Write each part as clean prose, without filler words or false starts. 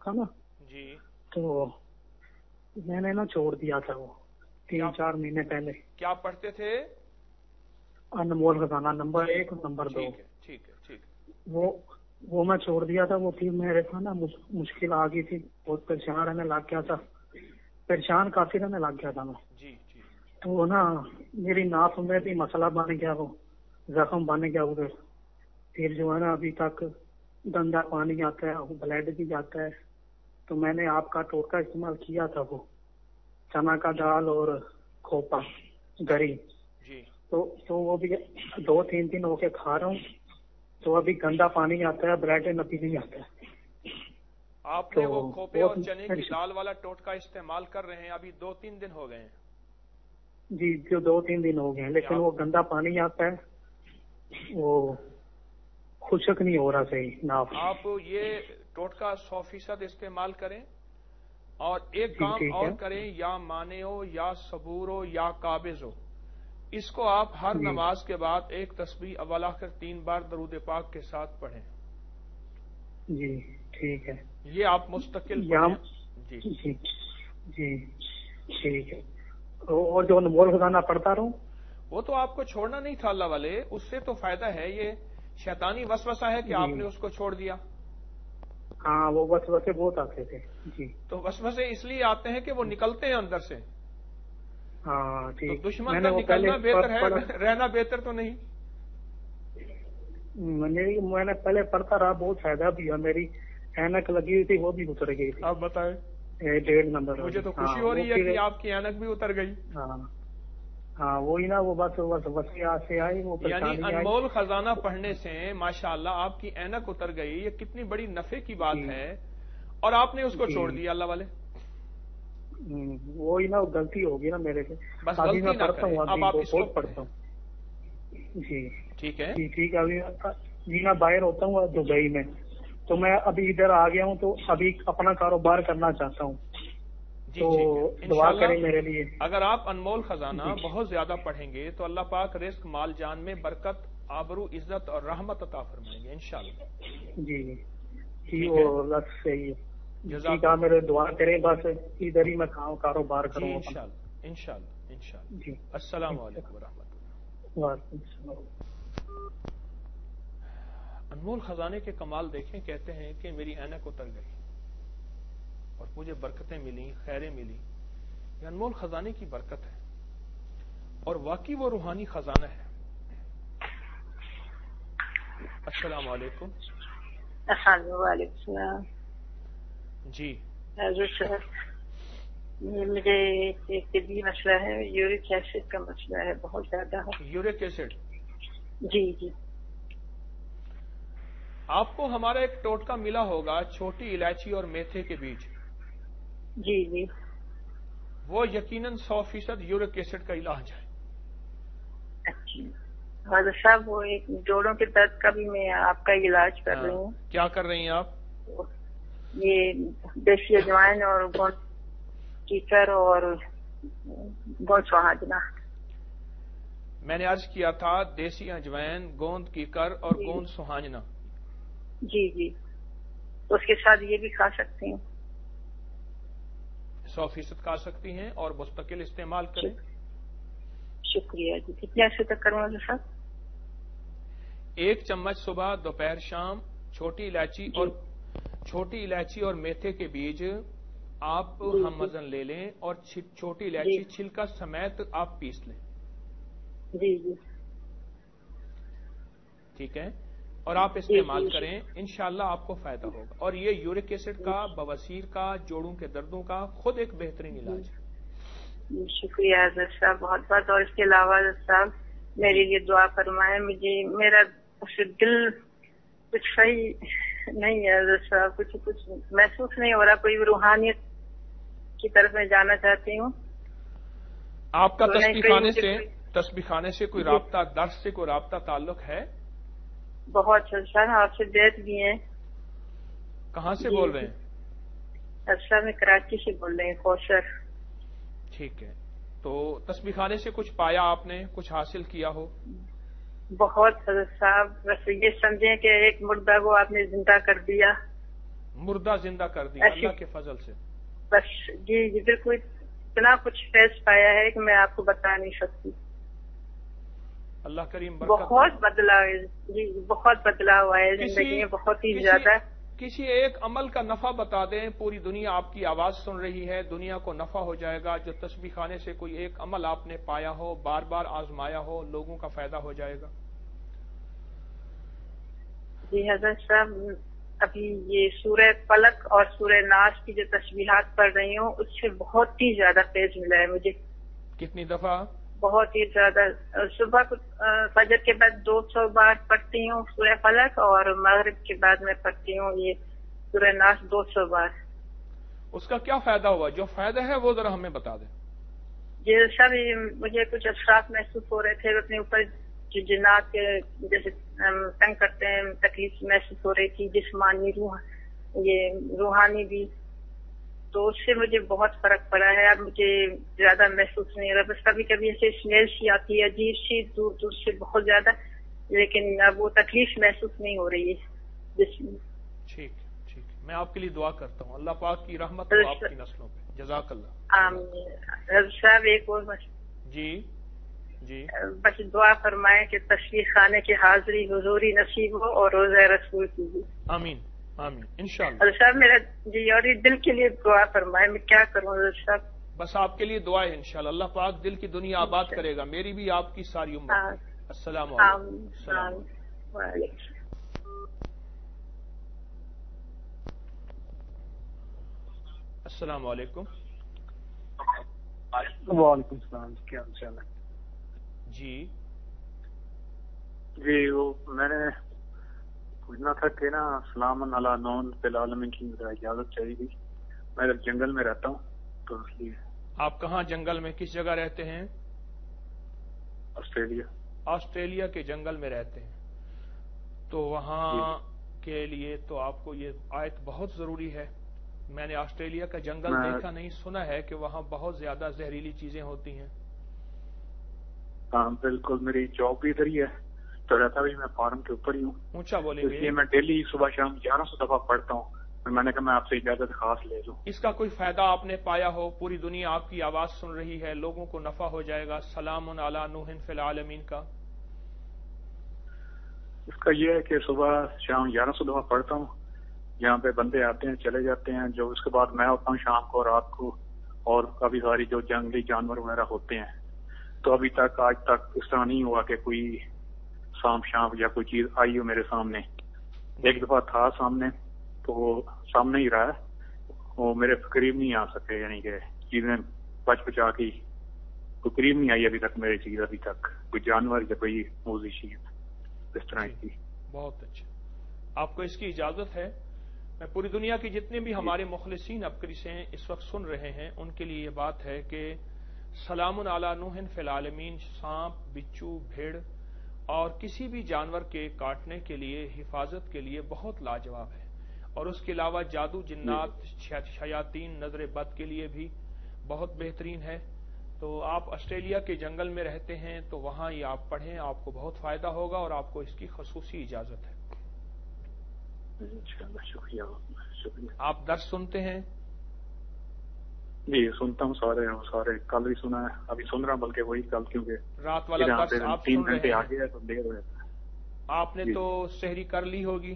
था ना जी, تو میں نے نا چھوڑ دیا تھا وہ 3-4 مہینے پہلے. کیا پڑھتے تھے؟ انمول خزانہ نمبر 1 اور نمبر 2. ٹھیک ہے ٹھیک ہے. وہ میں چھوڑ دیا تھا. وہ پھر میرے تھا نا مشکل آ گئی تھی, بہت پریشان رہنے لگ گیا تھا, پریشان کافی رہنے لگ گیا تھا میں. جی جی. تو نا میری ناف میں بھی مسئلہ بن گیا, وہ زخم بن گیا ادھر. پھر جو ہے نا ابھی تک گندا پانی آتا ہے, بلڈ بھی جاتا ہے. تو میں نے آپ کا ٹوٹکا استعمال کیا تھا, وہ چنا کا دال اور کھوپا گری. جی. تو وہ بھی 2-3 دن ہو کے کھا رہا ہوں. تو ابھی گندا پانی آتا ہے, بلڈ نبی نہیں آتا ہے. آپ نے وہ کھوپے اور چنے کی دال والا ٹوٹکا استعمال کر رہے ہیں, ابھی 2-3 دن ہو گئے ہیں. جی, جو 2-3 دن ہو گئے ہیں, لیکن وہ گندا پانی آتا ہے, وہ خشک نہیں ہو رہا صحیح ناف. آپ یہ ٹوٹکا 100% استعمال کریں, اور ایک جی کام ٹھیک اور ہے. کریں, یا مانے ہو یا صبور ہو یا قابض ہو, اس کو آپ ہر جی نماز کے بعد ایک تسبیح اول آخر 3 بار درود پاک کے ساتھ پڑھیں. جی ٹھیک ہے. یہ آپ مستقل پڑھیں. جی جی جی ٹھیک ہے. اور جو انمول خزانہ پڑھتا رہوں, وہ تو آپ کو چھوڑنا نہیں تھا اللہ والے, اس سے تو فائدہ ہے. یہ شیطانی وسوسہ ہے کہ جی آپ نے اس کو چھوڑ دیا. ہاں, وہ وسوسے بہت آتے تھے. جی. تو وسوسے اس لیے آتے ہیں کہ وہ نکلتے ہیں اندر سے. ہاں تو ٹھیک. دشمن میں کا نے وہ پہلے نکلنا بہتر ہے, رہنا بہتر تو نہیں. میں نے پہلے پڑھتا رہا, بہت فائدہ بھی ہوا. میری اینک لگی ہوئی تھی, وہ بھی اتر گئی تھی. آپ بتائیں. 1.5 نمبر مجھے والی. تو ہاں خوشی ہو وہ رہی ہے پھر کہ آپ کی اینک بھی اتر گئی. ہاں وہی نا, وہ بس وسیع سے آئی, وہ یعنی پریشانی آئی. انمول خزانہ پڑھنے سے ماشاءاللہ آپ کی اینک اتر گئی. یہ کتنی بڑی نفع کی بات جی ہے, اور آپ نے اس کو جی. چھوڑ دیا اللہ والے. وہی نا, غلطی ہوگی نا میرے سے. بس ابھی میں غلطی نہ پڑھتا کریں, ہوں, اب ابھی آپ اس کو بہت پڑھیں. پڑھتا ہوں. جی ٹھیک ہے. جی ٹھیک ہے. ابھی جی میں باہر ہوتا ہوں دبئی میں, تو میں ابھی ادھر آ گیا ہوں, تو ابھی اپنا کاروبار کرنا چاہتا ہوں. جی تو ٹھیک ہے, دعا انشاءاللہ کریں میرے لیے. اگر آپ انمول خزانہ جی بہت زیادہ پڑھیں گے تو اللہ پاک رزق مال جان میں برکت, آبرو, عزت اور رحمت عطا فرمائیں گے انشاءاللہ. جی جی. ٹھیک وہ ہے, بس صحیح ہے. ٹھیک جزاک ہے, اللہ. میرے دعا کریں, بس ادھر ہی میں کاروبار جی کروں اپنا. انشاءاللہ انشاءاللہ انشاءاللہ. جی. السلام علیکم ورحمۃ اللہ. وعلیکم السلام. انمول خزانے کے کمال دیکھیں. کہتے ہیں کہ میری اینک اتر گئی اور مجھے برکتیں ملیں, خیریں ملی. یہ انمول خزانے کی برکت ہے, اور واقعی وہ روحانی خزانہ ہے. السلام علیکم. وعلیکم السلام. جی. حضرت صاحب, مجھے ایک طبی مسئلہ ہے, یورک ایسڈ کا مسئلہ ہے, بہت زیادہ ہے. Uric acid. جی جی. آپ کو ہمارا ایک ٹوٹکا ملا ہوگا, چھوٹی الائچی اور میتھے کے بیج. جی جی. وہ یقیناً 100% یورک ایسڈ کا علاج ہے. اچھا حضرت صاحب, وہ ایک جوڑوں کے درد کا بھی میں آپ کا علاج کر رہی ہوں. کیا کر رہی ہیں آپ؟ یہ دیسی اجوائن اور گوند کیکر اور گوند سہاجنا. میں نے عرض کیا تھا دیسی اجوائن, گوند کیکر اور جی گوند سہاجنا. جی جی. تو اس کے ساتھ یہ بھی کھا سکتے ہیں؟ 100% کھا سکتی ہیں, اور مستقل استعمال کریں. شکریہ جی. کتنے عرصے تک کروں حضرت صاحب؟ 1 چمچ صبح, دوپہر, شام. جی چھوٹی الائچی اور میتھے کے بیج آپ جی ہم جی وزن لے لیں, اور چھوٹی جی الائچی چھلکا سمیت آپ پیس لیں. جی جی. ٹھیک ہے, اور آپ جی استعمال جی کریں, انشاءاللہ آپ کو فائدہ ہوگا. اور یہ یورک ایسڈ کا, بواسیر کا, جوڑوں کے دردوں کا خود ایک بہترین علاج ہے. شکریہ حضرت صاحب, بہت بہت. اور اس کے علاوہ حضرت صاحب میرے لیے دعا فرمائیں. مجھے میرا دل کچھ صحیح نہیں ہے حضرت صاحب, کچھ محسوس نہیں ہو رہا. کوئی روحانیت کی طرف میں جانا چاہتی ہوں. آپ کا تسبیح خانے سے کوئی جی رابطہ, درس سے کوئی رابطہ تعلق ہے؟ بہت اچھا, آپ سے بیت بھی ہیں. کہاں سے جی بول رہے جی. ہیں؟ اچھا, میں کراچی سے بول رہے ہیں, کوثر. ٹھیک ہے, تو تسبیح خانے سے کچھ پایا آپ نے, کچھ حاصل کیا ہو؟ بہت حضرت صاحب, بس یہ سمجھیں کہ ایک مردہ کو آپ نے زندہ کر دیا. मुर्दा जिंदा कर दिया अल्लाह के फजल से। बस जी जी बिल्कुल, इतना कुछ फैज पाया है कि मैं आपको बता नहीं सकती। अल्लाह करीम बहुत बदलाव है जी, बहुत बदलाव आया जिंदगी में, बहुत ही ज्यादा। किसी एक अमल का नफा बता दें, पूरी दुनिया आपकी आवाज सुन रही है, दुनिया को नफा हो जाएगा। जो तस्बीह खाने से कोई एक अमल आपने पाया हो, बार बार आजमाया हो, लोगों का फायदा हो जाएगा। जी हज़रत साहब, अभी ये सूरह फलक और सूरह नास की जो तस्बीहात पढ़ रही हूँ, उससे बहुत ही ज्यादा तेज मिला है मुझे। कितनी दफा? बहुत ही ज्यादा। सुबह फजर के बाद 200 बार पढ़ती हूँ सूरह फलक, और मगरिब के बाद मैं पढ़ती हूँ ये सूरह नास 200 बार। उसका क्या फायदा हुआ? जो फायदा है वो जरा हमें बता दें। ये सब मुझे कुछ असराफ महसूस हो रहे थे अपने ऊपर, जो जिन्नात के जैसे तंग करते हैं, तकलीफ महसूस हो रही थी, जिस्मानी रूहानी भी। तो उससे मुझे बहुत फर्क पड़ा है। अब मुझे ज्यादा महसूस नहीं हो रहा, बस कभी कभी ऐसे स्मेल सी आती है अजीब सी, दूर दूर से बहुत ज्यादा, लेकिन अब वो तकलीफ महसूस नहीं हो रही है जिसमें। ठीक ठीक, मैं आपके लिए दुआ करता हूँ, अल्लाह पाक की रहमत हो आपकी नस्लों पे। जज़ाकल्लाह। आमीन। साहब एक और बस जी जी, बस दुआ फरमाएं कि तशरीफ खाने की हाजिरी हुजूरी नसीब हो और रोज़ा रसूल कीजिए। आमीन आमीन इंशाअल्लाह। साहब मेरा जी, और दिल के लिए दुआ फरमाए, मैं क्या करूँ साहब? बस आपके लिए दुआ है इंशाअल्लाह, अल्लाह पाक दिल की दुनिया आबाद करेगा, मेरी भी आपकी सारी उम्र। अस्सलाम वालेकुम। अस्सलाम वालेकुम। वालेकुम सलाम, क्या हाल चाल है? जी जी, वो मैंने पूछना था कि ना सलामन अला नून फिल आलमीन की इजाजत चाहिए थी। मैं जंगल में रहता हूँ तो इसलिए। आप कहाँ जंगल में, किस जगह रहते हैं? ऑस्ट्रेलिया। ऑस्ट्रेलिया के जंगल में रहते हैं, तो वहाँ के लिए तो आपको ये आयत बहुत जरूरी है। मैंने ऑस्ट्रेलिया का जंगल देखा नहीं, सुना है कि वहाँ बहुत ज्यादा जहरीली चीजें होती हैं। हाँ बिल्कुल, मेरी जॉब भी इधर ही है, तो रहता भी मैं फार्म के ऊपर ही हूँ। ऊंचा बोलेंगे। इसलिए मैं डेली सुबह शाम 1100 दफा पढ़ता हूँ। मैंने कहा मैं आपसे इजाजत खास ले लूँ। इसका कोई फायदा आपने पाया हो? पूरी दुनिया आपकी आवाज सुन रही है, लोगों को नफा हो जाएगा। सलामुन अला नूहिन फिल आलमीन का इसका यह है कि सुबह शाम 1100 दफा पढ़ता हूँ। यहाँ पे बंदे आते हैं चले जाते हैं, जो उसके बाद मैं होता हूँ शाम को, रात को, और काफी सारी जो जंगली जानवर वगैरह होते हैं। तो अभी तक आज तक इस तरह नहीं हुआ कि कोई सांप या कोई चीज आई हो मेरे सामने। एक दफा था सामने, तो वो सामने ही रहा है, वो मेरे करीब नहीं आ सके, यानी कि चीजें बच बचा की कोई करीब नहीं आई अभी तक मेरी चीज, अभी तक कोई जानवर या कोई मूजी चीज इस तरह की। बहुत अच्छा, आपको इसकी इजाजत है। मैं पूरी दुनिया की जितने भी हमारे मुखलिसीन अबकरी से इस वक्त सुन रहे हैं, उनके लिए ये बात है कि सलामुन अला नूहिन फिल आलमीन सांप, बिच्छू, भेड़ और किसी भी जानवर के काटने के लिए, हिफाजत के लिए बहुत लाजवाब है। और उसके अलावा जादू, जिन्नात, शयातीन, नजर बद के लिए भी बहुत बेहतरीन है। तो आप ऑस्ट्रेलिया के जंगल में रहते हैं, तो वहां ये आप पढ़ें, आपको बहुत फायदा होगा और आपको इसकी खसूसी इजाजत है। शुक्रिया शुक्रिया। आप दर्स सुनते हैं? जी सुनता हूँ, सारे कल भी सुना है, अभी सुन रहा हूँ, बल्कि वही कल, क्योंकि रात वाला दर्स आप 3 सुन रहे घंटे हैं। आगे है तो देर हो जाता है। आपने तो सहरी कर ली होगी?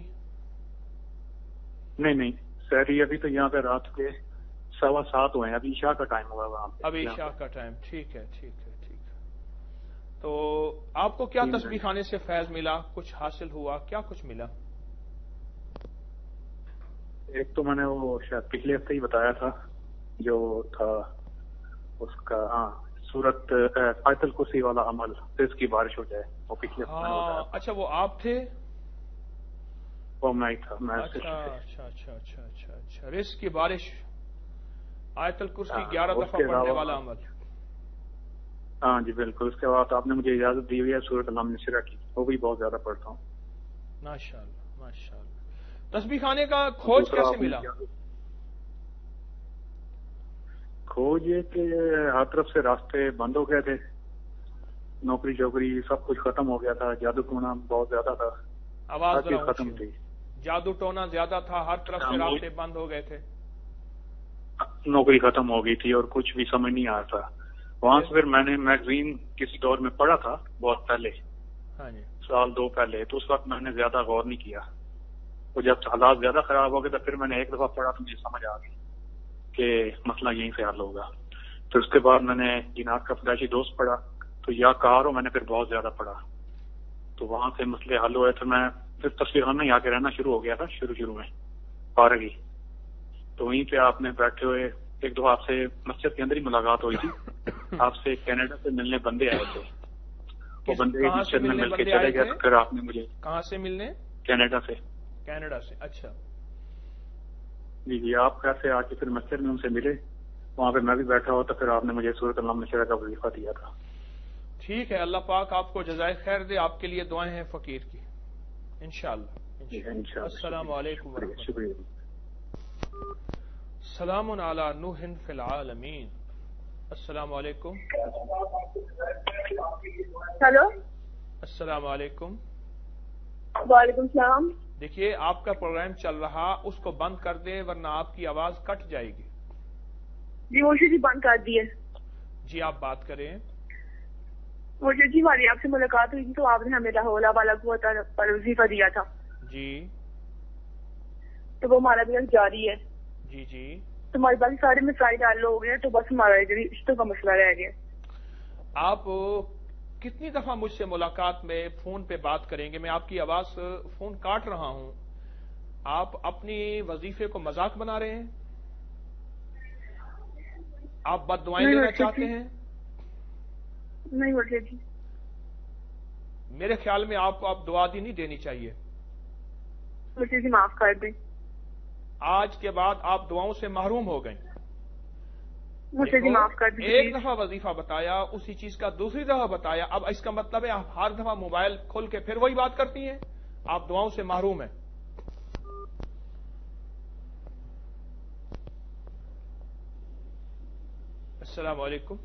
नहीं, सहरी अभी तो यहाँ पे रात के 7:15 हुए हैं, अभी ईशा का टाइम हुआ वहाँ पे। अभी ईशा का टाइम, ठीक है। तो आपको क्या तस्बीह खाने से फैज मिला, कुछ हासिल हुआ, क्या कुछ मिला? एक तो मैंने वो शायद पिछले हफ्ते ही बताया था, जो था उसका, सूरत आयतुल कुर्सी वाला अमल, इसकी बारिश हो जाए, वो पिछले हफ्ते मैंने बताया। अच्छा, वो आप थे? वो मैं ही था। मैं अच्छा, रिस्क की बारिश, आयतुल कुर्सी 11 दफा पढ़ने वाला अमल। हाँ जी बिल्कुल। उसके बाद आपने मुझे इजाजत दी हुई है सूरत अल निसरा की, वो भी बहुत ज्यादा पढ़ता हूँ। माशाअल्लाह। तस्बीह खाने का खोज कैसे मिला? खोज ये कि हर तरफ से रास्ते बंद हो गए थे, नौकरी सब कुछ खत्म हो गया था, जादू टूना बहुत ज्यादा था, आवाज खत्म थी। जादू टोना ज्यादा था, हर तरफ से रास्ते बंद हो गए थे, नौकरी खत्म हो गई थी और कुछ भी समझ नहीं आ रहा था। वहां से फिर मैंने मैगजीन किसी दौर में पढ़ा था बहुत पहले, हाँ जी, साल 2 पहले, तो उस वक्त मैंने ज्यादा गौर नहीं किया। तो जब हालात ज्यादा खराब हो गए तो फिर मैंने एक दफा पढ़ा तो मुझे समझ आ गई कि मसला यहीं से हल होगा। तो उसके बाद मैंने जिन्नात का पैदाइशी दोस्त पढ़ा, तो या कार हो मैंने फिर बहुत ज्यादा पढ़ा, तो वहां से मसले हल हुए। तो मैं फिर तस्वीर खाना यहाँ के रहना शुरू हो गया था शुरू में पारगी। तो वहीं पे आपने बैठे हुए एक दो आपसे मस्जिद के अंदर ही मुलाकात हुई थी, आपसे कनाडा से मिलने बंदे आए थे, वो बंदे मस्जिद में मिल के चले गए। तो फिर आपने मुझे कहाँ से मिलने? कनाडा से। कनाडा से, अच्छा जी जी। आप कैसे आके फिर मस्जिद में उनसे मिले, वहाँ पे मैं भी बैठा हुआ, तो फिर आपने मुझे सूरत अल-नशरा का वजीफा दिया था। ठीक है, अल्लाह पाक आपको जज़ाए खैर दे, आपके लिए दुआएं हैं फकीर की, इंशाअल्लाह। अस्सलामु अलैकुम व रहमतुल्लाह। सलामुन अला नूहिन फिल आलमीन। अस्सलामु अलैकुम। हेलो, अस्सलामु अलैकुम। वालेकुम सलाम। देखिए आपका प्रोग्राम चल रहा, उसको बंद कर दे वरना आपकी आवाज कट जाएगी। जी मुर्शिद जी बंद कर दिए। जी आप बात करें। मुर्शिद जी हमारी आपसे मुलाकात हुई थी तो आपने हमें लाहौला वाला पर वजीफा दिया था जी, तो वो हमारा भी जारी है। जी जी। तो हमारे पास सारे मसाइल हल हो गए, तो बस हमारा रिश्तों का मसला रह गया। आप कितनी दफा मुझसे मुलाकात में फोन पे बात करेंगे? मैं आपकी आवाज फोन काट रहा हूं, आप अपनी वजीफे को मजाक बना रहे हैं? आप बददुआएं लेना चाहते हैं? नहीं मुर्शिद जी, मेरे ख्याल में आपको आप दुआ दी नहीं देनी चाहिए। मुर्शिद जी माफ कर दें, आज के बाद आप दुआओं से महरूम हो गए। मुर्शिद जी माफ कर दें। एक दफा वजीफा बताया, उसी चीज का दूसरी दफा बताया, अब इसका मतलब है आप हर दफा मोबाइल खोल के फिर वही बात करती हैं, आप दुआओं से महरूम हैं। अस्सलाम वालेकुम।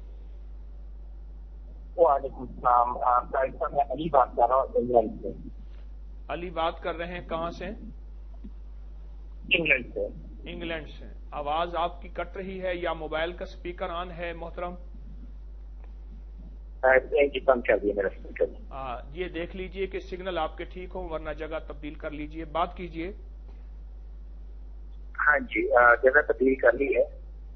वालेकुम सलाम। मैं अली बात कर रहा हूँ इंग्लैंड से। अली बात कर रहे हैं, कहां से? इंग्लैंड से। इंग्लैंड से। आवाज आपकी कट रही है या मोबाइल का स्पीकर ऑन है मोहतरम? बंद कर दिया मेरा स्पीकर। ये देख लीजिए कि सिग्नल आपके ठीक हो, वरना जगह तब्दील कर लीजिए, बात कीजिए। हाँ जी, जगह तब्दील कर ली है।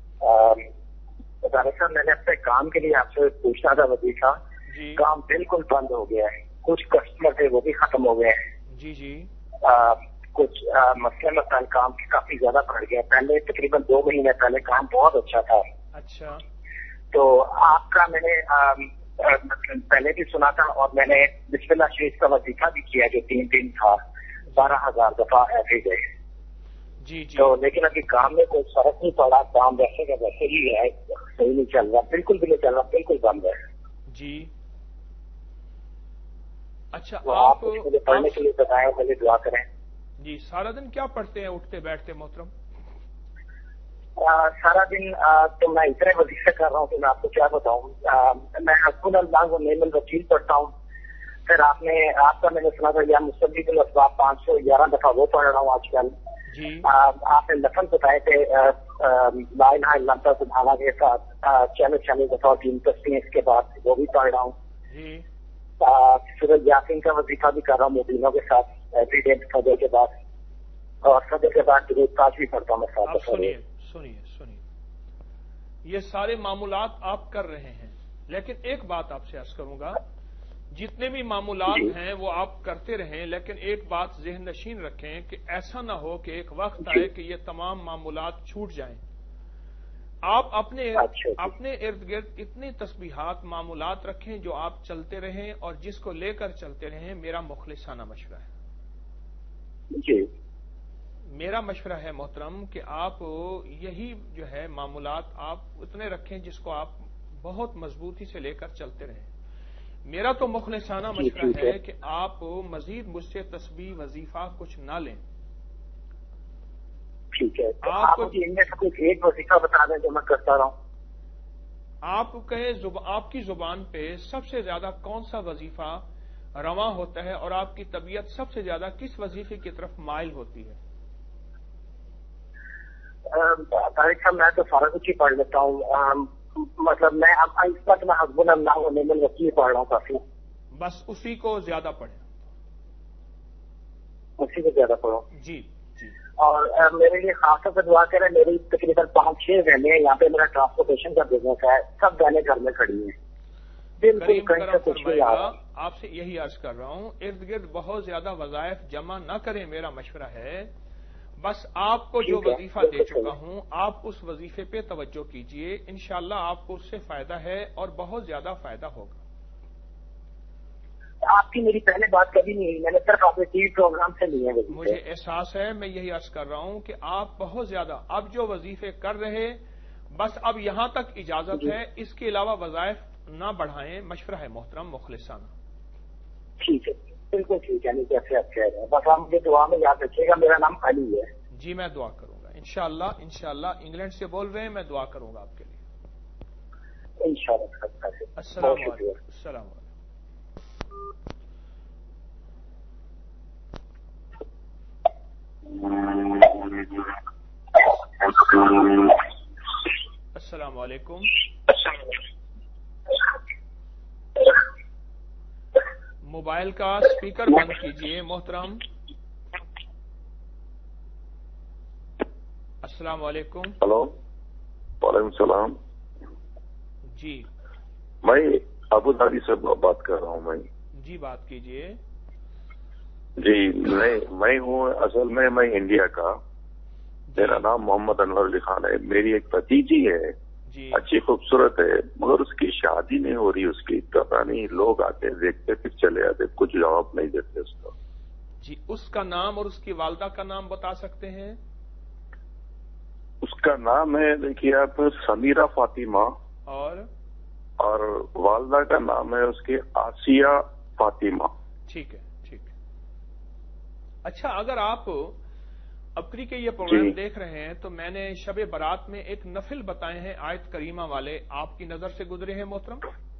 साहब मैंने अपने काम के लिए आपसे पूछना था वजीफा, काम बिल्कुल बंद हो गया है, कुछ कस्टमर थे वो भी खत्म हो गए हैं। जी जी। कुछ मसले मसाइल काम के काफी ज्यादा बढ़ गया। पहले तकरीबन 2 महीने पहले काम बहुत अच्छा था। अच्छा। तो आपका मैंने पहले भी सुना था और मैंने बिस्मिल्लाह शरीफ का वजीफा भी किया जो 3 दिन था, 12,000 दफा एवरीडे। जी जी। तो लेकिन अभी काम में कोई फर्क नहीं पड़ा, काम वैसे का वैसे ही है, सही नहीं चल रहा, बिल्कुल भी नहीं चल रहा, बिल्कुल बंद है। जी। अच्छा, तो आप मुझे पढ़ने के लिए बताएं, मुझे दुआ करें। जी, सारा दिन क्या पढ़ते हैं उठते बैठते मोहतरम? सारा दिन तो मैं इतने वजीफे कर रहा हूँ कि मैं आपको क्या बताऊँ। मैं हस्बुल अल्लाह व निअमल वकील पढ़ता हूँ, फिर आपका मैंने सुना था या मुस्तक़बिल असबाब 511 दफा वो पढ़ रहा हूँ आजकल। आपने लफज बताए थे ला इलाहा इल्लल्लाह सुब्हानल्लाह के साथ 40 दफा 3 तस्बीहें, इसके बाद वो भी पढ़ रहा हूँ। सूरज यासीन का वजीफा भी कर रहा हूँ मुबीनों के साथ एवरीडे फजर के बाद, और फजर के बाद दुरूद पाक भी पढ़ता हूँ मैं 7 दफा। सुनिए, ये सारे मामूलात आप कर रहे हैं, लेकिन एक बात आपसे अर्ज करूंगा, जितने भी मामूलात हैं वो आप करते रहें, लेकिन एक बात ज़हन नशीन रखें कि ऐसा ना हो कि एक वक्त आए कि ये तमाम मामूलात छूट जाएं। आप अपने इर्द गिर्द इतनी तस्बीहात मामूलात रखें जो आप चलते रहें और जिसको लेकर चलते रहें। मेरा मुखलिसाना मशवरा है। मेरा मशवरा है मोहतरम कि आप यही जो है मामूलात आप उतने रखें जिसको आप बहुत मजबूती से लेकर चलते रहें। मेरा तो मुखलिसाना मशवरा है कि आप मजीद मुझसे तस्बीह वजीफा कुछ ना लें। ठीक है, तो आप मुझे इनमें से कुछ एक वजीफा बता दें जो मैं करता रहा हूं। आप कहें आपकी जुबान पे सबसे ज्यादा कौन सा वजीफा रवां होता है और आपकी तबीयत सबसे ज्यादा किस वजीफे की तरफ माइल होती है? तारिक साहब मैं तो सारा कुछ ही पढ़ लेता हूँ, मतलब मैं अब इस वक्त मैं हस्बुल्लाह व निअमल वकील पढ़ रहा हूँ काफी। बस उसी को ज्यादा पढ़ें, उसी को ज्यादा पढ़ो। जी जी। और मेरे लिए खास तौर पर दुआ करें, मेरी तकरीबन 5-6 बहनें हैं यहाँ पे, मेरा ट्रांसपोर्टेशन का बिजनेस है, सब बहनें घर में खड़ी हैं, बिल्कुल कहीं से कुछ नहीं आ रहा। आपसे यही अर्ज कर रहा हूँ, इर्द गिर्द बहुत ज्यादा वजायफ जमा न करें, मेरा मशवरा है। बस आपको जो वजीफा दे चुका हूं, आप उस वजीफे पे तवज्जो कीजिए, इंशाअल्लाह आपको उससे फायदा है और बहुत ज्यादा फायदा होगा। आपकी मेरी पहले बात कभी नहीं हुई, मैंने सिर्फ आपके टीवी प्रोग्राम से ली है। मुझे एहसास है, मैं यही अर्ज कर रहा हूं कि आप बहुत ज्यादा अब जो वजीफे कर रहे, बस अब यहां तक इजाजत है, इसके अलावा वजायफ ना बढ़ाएं, मशवरा है मोहतरम मुखलिसाना। ठीक है, बिल्कुल ठीक है, नहीं जैसे आप कह रहे हैं, बस आप मुझे दुआ में याद रखिएगा, मेरा नाम अली है। जी मैं दुआ करूंगा इंशाअल्लाह। इंशाअल्लाह इंग्लैंड से बोल रहे हैं, मैं दुआ करूंगा आपके लिए इंशाअल्लाह। अस्सलाम वालेकुम। अस्सलाम वालेकुम। मोबाइल का स्पीकर बंद कीजिए मोहतरम। अस्सलाम वालेकुम। हेलो, वालेकुम सलाम। जी मैं अबू धाबी से बात कर रहा हूँ। मैं जी बात कीजिए। जी मैं हूँ, असल में मैं इंडिया का, मेरा नाम मोहम्मद अनवर अली खान है। मेरी एक भतीजी है जी, अच्छी खूबसूरत है, मगर उसकी शादी नहीं हो रही उसकी। पता नहीं, लोग आते देखते फिर चले जाते, कुछ जवाब नहीं देते उसका। जी उसका नाम और उसकी वालदा का नाम बता सकते हैं? उसका नाम है, देखिए आप, समीरा फातिमा, और वालदा का नाम है उसके आसिया फातिमा। ठीक है ठीक है। अच्छा, अगर आप अपनी के ये प्रोग्राम देख रहे हैं तो मैंने शबे बारात में एक नफिल बताए हैं आयत करीमा वाले, आपकी नजर से गुजरे हैं मोहतरम?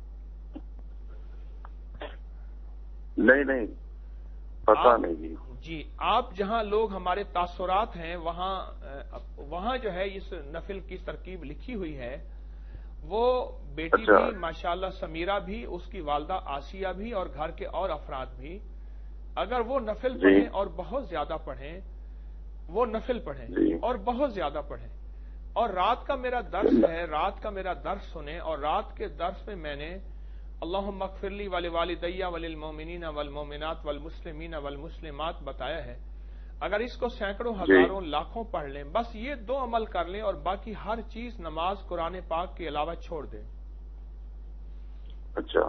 नहीं पता नहीं जी। आप जहां लोग हमारे तासुरात हैं वहां जो है इस नफिल की तरकीब लिखी हुई है। वो बेटी भी माशाल्लाह समीरा भी, उसकी वालदा आसिया भी और घर के और अफराद भी, अगर वो नफिल पढ़ें और बहुत ज्यादा पढ़ें, वो नफिल पढ़ें और बहुत ज्यादा पढ़ें, और रात का मेरा दर्स है, रात का मेरा दर्स सुने, और रात के दर्स में मैंने अल्लाहुम्मा अग़फ़िरली वली वालिदैया वलिल मोमिनीना वल मोमिनात वल मुस्लिमीना वल मुस्लिमात बताया है। अगर इसको सैकड़ों हजारों लाखों पढ़ लें, बस ये 2 अमल कर लें और बाकी हर चीज नमाज कुरान पाक के अलावा छोड़ दें। अच्छा,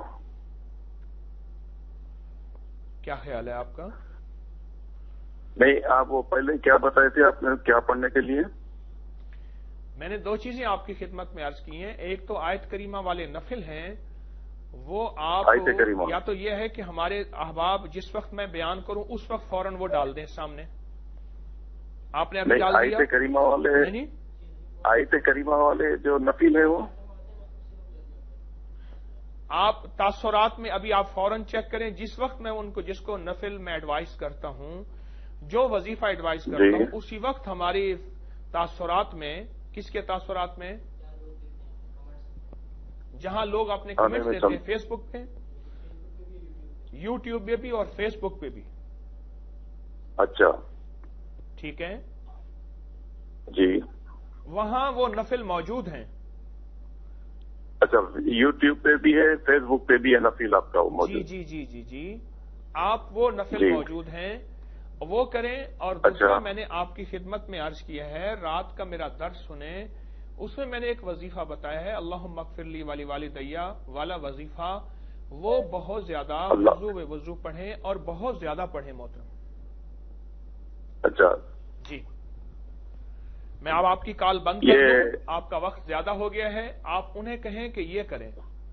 क्या ख्याल है आपका? नहीं, आप वो पहले क्या बताए थे आपने, क्या पढ़ने के लिए? मैंने 2 चीजें आपकी खिदमत में अर्ज की हैं। एक तो आयत करीमा वाले नफिल हैं, वो आप या तो ये है कि हमारे अहबाब जिस वक्त मैं बयान करूं उस वक्त फौरन वो डाल दें सामने। आपने अभी डाल दिया? आयत करीमा वाले, नहीं, आयत करीमा वाले जो नफिल है वो आप तासुरात में अभी आप फौरन चेक करें। जिस वक्त मैं उनको, जिसको नफिल में एडवाइस करता हूं, जो वजीफा एडवाइस करता हूं, उसी वक्त हमारी तासुरात में, किसके तासुरात में, जहां लोग अपने कमेंट्स देते हैं, फेसबुक पे, यूट्यूब पे भी और फेसबुक पे भी। अच्छा, ठीक है जी, वहां वो नफिल मौजूद हैं। अच्छा, यूट्यूब पे भी है, फेसबुक पे भी है नफिल आपका वो मौजूद? जी जी जी जी जी, आप वो नफिल मौजूद हैं, वो करें। और दूसरा मैंने आपकी खिदमत में अर्ज किया है, रात का मेरा दर्स सुने, उसमें मैंने एक वजीफा बताया है, अल्लाहुम्मा अग़फ़िरली वली वालिदैया वाला वजीफा, वो बहुत ज्यादा वजू पढ़ें और बहुत ज्यादा पढ़ें मोहतरम। अच्छा जी, मैं अब आपकी कॉल बंद कर दूं, आपका वक्त ज्यादा हो गया है, आप उन्हें कहें कि ये करें।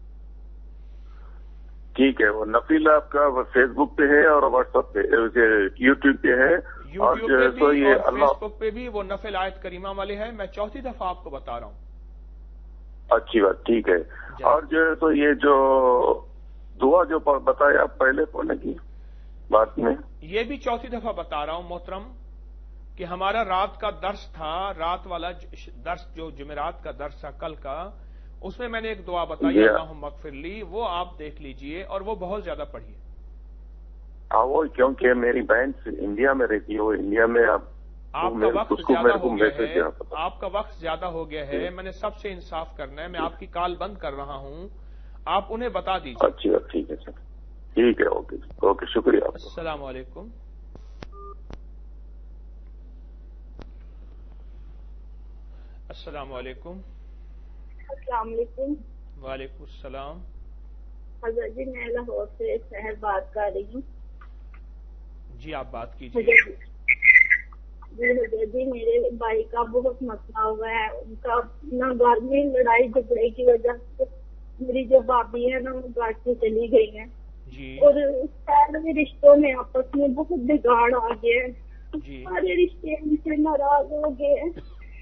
ठीक है, वो नफिल आपका फेसबुक पे है और व्हाट्सएप पे, यूट्यूब पे है, यूट्यूब पे भी और फेसबुक पे भी वो नफिल आयत करीमा वाले है। मैं 4थी दफा आपको बता रहा हूं। अच्छी बात, ठीक है। और जो है तो ये जो دعا جو بتایا آپ پہلے پڑھنے کی بات میں، یہ بھی چوتھی دفعہ بتا رہا ہوں محترم کہ ہمارا رات کا درس تھا، رات والا درس جو جمعرات کا درس تھا کل کا، اس میں میں نے ایک دعا بتائی اللہم اغفر لی، وہ آپ دیکھ لیجئے اور وہ بہت زیادہ پڑھیے۔ وہ کیونکہ میری بہن انڈیا میں رہتی ہے، وہ انڈیا میں آپ کا وقت زیادہ ہو گیا ہے، آپ کا وقت زیادہ ہو گیا ہے، میں نے سب سے انصاف کرنا ہے، میں آپ کی کال بند کر رہا ہوں، آپ انہیں بتا دیجیے۔ اچھی بات، ٹھیک ہے سر، ٹھیک ہے، اوکے، شکریہ آپ کا۔ السلام علیکم۔ السلام علیکم۔ السلام علیکم۔ وعلیکم السلام۔ حضرت جی میں لاہور سے شہر بات کر رہی ہوں۔ جی آپ بات کیجیے۔ جی حضرت جی میرے بھائی کا بہت مسئلہ ہوا ہے، ان کا نہ گھر میں لڑائی جھگڑے کی وجہ سے میری جو بھابھی ہے نا وہ گھر سے چلی گئی ہے جی، اور سارے رشتوں میں آپس میں بہت بگاڑ آ گیا ہے، جی، سارے رشتے ہم سے ناراض ہو گئے ہیں،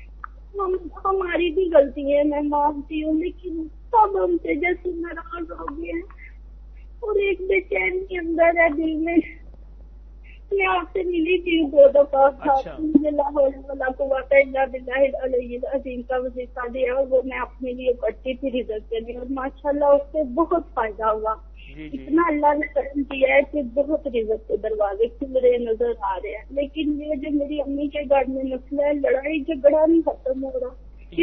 ہماری بھی غلطی ہے میں مانتی ہوں، لیکن سب ہم سے جیسے ناراض ہو گئے ہیں اور ایک بے چینی اندر ہے دل میں۔ میں آپ سے ملی تھی 2 دفعہ، مجھے لاہور والا قوت الا باللہ العلی العظیم کا وظیفہ دیا اور وہ میں اپنے لیے پڑھتی تھی رزق کے لیے اور ماشاءاللہ اس سے بہت فائدہ ہوا۔ اتنا اللہ نے کرم کیا ہے کہ بہت رزق کے دروازے کھل نظر آ رہے ہیں، لیکن یہ جو میری امی کے گھر میں مسئلہ ہے، لڑائی جھگڑا نہیں ختم ہو رہا۔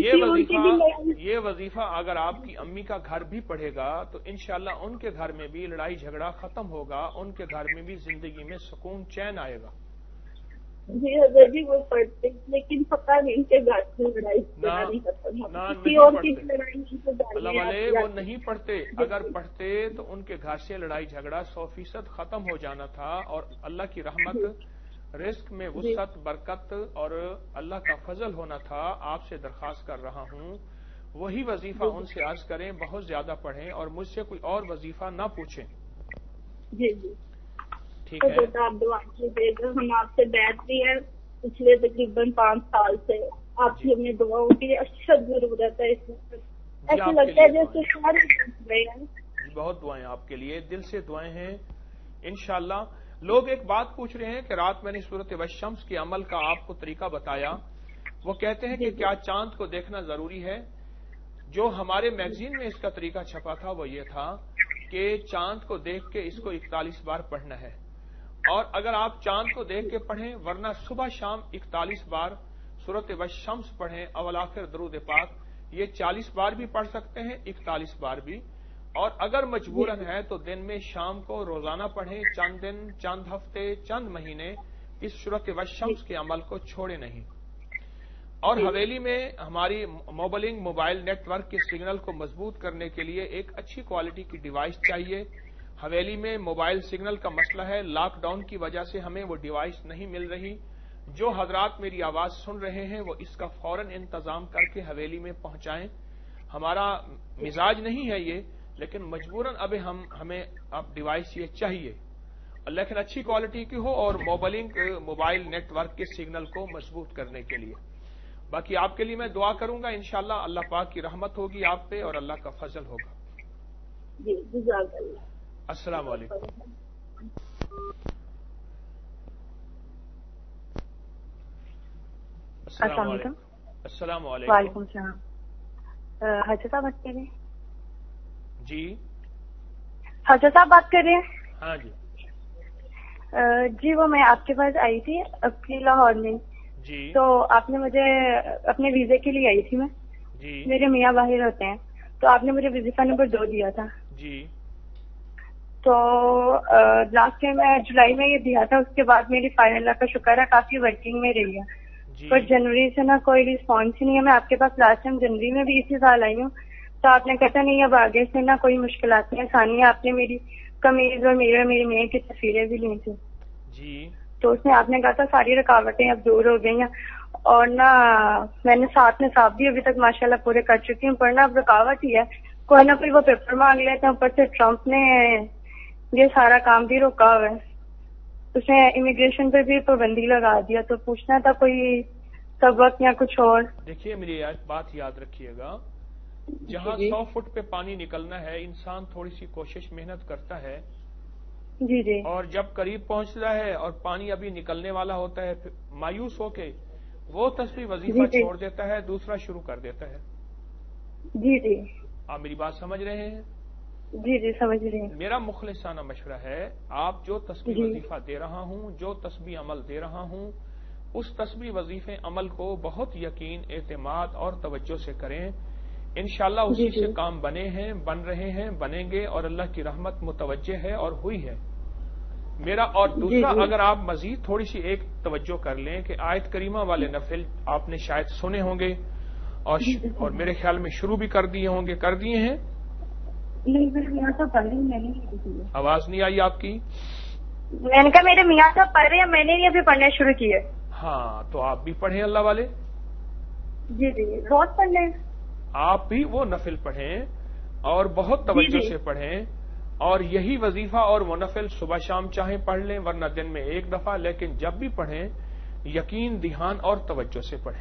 یہ وظیفہ اگر آپ کی امی کا گھر بھی پڑھے گا تو انشاءاللہ ان کے گھر میں بھی لڑائی جھگڑا ختم ہوگا، ان کے گھر میں بھی زندگی میں سکون چین آئے گا۔ جی حضرت جی وہ پڑھتے لیکن پتہ نہیں کہ گھر کی لڑائی نہیں ختم ہوتی، اللہ والے وہ نہیں پڑھتے، اگر پڑھتے تو ان کے گھر سے لڑائی جھگڑا 100% ختم ہو جانا تھا اور اللہ کی رحمت، رزق میں وسعت، برکت اور اللہ کا فضل ہونا تھا۔ آپ سے درخواست کر رہا ہوں وہی وظیفہ ان سے عرض کریں، بہت زیادہ پڑھیں اور مجھ سے کوئی اور وظیفہ نہ پوچھیں۔ جی جی ٹھیک ہے، آپ دعا کیجیے گا، ہم آپ سے بیٹھ بھی ہیں پچھلے تقریباً 5 سال سے، آپ کی ہمیں دعاؤں کی اشد ضرورت ہے، اس وقت ایسا لگتا ہے جیسے سارے گئے ہیں۔ بہت دعائیں آپ کے لیے، دل سے دعائیں ہیں انشاءاللہ۔ لوگ ایک بات پوچھ رہے ہیں کہ رات میں نے سورۃ والشمس کے عمل کا آپ کو طریقہ بتایا، وہ کہتے ہیں کہ کیا چاند کو دیکھنا ضروری ہے؟ جو ہمارے میگزین میں اس کا طریقہ چھپا تھا وہ یہ تھا کہ چاند کو دیکھ کے اس کو 41 بار پڑھنا ہے، اور اگر آپ چاند کو دیکھ کے پڑھیں ورنہ صبح شام 41 بار سورۃ والشمس پڑھیں، اول آخر درود پاک، یہ 40 بار بھی پڑھ سکتے ہیں، 41 بار بھی، اور اگر مجبوراً ہے تو دن میں شام کو روزانہ پڑھیں، چند دن، چند ہفتے، چند مہینے اس سورۃ والشمس کے عمل کو چھوڑے نہیں۔ اور حویلی میں ہماری موبلنگ موبائل نیٹ ورک کے سگنل کو مضبوط کرنے کے لیے ایک اچھی کوالٹی کی ڈیوائس چاہیے۔ حویلی میں موبائل سگنل کا مسئلہ ہے، لاک ڈاؤن کی وجہ سے ہمیں وہ ڈیوائس نہیں مل رہی۔ جو حضرات میری آواز سن رہے ہیں وہ اس کا فوراً انتظام کر کے حویلی میں پہنچائیں۔ ہمارا مزاج نہیں ہے یہ، لیکن مجبوراً اب ہمیں اب ڈیوائس یہ چاہیے، لیکن اچھی کوالٹی کی ہو اور موبائل نیٹ ورک کے سگنل کو مضبوط کرنے کے لیے۔ باقی آپ کے لیے میں دعا کروں گا، انشاءاللہ اللہ پاک کی رحمت ہوگی آپ پہ اور اللہ کا فضل ہوگا۔ جی جزاک اللہ۔ السلام علیکم۔ السلام علیکم۔ السلام علیکم۔ وعلیکم السلام۔ حضرت صاحب بات کر رہے ہیں؟ جی حضرت صاحب بات کر رہے ہیں؟ ہاں جی جی وہ میں آپ کے پاس آئی تھی اپنی لاہور میں جی، تو آپ نے مجھے اپنے ویزے کے لیے آئی تھی میں جی، میرے میاں باہر ہوتے ہیں تو آپ نے مجھے وظیفہ نمبر 2 دیا تھا جی، تو لاسٹ ٹائم میں جولائی میں یہ دیا تھا، اس کے بعد میری فائنل اللہ کا شکر ہے کافی ورکنگ میں رہی ہے، جی، پر جنوری سے نا کوئی رسپانس ہی نہیں ہے۔ میں آپ کے پاس لاسٹ ٹائم جنوری میں بھی اسی سال آئی ہوں تو آپ نے کہا نہیں اب آگے سے نا کوئی مشکلات نہیں، آسانی ہے۔ آپ نے میری قمیض اور میری میاں کی تصویریں بھی لی تھی جی، تو اس میں آپ نے کہا تھا ساری رکاوٹیں اب دور ہو گئی ہیں، اور نہ میں نے 7 نصاب بھی ابھی تک ماشاءاللہ پورے کر چکی ہوں، پر نہ اب رکاوٹ ہی ہے، کوئی نہ کوئی وہ پیپر مانگ لیتے ہیں، اوپر سے ٹرمپ نے یہ سارا کام بھی روکا ہوا ہے، اس نے امیگریشن پہ بھی پابندی لگا دیا، تو پوچھنا تھا کوئی سبق یا کچھ اور۔ دیکھیے میری بات یاد رکھیے گا، जहां 100 फुट पे पानी निकलना है, इंसान थोड़ी सी कोशिश मेहनत करता है जी जी, और जब करीब पहुंचता है और पानी अभी निकलने वाला होता है, फिर मायूस होके वो तस्बीह वजीफा छोड़ देता है, दूसरा शुरू कर देता है। जी जी, आप मेरी बात समझ रहे हैं? जी जी, समझ रहे हैं। मेरा मुखलिसाना मशवरा है, आप जो तस्बीह वजीफा दे रहा हूं, जो तस्बीह अमल दे रहा हूं, उस तस्बीह वजीफे अमल को बहुत यकीन, एतमाद और तवज्जो से करें। इंशाअल्लाह उसी से काम बने हैं, बन रहे हैं, बनेंगे और अल्लाह की रहमत मुतवज्जे है और हुई है मेरा। और दूसरा, अगर आप मजीद थोड़ी सी एक तवज्जो कर लें कि आयत करीमा वाले नफिल आपने शायद सुने होंगे और मेरे ख्याल में शुरू भी कर दिए होंगे। कर दिए हैं? नहीं, मेरे मियाँ साहब पढ़ रहे हैं, मैंने नहीं किया। आवाज नहीं आई आपकी? मैंने कहा मेरे मियाँ साहब पढ़ रहे हैं, मैंने नहीं अभी पढ़ने शुरू किए। हाँ, तो आप भी पढ़ें अल्लाह वाले। जी जी, रोज पढ़ लें। आप भी वो नफिल पढ़ें और बहुत तवज्जो से पढ़ें, और यही वजीफा और वो नफिल सुबह शाम चाहे पढ़ लें, वरना दिन में एक दफा, लेकिन जब भी पढ़ें यकीन, ध्यान और तवज्जो से पढ़ें।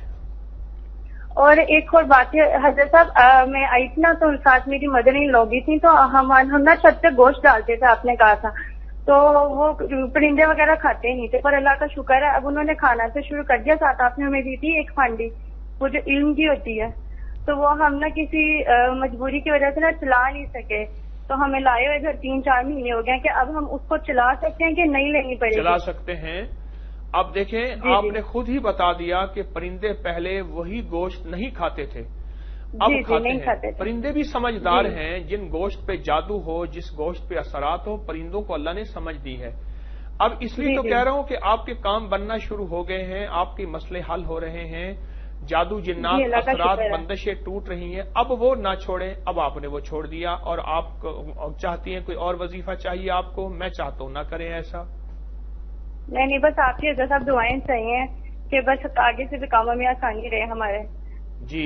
और एक और बात है हजरत साहब, मैं आई थी ना, तो साथ मेरी मदर इन लोग थी, तो हम ना छत पे गोश्त डालते थे, आपने कहा था, तो वो परिंदे वगैरह खाते नहीं थे, पर अल्लाह का शुक्र है अब उन्होंने खाना से शुरू कर दिया। साथ आपने हमें दी थी एक फांडी, वो जो इल्म की होती है, तो वो हम ना किसी मजबूरी की वजह से ना चला नहीं सके, तो हमें लाए हुए घर 3-4 महीने हो गए कि अब हम उसको चला सकते हैं कि नहीं लेनी पड़ेगी? चला सकते हैं। अब देखें, आपने खुद ही बता दिया कि परिंदे पहले वही गोश्त नहीं खाते थे, अब खाते हैं। परिंदे भी समझदार हैं, जिन गोश्त पे जादू हो, जिस गोश्त पे असरात हो, परिंदों को अल्लाह ने समझ दी है। अब इसलिए तो कह रहा हूं कि आपके काम बनना शुरू हो गए हैं, आपके मसले हल हो रहे हैं, जादू, जिन्नात, असरात, बंदिशें टूट रही हैं। अब वो ना छोड़ें, अब आपने वो छोड़ दिया और आप चाहती हैं कोई और वजीफा चाहिए आपको। मैं चाहता हूं ना करें ऐसा। नहीं, बस आपकी हजरत साहब दुआएं चाहिए कि बस आगे से भी कामों में आसानी रहे हमारे। जी,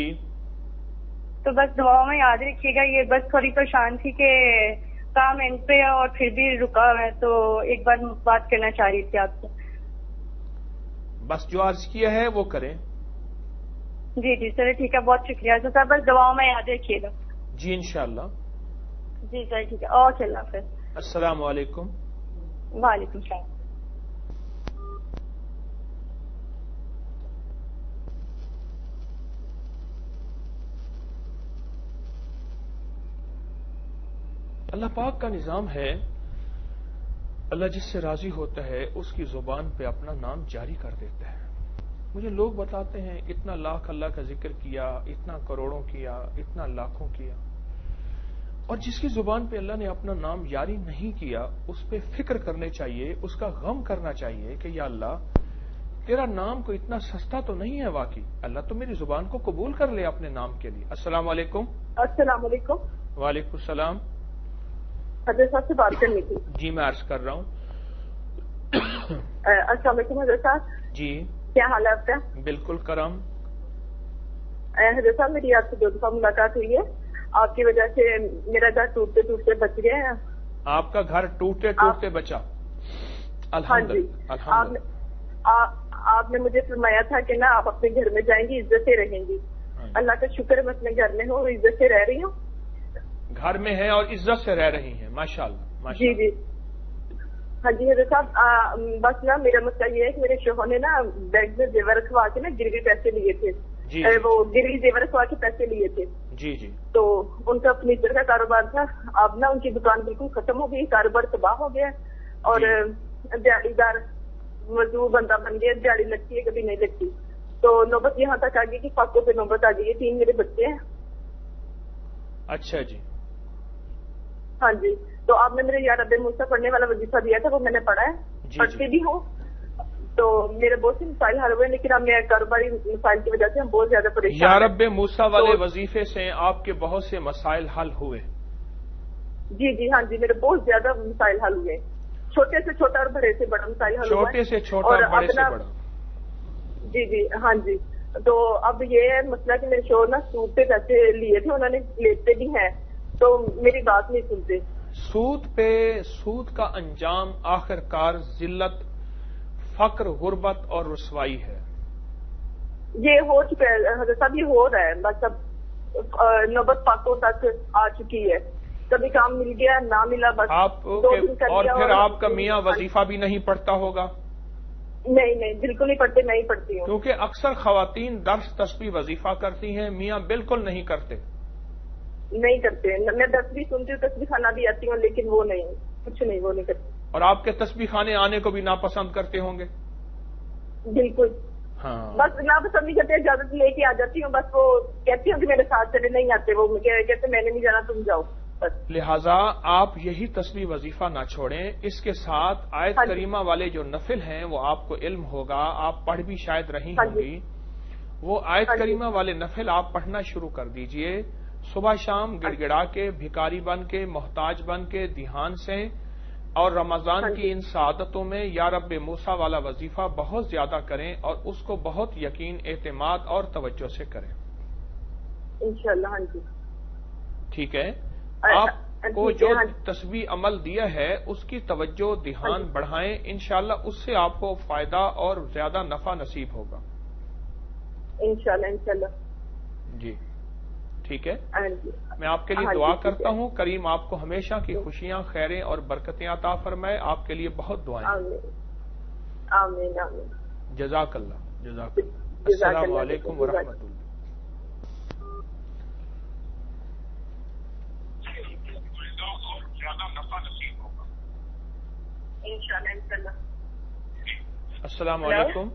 तो बस दुआओं में याद रखिएगा। ये बस थोड़ी परेशान थी कि काम एंड पे है और फिर भी रुका हुआ है, तो एक बार बात करना चाह रही थी आपसे। बस जो अर्ज किया है वो करें। जी जी, चलो ठीक है, बहुत शुक्रिया सर, बस दुआओं में याद रखिएगा। जी इंशाअल्लाह। जी सर, ठीक है, और चलना फिर। अस्सलाम वालेकुम। वालेकुम सलाम। अल्लाह पाक का निजाम है, अल्लाह जिससे राजी होता है उसकी जुबान पे अपना नाम जारी कर देता है। मुझे लोग बताते हैं इतना लाख अल्लाह का जिक्र किया, इतना करोड़ों किया, इतना लाखों किया, और जिसकी जुबान पे अल्लाह ने अपना नाम जारी नहीं किया उस पे फिक्र करने चाहिए, उसका गम करना चाहिए कि या अल्लाह तेरा नाम को इतना सस्ता तो नहीं है वाकई, अल्लाह तो मेरी जुबान को कबूल कर ले अपने नाम के लिए। अस्सलाम वालेकुम। अस्सलाम वालेकुम। वालेकुम सलाम। हजरत साहब से बात करनी थी। जी मैं अर्ज कर रहा हूँ। अस्सलाम वालेकुम हजरत साहब। जी, क्या हाल है आपका? बिल्कुल करम। हजरत साहब, मेरी आपसे 2 दफा मुलाकात हुई है, आपकी वजह से मेरा घर टूटते टूटते बच गया है। आपका घर टूटते टूटते बचा? अल्हम्दुलिल्लाह। आपने मुझे फरमाया था कि ना आप अपने घर में जाएंगी, इज्जत से रहेंगी। अल्लाह का शुक्र है मैं अपने घर में हूँ, इज्जत से रह रही हूँ। घर में है और इज्जत से रह रही हैं, माशाअल्लाह। जी जी, हाँ जी हजरत साहब, बस ना मेरा मसला ये है कि मेरे शोहर ने ना बैंक में जेवर रखवा के ना गिरवी पैसे लिए थे। जी, वो गिरवी जेवर रखवा के पैसे लिए थे। जी जी। तो उनका फर्नीचर का कारोबार था, अब ना उनकी दुकान बिल्कुल खत्म हो गई, कारोबार तबाह हो गया और दिहाड़ीदार मजदूर बंदा बन गया, दिहाड़ी लगती है कभी नहीं लगती। तो नौबत यहाँ तक आ गई कि फाकों पे नौबत आ गई है, 3 मेरे बच्चे हैं। अच्छा जी। हाँ जी, तो आपने मेरे या रब्बे मूसा पढ़ने वाला वजीफा दिया था, वो मैंने पढ़ा है, पढ़ती भी हूँ। तो मेरे बहुत से मसाइल हल हुए, लेकिन अब मेरे कारोबारी मसाइल की वजह से हम बहुत ज्यादा परेशान। या रब्बे मूसा वाले वजीफे से आपके बहुत से मसाइल हल हुए? जी जी, हाँ जी, मेरे बहुत ज्यादा मसाइल हल हुए, छोटे से छोटा और बड़े से बड़ा मसाइल हल हुआ। छोटे से छोटा और बड़े से बड़ा। जी जी, हाँ जी। तो अब ये है मसला कि मेरे शोहर ना सूद पे पैसे लिए थे, उन्होंने लेते भी हैं, तो मेरी बात नहीं सुनते। सूद का अंजाम आखिरकार जिल्लत, फक्र, गुर्बत और रुसवाई है। ये हो चुका है हजरत साहब, ये हो रहा है, बस अब नौबत फाकों तक आ चुकी है। कभी काम मिल गया, ना मिला, बस आप और फिर आपका मियाँ वजीफा भी नहीं पढ़ता होगा? नहीं, बिल्कुल नहीं पढ़ते, नहीं पढ़ती हूँ। क्योंकि अक्सर खवातीन दर्स तस्बीह वजीफा करती हैं, मियाँ बिल्कुल नहीं करते। नहीं करते, मैं तस्बीह सुनती हूँ, तस्बीह खाना भी आती हूँ, लेकिन वो नहीं, कुछ नहीं, वो नहीं करते। और आपके तस्बीह खाने आने को भी नापसंद करते होंगे? बिल्कुल। हाँ, बस नापसंद नहीं करते, इजाजत लेके आ जाती हूँ, बस वो कहती हूँ कि मेरे साथ चले, नहीं आते वो, कहते मैंने नहीं जाना, तुम जाओ बस। लिहाजा आप यही तस्बीह वजीफा ना छोड़ें, इसके साथ आयत करीमा वाले जो नफिल हैं वो आपको इल्म होगा, आप पढ़ भी शायद रही होंगी, वो आयत करीमा वाले नफिल आप पढ़ना शुरू कर दीजिए। सुबह शाम गिड़गिड़ा के, भिकारी बन के, मोहताज बन के, ध्यान से, और रमजान की इन सादतों में या रब्बे मूसा वाला वजीफा बहुत ज्यादा करें और उसको बहुत यकीन, एतमाद और तवज्जो से करें इंशाल्लाह। हाँ जी, ठीक है। आपको जो तस्बीह अमल दिया है उसकी तवज्जो, ध्यान बढ़ाएं, इंशाल्लाह उससे आपको फायदा और ज्यादा नफा नसीब होगा इंशाल्लाह। जी, ठीक है। मैं आपके लिए दुआ करता हूँ, करीम आपको हमेशा की खुशियां, खैरें और बरकतें अता फरमाए। आपके लिए बहुत दुआएं। आमीन आमीन। जज़ाकल्लाह जज़ाकल्लाह। अस्सलामु अलैकुम व रहमतुल्लाह। अस्सलामु अलैकुम।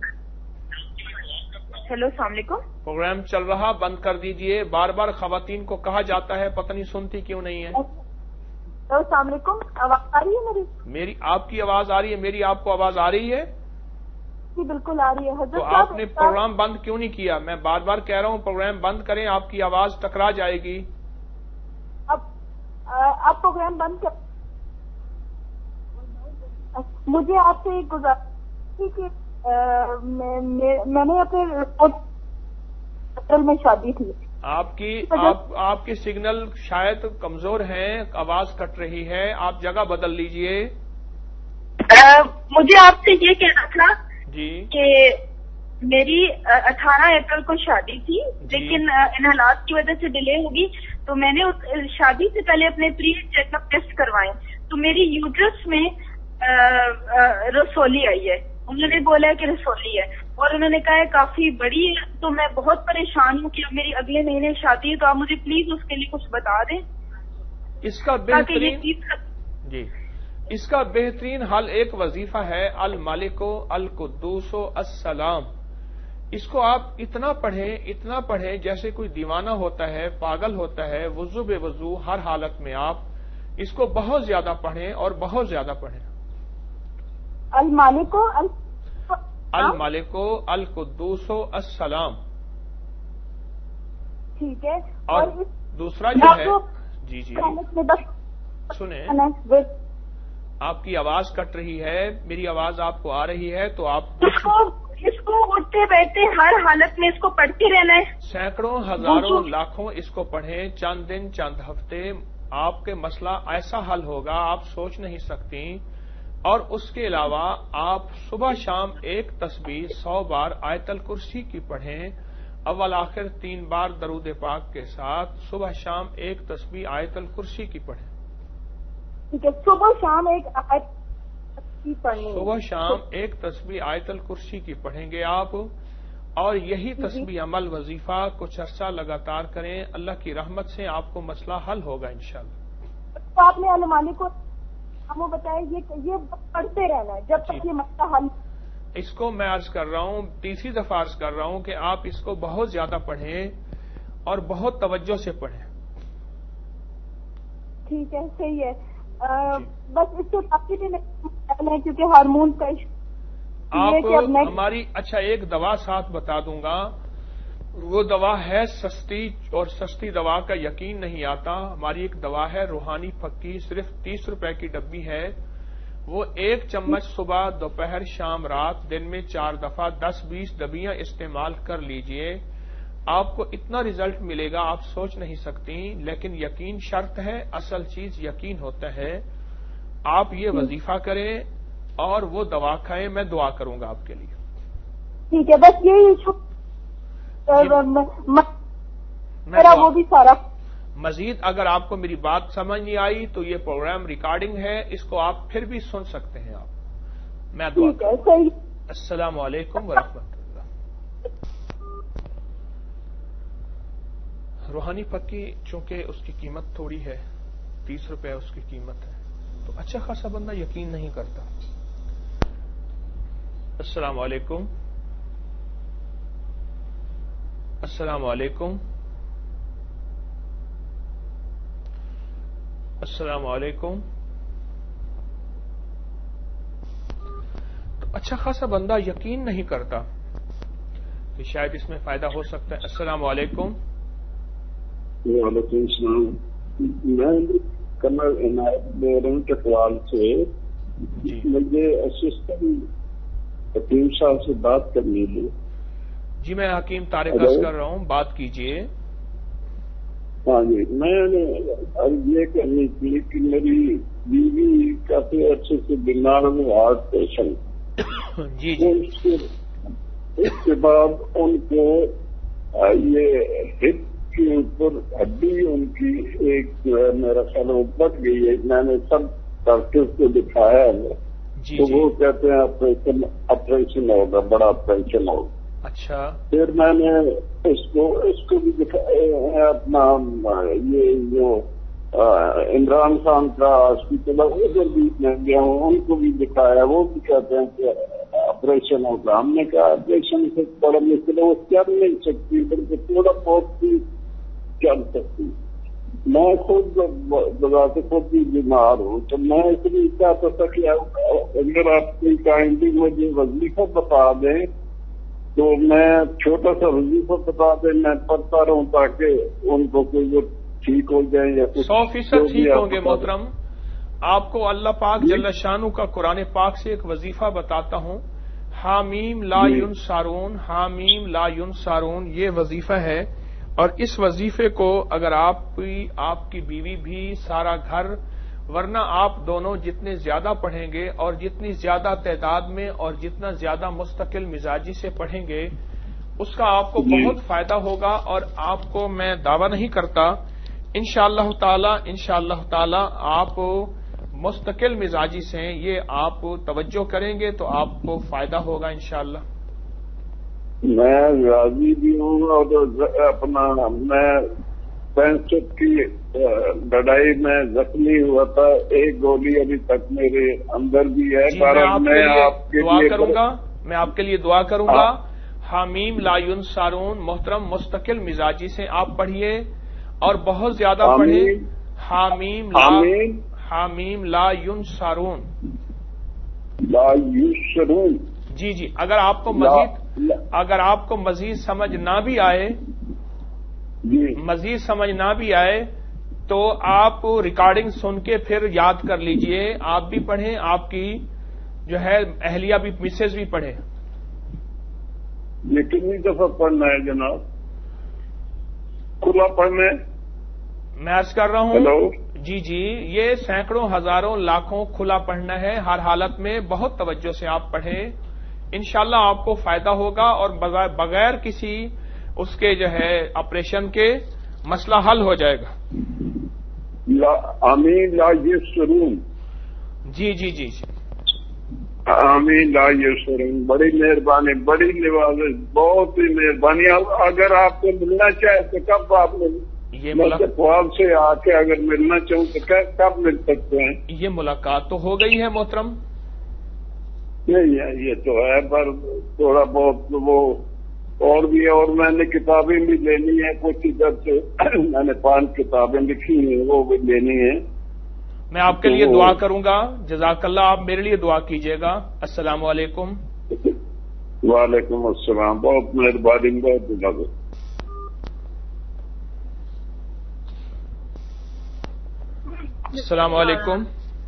हेलो, अस्सलाम वालेकुम। प्रोग्राम चल रहा, बंद कर दीजिए। बार बार खवातीन को कहा जाता है, पता नहीं सुनती क्यों नहीं है। अस्सलाम वालेकुम, आवाज आ रही है मेरी आपकी आवाज आ रही है, मेरी आपको आवाज आ रही है? जी बिल्कुल आ रही है। तो आपने प्रोग्राम बंद क्यों नहीं किया? मैं बार बार कह रहा हूँ प्रोग्राम बंद करें, आपकी आवाज टकरा जाएगी। अब आप प्रोग्राम बंद कर। मुझे आपसे एक गुजारिश कि मैंने अपने होटल में शादी थी। आपकी सिग्नल शायद कमजोर हैं, आवाज कट रही है, आप जगह बदल लीजिए। मुझे आपसे ये कहना था जी कि मेरी 18 अप्रैल को शादी थी, लेकिन इन हालात की वजह से डिले होगी, तो मैंने उस शादी से पहले अपने प्री चेकअप टेस्ट करवाए, तो मेरी यूट्रस में रसौली आई है। उन्होंने बोला है कि रसौली है, और उन्होंने कहा है काफी बड़ी है। तो मैं बहुत परेशान हूँ कि अब मेरी अगले महीने शादी है, तो आप मुझे प्लीज उसके लिए कुछ बता दें। इसका बेहतरीन हल एक वजीफा है, अल मालिको अल कुद्दूसो अस्सलाम। इसको आप इतना पढ़ें जैसे कोई दीवाना होता है, पागल होता है, वुजू बेवजू हर हालत में आप इसको बहुत ज्यादा पढ़ें और बहुत ज्यादा पढ़ें। अल मालिको अल कुद्दूसो अस्सलाम। ठीक है। और दूसरा जो है, जी सुने, आपकी आवाज कट रही है, मेरी आवाज आपको आ रही है, तो आप इसको उठते बैठते हर हालत में इसको पढ़ते रहना है। सैकड़ों, हजारों, लाखों इसको पढ़ें, चंद दिन, चंद हफ्ते, आपके मसला ऐसा हल होगा आप सोच नहीं सकती। और उसके अलावा आप सुबह शाम एक तस्बीह 100 बार आयतल कुर्सी की पढ़ें, अव्वल आखिर 3 बार दरूद पाक के साथ सुबह शाम एक तस्बीह आयतल कुर्सी की पढ़ें। ठीक है, सुबह शाम एक तस्बीह आयतल कुर्सी की पढ़ेंगे आप, और यही तस्बीह अमल वजीफा कुछ अर्सा लगातार करें। अल्लाह की रहमत से आपको मसला हल होगा इंशाअल्लाह। तो आपने अलमानी को हमें बताया ये पढ़ते रहना है जब तक ये मसला हल। इसको मैं अर्ज कर रहा हूं, तीसरी दफा अर्ज कर रहा हूं कि आप इसको बहुत ज्यादा पढ़ें और बहुत तवज्जो से पढ़ें। ठीक है, सही है। बस इससे काफी दिन है क्योंकि हार्मोन का आप हमारी एक दवा साथ बता दूंगा, वो दवा है सस्ती, और सस्ती दवा का यकीन नहीं आता। हमारी एक दवा है रूहानी फक्की, सिर्फ 30 रुपए की डब्बी है। वो 1 चम्मच सुबह, दोपहर, शाम, रात, दिन में 4 दफा 10-20 डब्बियां इस्तेमाल कर लीजिए, आपको इतना रिजल्ट मिलेगा आप सोच नहीं सकती। लेकिन यकीन शर्त है, असल चीज यकीन होता है। आप ये वजीफा करें और वो दवा खाएं, मैं दुआ करूंगा आपके लिए। ठीक है, बस यही मेरा वो भी सारा। मजीद अगर आपको मेरी बात समझ नहीं आई तो ये प्रोग्राम रिकॉर्डिंग है, इसको आप फिर भी सुन सकते हैं आप। मैं दुआ करूंगा। अस्सलाम वालेकुम वरहमतुल्लाह। रूहानी पक्की चूंकि उसकी कीमत थोड़ी है, 30 रुपए उसकी कीमत है, तो अच्छा खासा बंदा यकीन नहीं करता। अस्सलाम वालेकुम। अस्सलाम वालेकुम। अस्सलाम वालेकुम। तो अच्छा खासा बंदा यकीन नहीं करता कि शायद इसमें फायदा हो सकता है। अस्सलाम वालेकुम। वालेकुम सलाम। मैं कमर इनायत बेरंग के सवाल से मुझे असिस्टेंट हकीम साहब से बात करनी है। जी मैं हकीम तारिक असगर कर रहा हूँ, बात कीजिए। हाँ जी, मैंने ये करनी थी कि मेरी बीवी काफी अच्छे से बीमार में हार्ट पेशेंट। जी जी। इसके बाद उनको ये हिप के ऊपर हड्डी उनकी एक जो है मेरा ख्याल वो बढ़ गई है। मैंने सब डॉक्टर को दिखाया है तो वो कहते हैं ऑपरेशन होगा, बड़ा ऑपरेशन होगा। अच्छा। फिर मैंने इसको भी दिखाया अपना ये जो इमरान खान का हॉस्पिटल है उधर भी मैं गया हूँ, उनको भी दिखाया, वो भी कहते हैं कि ऑपरेशन होगा। हमने कहा ऑपरेशन से बड़ा मुश्किल है, वो चल नहीं सकती बल्कि थोड़ा बहुत भी चल सकती। मैं खुद बता से खुद भी बीमार हूँ, तो मैं इसलिए चाहता था कि अगर आप कोई काइंडली मुझे वजीफा बता दें तो मैं छोटा सा वजीफा बता दें, मैं पढ़ता रहूं ताकि उनको कोई वो ठीक हो जाए या कुछ। 100% ठीक होंगे मोहतरम। आपको अल्लाह पाक जल्ल शानु का कुरान पाक से एक वजीफा बताता हूं। हामीम ला युन सारून, हामीम ला युन सारून, ये वजीफा है। और इस वजीफे को अगर आपकी बीवी भी, सारा घर, वरना आप दोनों जितने ज्यादा पढ़ेंगे और जितनी ज्यादा तादाद में और जितना ज्यादा मुस्तकिल मिजाजी से पढ़ेंगे उसका आपको बहुत फायदा होगा। और आपको मैं दावा नहीं करता, इंशाअल्लाह ताला आप मुस्तकिल मिजाजी से ये आप तवज्जो करेंगे तो आपको फायदा होगा इंशाअल्लाह। मैं राजी भी हूँ और अपना मैं 65 की लड़ाई में जख्मी हुआ था, एक गोली अभी तक मेरे अंदर भी है। मैं आपके लिए दुआ करूंगा। हामीम लायुन सारून, मोहतरम मुस्तकिल मिजाजी से आप पढ़िए और बहुत ज्यादा पढ़िए। हामीम लायुन सारून, जी जी। अगर आपको मजीद समझ ना भी आए, तो आप रिकॉर्डिंग सुन के फिर याद कर लीजिए। आप भी पढ़ें, आपकी जो है अहलिया भी, मिसेज भी पढ़े। ये कितनी दफा पढ़ना है जनाब? खुला पढ़ना है? मैं अर्ज कर रहा हूं। जी जी, ये सैकड़ों, हजारों, लाखों खुला पढ़ना है। हर हालत में बहुत तवज्जो से आप पढ़ें, इंशाअल्लाह आपको फायदा होगा और बगैर किसी उसके जो है ऑपरेशन के मसला हल हो जाएगा। आमीन ला यसरून। जी जी जी जी। आमीन ला यसरून। बड़ी मेहरबानी, बड़ी नवाज़िश, बहुत ही मेहरबानी। अगर आपको मिलना चाहे तो कब आप ख्वाब से आके अगर मिलना चाहूँ तो कब मिल सकते हैं? ये मुलाकात तो हो गई है मोहतरम। नहीं ये तो है, पर थोड़ा बहुत वो और भी, और मैंने किताबें भी लेनी है कुछ इधर से। मैंने 5 किताबें लिखी हैं, वो भी लेनी है। मैं आपके लिए दुआ करूंगा। जज़ाकल्लाह, आप मेरे लिए दुआ कीजिएगा। अस्सलाम वालेकुम। वालेकुम अस्सलाम, बहुत मेहरबानी, बहुत धन्यवाद। अस्सलाम वालेकुम।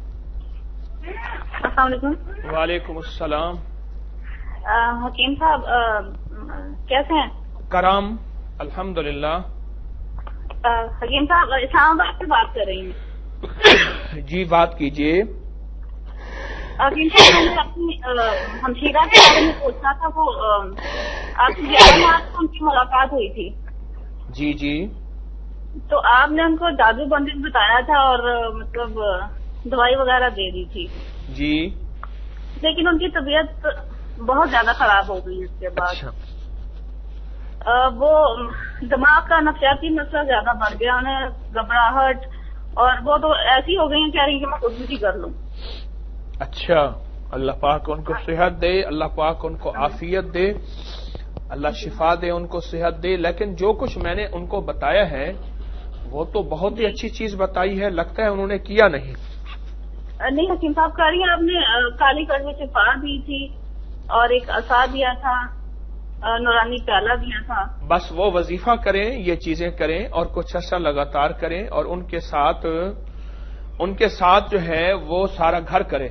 वालेकुम अस्सलाम। हकीम साहब कैसे हैं? कराम, अल्हम्दुलिल्लाह। हकीम साहब इस्लामाबाद से बात कर रही हूँ। जी बात कीजिए। हकीम साहब, मैंने अपनी हमशीरा के बारे में पूछना था। वो आपकी 11 मार्च को उनकी मुलाकात हुई थी। जी जी। تو آپ نے ان کو جادو بندش بتایا تھا اور مطلب دوائی وغیرہ دے دی تھی جی، لیکن ان کی طبیعت بہت زیادہ خراب ہو گئی اس کے بعد. اچھا. وہ دماغ کا نفسیاتی مسئلہ زیادہ بڑھ گیا، انہیں گھبراہٹ، اور وہ تو ایسی ہو گئی ہیں، کہہ رہی ہیں کہ میں خودکشی کر لوں. اچھا، اللہ پاک ان کو صحت دے، اللہ پاک ان کو عافیت دے، اللہ شفا دے، ان کو صحت دے. لیکن جو کچھ میں نے ان کو بتایا ہے وہ تو بہت ہی اچھی چیز بتائی ہے، لگتا ہے انہوں نے کیا نہیں. نہیں حکیم صاحب، کہہ رہی ہیں آپ نے کالی کڑوے شفا دی تھی اور ایک عصا دیا تھا، نورانی پیالہ دیا تھا. بس وہ وظیفہ کریں، یہ چیزیں کریں اور کچھ عرصہ لگاتار کریں، اور ان کے ساتھ جو ہے وہ سارا گھر کریں.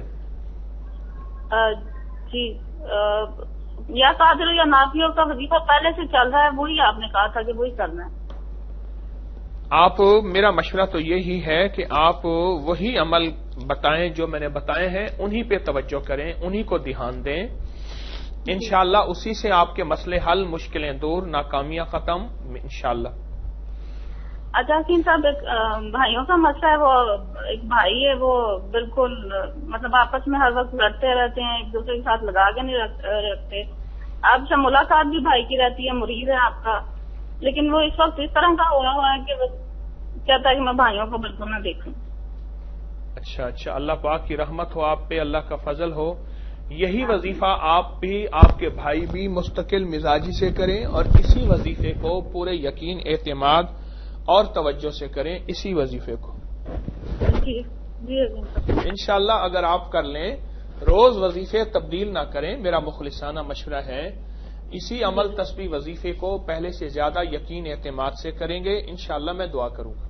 جی، یا قادر یا نافیوں کا وظیفہ پہلے سے چل رہا ہے، وہی آپ نے کہا تھا کہ وہی کرنا ہے. آپ، میرا مشورہ تو یہی ہے کہ آپ وہی عمل بتائیں جو میں نے بتائے ہیں، انہی پہ توجہ کریں، انہی کو دھیان دیں. انشاءاللہ اسی سے آپ کے مسئلے حل، مشکلیں دور، ناکامیاں ختم انشاءاللہ. اچھا حکیم صاحب، ایک بھائیوں کا مسئلہ ہے. وہ ایک بھائی ہے، وہ بالکل مطلب آپس میں ہر وقت لڑتے رہتے ہیں، ایک دوسرے کے ساتھ لگا کے نہیں رکھتے. آپ سے ملاقات بھی بھائی کی رہتی ہے، مرید ہے آپ کا، لیکن وہ اس وقت اس طرح کا ہوا ہے کہ وہ کہتا ہے کہ میں بھائیوں کو بالکل نہ دیکھوں. اچھا، اللہ پاک کی رحمت ہو آپ پہ، اللہ کا فضل ہو. یہی وظیفہ آپ بھی، آپ کے بھائی بھی مستقل مزاجی سے کریں، اور اسی وظیفے کو پورے یقین، اعتماد اور توجہ سے کریں، اسی وظیفے کو. جی انشاءاللہ اگر آپ کر لیں، روز وظیفے تبدیل نہ کریں، میرا مخلصانہ مشورہ ہے. اسی عمل تسبیح وظیفے کو پہلے سے زیادہ یقین اعتماد سے کریں گے، انشاءاللہ میں دعا کروں گا.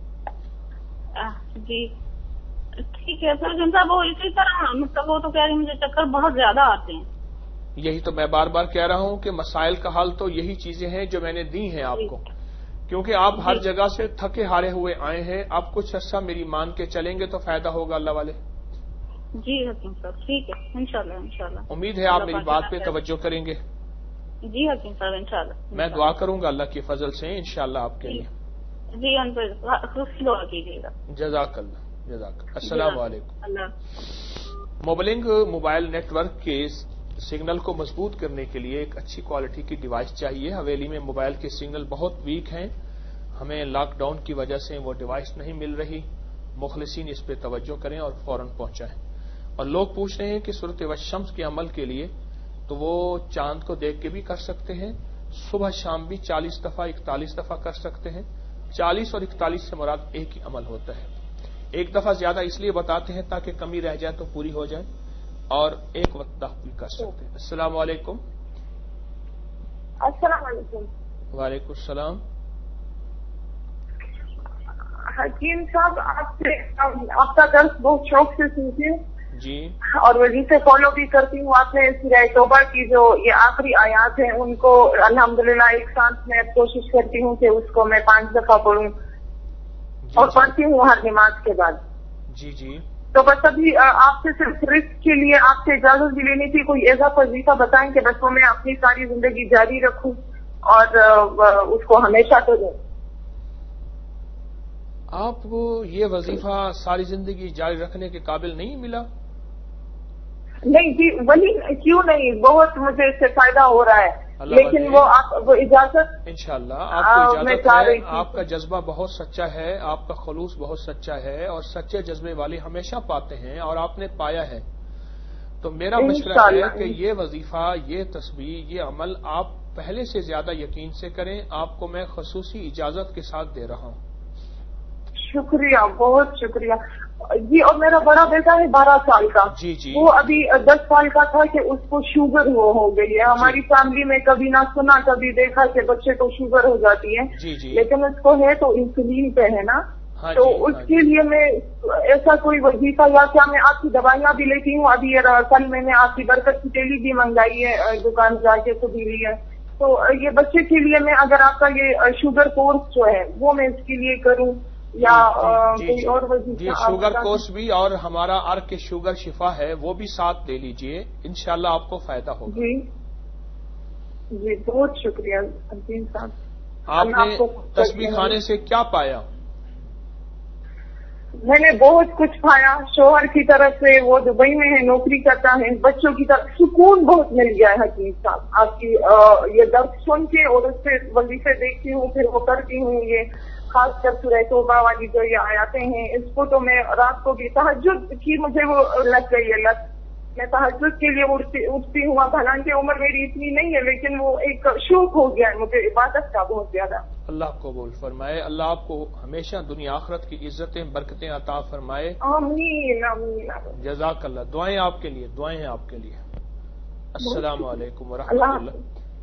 جی ٹھیک ہے سر. جن صاحب وہ اسی طرح مطلب وہ تو کہہ رہی مجھے چکر بہت زیادہ آتے ہیں. یہی تو میں بار بار کہہ رہا ہوں کہ مسائل کا حل تو یہی چیزیں ہیں جو میں نے دی ہیں آپ کو، کیونکہ آپ ہر جگہ سے تھکے ہارے ہوئے آئے ہیں. اب کچھ عرصہ میری مان کے چلیں گے تو فائدہ ہوگا اللہ والے. جی حکیم صاحب ٹھیک ہے، انشاءاللہ. امید ہے آپ میری بات پہ توجہ کریں گے. جی حکیم صاحب انشاءاللہ. میں دعا کروں گا اللہ کے فضل سے انشاءاللہ آپ کے لیے. جی ان پر دعا کیجیے گا. جزاک اللہ. السلام علیکم. موبلنگ موبائل نیٹ ورک کے سگنل کو مضبوط کرنے کے لیے ایک اچھی کوالٹی کی ڈیوائس چاہیے. حویلی میں موبائل کے سگنل بہت ویک ہیں، ہمیں لاک ڈاؤن کی وجہ سے وہ ڈیوائس نہیں مل رہی. مخلصین اس پہ توجہ کریں اور فوراً پہنچائیں. اور لوگ پوچھ رہے ہیں کہ سورۃ والشمس کے عمل کے لیے تو وہ چاند کو دیکھ کے بھی کر سکتے ہیں، صبح شام بھی 40 دفعہ 41 دفعہ کر سکتے ہیں. 40 اور 41 سے مراد ایک ہی عمل ہوتا ہے. ایک دفعہ زیادہ اس لیے بتاتے ہیں تاکہ کمی رہ جائے تو پوری ہو جائے، اور ایک وقت بھی کر سکتے ہیں. السلام علیکم. السلام علیکم. وعلیکم السلام. حکیم صاحب، آپ کا درس بہت شوق سے سنتی ہوں جی، اور وظیفے فالو بھی کرتی ہوں. آپ نے سورہ توبہ کی جو یہ آخری آیات ہیں ان کو الحمدللہ ایک سانس میں کوشش کرتی ہوں کہ اس کو میں 5 دفعہ پڑھوں اور پڑھتی ہوں ہر نماز کے بعد. جی. تو بس ابھی آپ سے صرف رزق کے لیے آپ سے اجازت بھی لینی تھی. کوئی ایسا وظیفہ بتائیں کہ بس وہ میں اپنی ساری زندگی جاری رکھوں اور اس کو ہمیشہ کروں. آپ کو یہ وظیفہ ساری زندگی جاری رکھنے کے قابل نہیں ملا؟ نہیں جی، وہی کیوں نہیں، بہت مجھے اس سے فائدہ ہو رہا ہے، لیکن وہ اجازت انشاءاللہ آپ کو اجازت ہے. آپ کا جذبہ بہت سچا ہے، آپ کا خلوص بہت سچا ہے، اور سچے جذبے والے ہمیشہ پاتے ہیں، اور آپ نے پایا ہے. تو میرا مشورہ ہے کہ یہ وظیفہ، یہ تسبیح، یہ عمل آپ پہلے سے زیادہ یقین سے کریں. آپ کو میں خصوصی اجازت کے ساتھ دے رہا ہوں. شکریہ، بہت شکریہ جی. اور میرا بڑا بیٹا ہے 12 سال کا. جی. وہ ابھی 10 سال کا تھا کہ اس کو شوگر ہو گئی ہے. ہماری فیملی میں کبھی نہ سنا کبھی دیکھا کہ بچے کو شوگر ہو جاتی ہے. جی. لیکن اس کو ہے تو انسولین پہ ہے نا. تو اس کے لیے میں ایسا کوئی وظیفہ یا کیا، میں آپ کی دوائیاں بھی لیتی ہوں. ابھی کل میں نے آپ کی برکت کی تیلی بھی منگائی ہے دکان جا کے خود ہی لی ہے. تو یہ بچے کے لیے میں اگر آپ کا یہ شوگر کورس جو ہے وہ میں اس کے لیے کروں یا کوئی اور وظیفہ؟ جی، شوگر کورس بھی اور ہمارا ارک شوگر شفا ہے وہ بھی ساتھ لے لیجئے، انشاءاللہ آپ کو فائدہ ہوگا. جی بہت شکریہ حکیم صاحب. आपने तस्बीह खाने से क्या पाया؟ मैंने बहुत कुछ पाया। शोहर की तरफ से, वो दुबई में है, नौकरी करता है, बच्चों की तरफ सुकून बहुत मिल गया है। हकीम साहब, आपकी ये दर्द सुन के और उससे वजीफे देखती हूँ, फिर वो करती हूँ। ये खासकर सूरह तौबा वाली जो ये आयातें हैं, इसको तो मैं रात को भी तहज्जुद की मुझे वो लग गई है लत। मैं तहज्जुद के लिए उठती हूँ। अब हालांकि उम्र मेरी इतनी नहीं है, लेकिन वो एक शौक हो गया है मुझे इबादत का बहुत ज्यादा। अल्लाह कबूल फरमाए। अल्लाह आपको हमेशा दुनिया आखिरत की इज्जतें बरकतें अता फरमाए। आमीन आमीन। जज़ाकल्लाह। दुआएं आपके लिए, दुआएं हैं आपके लिए। अस्सलाम वालेकुम व रहमतुल्लाह।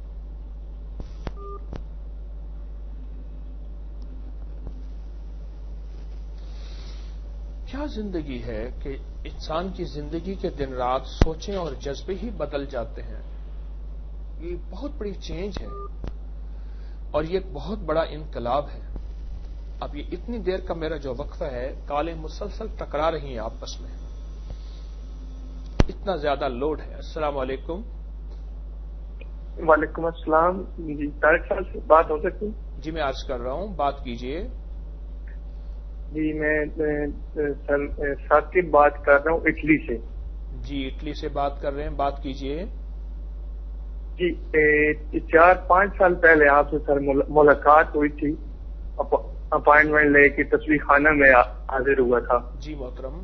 क्या जिंदगी है कि इंसान की जिंदगी के दिन रात सोचें और जज्बे ही बदल जाते हैं। ये बहुत बड़ी चेंज है और ये एक बहुत बड़ा इनकलाब है। अब ये इतनी देर का मेरा जो वक्फा है, कालें मुसलसल टकरा रही हैं आपस में, इतना ज्यादा लोड है। अस्सलाम वालेकुम। वालेकुम अस्सलाम। जी तारिक साहब से बात हो सकती है? जी मैं अर्ज कर रहा हूं, बात कीजिए। जी मैं सर साकिब बात कर रहा हूँ इटली से। जी इटली से बात कर रहे हैं, बात कीजिए। जी 4-5 साल पहले आपसे सर मुलाकात हुई थी, अपॉइंटमेंट लेके तस्वीर खाना में हाजिर हुआ था। जी मोहतरम।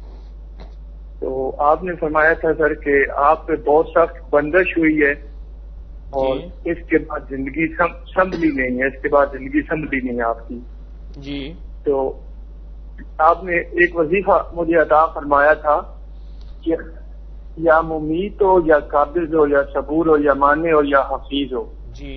तो आपने फरमाया था सर कि आप पे बहुत सख्त बंदिश हुई है और इसके बाद जिंदगी संभली नहीं है, इसके बाद जिंदगी संभली नहीं है आपकी। जी तो आपने एक वजीफा मुझे अता फरमाया था कि या मुमीत हो या काबिज हो या सबूर हो या माने हो या हफीज हो। जी।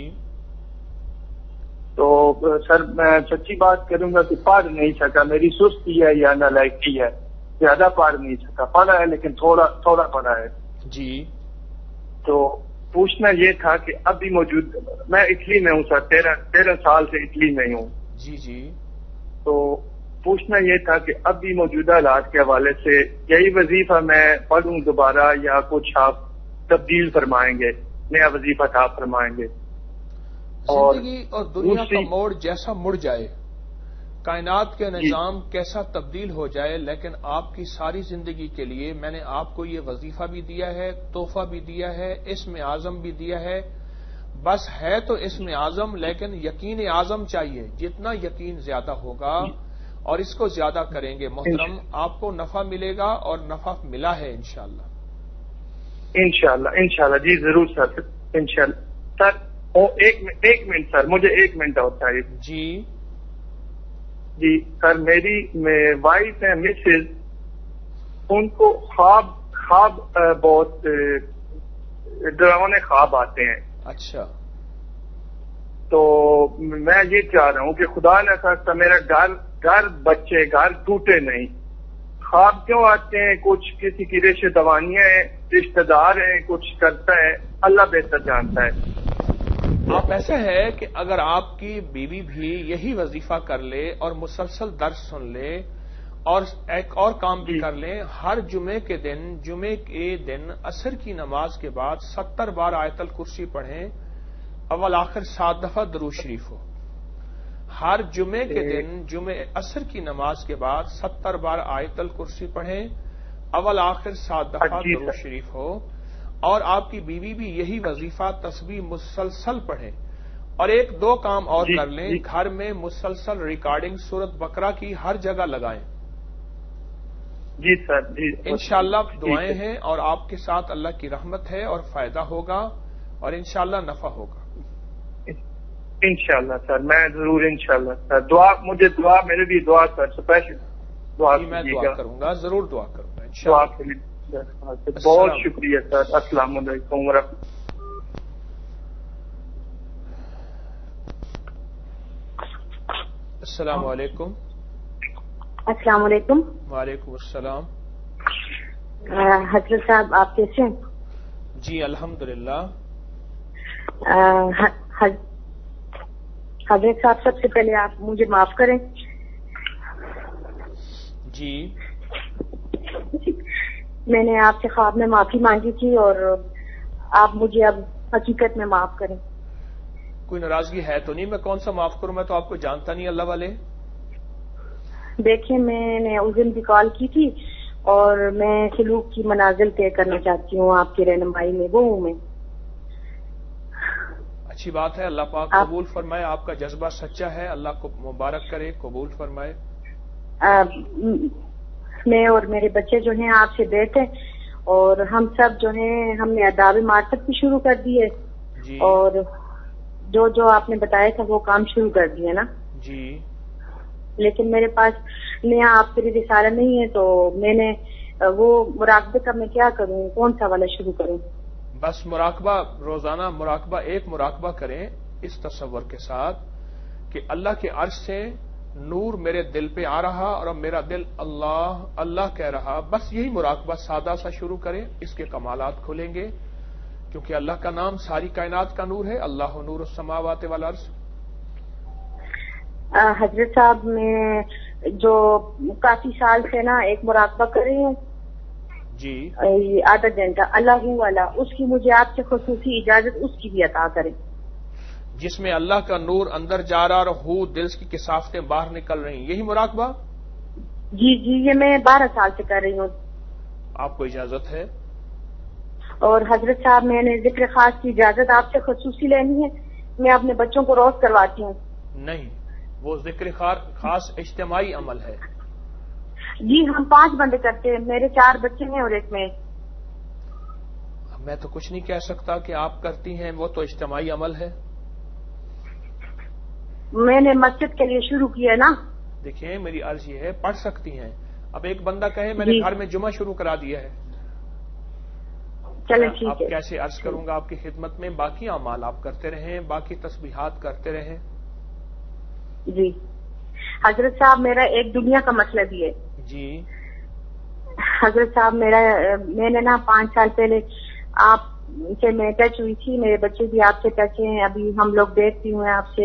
तो सर मैं सच्ची बात करूंगा कि पढ़ नहीं सका, मेरी सुस्ती है या नालायकी है, ज्यादा पढ़ नहीं सका। पढ़ा है लेकिन थोड़ा थोड़ा पढ़ा है। जी। तो पूछना ये था कि अभी मौजूद, मैं इटली में हूँ सर, 13 साल से इटली में हूँ। जी जी। तो पूछना ये था कि अभी मौजूदा हालात के हवाले से यही वजीफा मैं पढ़ूं दोबारा या कुछ आप तब्दील फरमाएंगे, नया वजीफा था आप फरमाएंगे? जिंदगी और दुनिया का मोड़ जैसा मुड़ जाए, कायनात के निजाम कैसा तब्दील हो जाए, लेकिन आपकी सारी जिंदगी के लिए मैंने आपको ये वजीफा भी दिया है, तोहफा भी दिया है, इस्म आजम भी दिया है। बस है तो इस्म आजम, लेकिन यकीन आजम चाहिए। जितना यकीन ज्यादा होगा और इसको ज्यादा करेंगे मोहतरम, आपको नफा मिलेगा और नफा मिला है इंशाअल्लाह। इंशाअल्लाह जी जरूर सर, इंशाअल्लाह। सर एक मिनट सर, मुझे 1 मिनट और चाहिए। जी सर, मेरी वाइफ है मिसेज, उनको ख्वाब बहुत डरावने ख्वाब आते हैं। अच्छा। तो मैं ये चाह रहा हूँ कि खुदा न खास्ता मेरा घर बच्चे घर टूटे नहीं। ख्वाब क्यों आते हैं? कुछ किसी की रिश्ते दवानियां हैं, रिश्तेदार हैं, कुछ करता है, अल्लाह बेहतर जानता है। आप ऐसा है कि अगर आपकी बीवी भी यही वजीफा कर ले और मुसलसल दर्स सुन ले और एक और काम भी कर लें, हर जुमे के दिन असर की नमाज के बाद 70 बार आयतल कुर्सी पढ़ें, अव्वल आखिर 7 दफा दरूद शरीफ हो। हर जुमे के दिन असर की नमाज के बाद 70 बार आयतल कुर्सी पढ़ें, अव्वल आखिर 7 दफा दरूद शरीफ हो। और आपकी बीवी भी यही वजीफा तस्बीह मुसलसल पढ़े और 1-2 काम और कर लें। घर में मुसलसल रिकॉर्डिंग सूरत बकरा की हर जगह लगाएं। जी सर जी। इंशाअल्लाह दुआएं हैं और आपके साथ अल्लाह की रहमत है और फायदा होगा और इंशाअल्लाह नफा होगा। इंशाअल्लाह सर, मैं जरूर इंशाअल्लाह सर। मुझे मेरे लिए दुआ सर, स्पेशल दुआ कीजिएगा। मैं दुआ करूंगा, जरूर दुआ करूंगा इंशाअल्लाह। दुआ के लिए बहुत शुक्रिया सर। अस्सलाम वालेकुम व अस्सलाम वालेकुम। अस्सलाम वालेकुम। वालेकुम अस्सलाम। हजरत साहब आप कैसे हैं? जी अल्हम्दुलिल्लाह। हजरत साहब सबसे पहले आप मुझे माफ करें। जी। मैंने आपसे ख्वाब में माफी मांगी थी और आप मुझे अब हकीकत में माफ करें। कोई नाराजगी है तो नहीं, मैं कौन सा माफ करूं, मैं तो आपको जानता नहीं अल्लाह वाले। देखिए मैंने उस दिन भी कॉल की थी और मैं सलूक की मनाजिल तय करना चाहती हूँ आपकी रहनुमाई में, वो हूँ मैं। अच्छी बात है, अल्लाह पाक कबूल फरमाए, आपका जज्बा सच्चा है, अल्लाह को मुबारक करे, कबूल फरमाए। मैं और मेरे बच्चे जो हैं आपसे बेटे और हम सब जो हैं हमने आदाब मार्फत भी शुरू कर दिए और जो जो आपने बताया था वो काम शुरू कर दिए ना जी। लेकिन मेरे पास नया आपके लिए रिसाला नहीं है, तो मैंने वो मुराकबे का मैं क्या करूं, कौन सा वाला शुरू करूं? बस मुराकबा, रोजाना मुराकबा, एक मुराकबा करें इस तसव्वुर के साथ कि अल्लाह के अर्श से नूर मेरे दिल पे आ रहा और अब मेरा दिल अल्लाह अल्लाह कह रहा। बस यही मुराकबा सादा सा शुरू करें, इसके कमालात खुलेंगे, क्योंकि अल्लाह का नाम सारी कायनात का नूर है। अल्लाह नूर समावात वल अर्ज़। हजरत साहब मैं जो काफी साल से ना एक मुराकबा कर रही हूँ जी, आधा घंटा अल्लाह वाला, उसकी मुझे आपसे खुसूसी इजाजत उसकी भी अता करें, जिसमें अल्लाह का नूर अंदर जा रहा और हू दिल की किसाफतें बाहर निकल रही, यही मुराकबा। जी जी, ये मैं 12 साल से कर रही हूँ। आपको इजाजत है? और हजरत साहब मैंने जिक्र खास की इजाजत आपसे खुसूसी लेनी है, मैं अपने बच्चों को रोज करवाती हूँ। नहीं, वो जिक्र खास इज्तिमाई अमल है। जी हम 5 बंदे करते हैं, मेरे 4 बच्चे हैं और एक मैं तो कुछ नहीं कह सकता कि आप करती हैं, वो तो इज्तिमाई अमल है। मैंने मस्जिद के लिए शुरू किया ना। देखिए मेरी अर्ज ये है, पढ़ सकती हैं। अब एक बंदा कहे मैंने घर में जुमा शुरू करा दिया है, चलें ठीक आप है। कैसे अर्ज करूंगा आपकी खिदमत में। बाकी अमाल आप करते रहें, बाकी तस्बीहात करते रहें। जी हजरत साहब मेरा एक दुनिया का मसला भी है। जी हजरत साहब मैंने ना 5 साल पहले आपसे मैं टच हुई थी, मेरे बच्चे भी आपसे टच हैं, अभी हम लोग देखती हुए आपसे।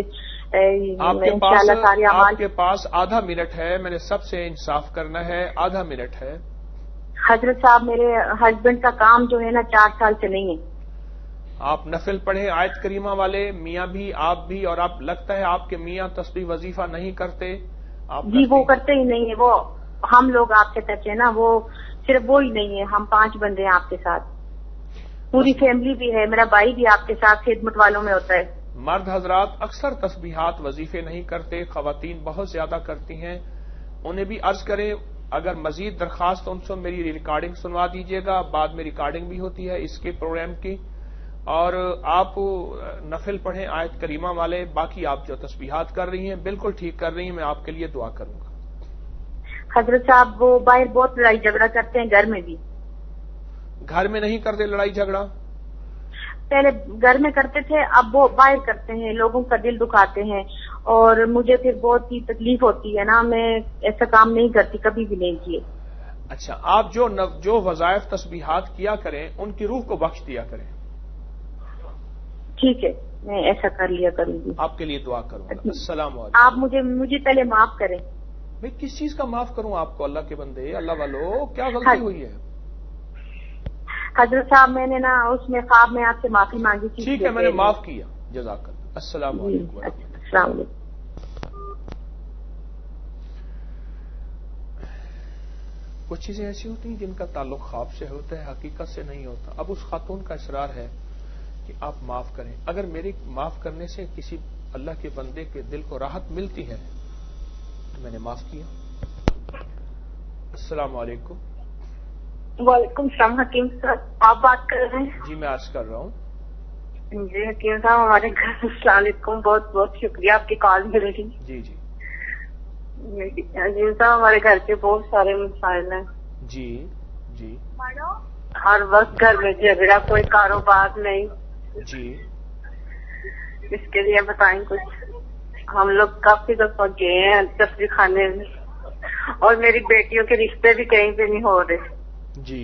आपके पास आधा मिनट है, मैंने सबसे इंसाफ करना है, आधा मिनट है। हजरत साहब मेरे हस्बैंड का काम जो है ना 4 साल से नहीं है। आप नफिल पढ़े आयत करीमा वाले, मियाँ भी आप भी, और आप लगता है आपके मियाँ तस्बीह वजीफा नहीं करते। आप जी वो करते ही नहीं है, वो हम लोग आपसे टच है ना, वो सिर्फ वो ही नहीं है, हम 5 बंदे हैं आपके साथ, पूरी फैमिली भी है, मेरा भाई भी आपके साथ खिदमत वालों में होता है। मर्द हजरात अक्सर तस्बीहात वजीफे नहीं करते, खवातीन बहुत ज्यादा करती हैं, उन्हें भी अर्ज करें। अगर मजीद दरखास्त उनसे मेरी रिकॉर्डिंग सुनवा दीजिएगा, बाद में रिकॉर्डिंग भी होती है इसके प्रोग्राम की। और आप नफिल पढ़ें आयत करीमा वाले, बाकी आप जो तस्बीहात कर रही हैं बिल्कुल ठीक कर रही हैं, मैं आपके लिए दुआ करूंगा। हजरत साहब वो बाहर बहुत लड़ाई झगड़ा करते हैं, घर में भी। घर में नहीं करते लड़ाई झगड़ा? पहले घर में करते थे, अब वो बाहर करते हैं, लोगों का दिल दुखाते हैं और मुझे फिर बहुत ही तकलीफ होती है ना, मैं ऐसा काम नहीं करती, कभी भी नहीं किए। अच्छा, आप जो वज़ाइफ तस्बीहात किया करें उनकी रूह को बख्श दिया करें। ठीक है, मैं ऐसा कर लिया करूंगी, आपके लिए दुआ करूंगा। अस्सलाम वालेकुम। आप मुझे पहले माफ करें। मैं किस चीज का माफ करूं आपको? अल्लाह के बंदे, अल्लाह वालों, क्या गलती हुई है? हजरत साहब मैंने ना उसमें ख्वाब में आपसे माफी मांगी थी। ठीक है, मैंने माफ किया, जज़ाकल्लाह। अस्सलाम वालेकुम। अस्सलाम वालेकुम। कुछ चीजें ऐसी होती हैं जिनका ताल्लुक ख्वाब से होता है, हकीकत से नहीं होता। अब उस खातून का इसरार है कि आप माफ करें। अगर मेरे माफ करने से किसी अल्लाह के बंदे के दिल को राहत मिलती है तो मैंने माफ किया। अस्सलाम वालेकुम। वालेकुम सलाम। हकीम साहब आप बात कर रहे हैं? जी मैं अर्ज कर रहा हूँ। जी हकीम साहब हमारे घर, अस्सलाम वालेकुम, बहुत बहुत शुक्रिया आपकी कॉल मिल रही। जी जी हकीम साहब हमारे घर के बहुत सारे मसाइल हैं। जी जी। हर वक्त घर में झगड़ा, कोई कारोबार नहीं जी। इसके लिए बताएं कुछ। हम लोग काफी दफा गए हैं तस्वीर खाने में और मेरी बेटियों के रिश्ते भी कहीं पे नहीं हो रहे। जी।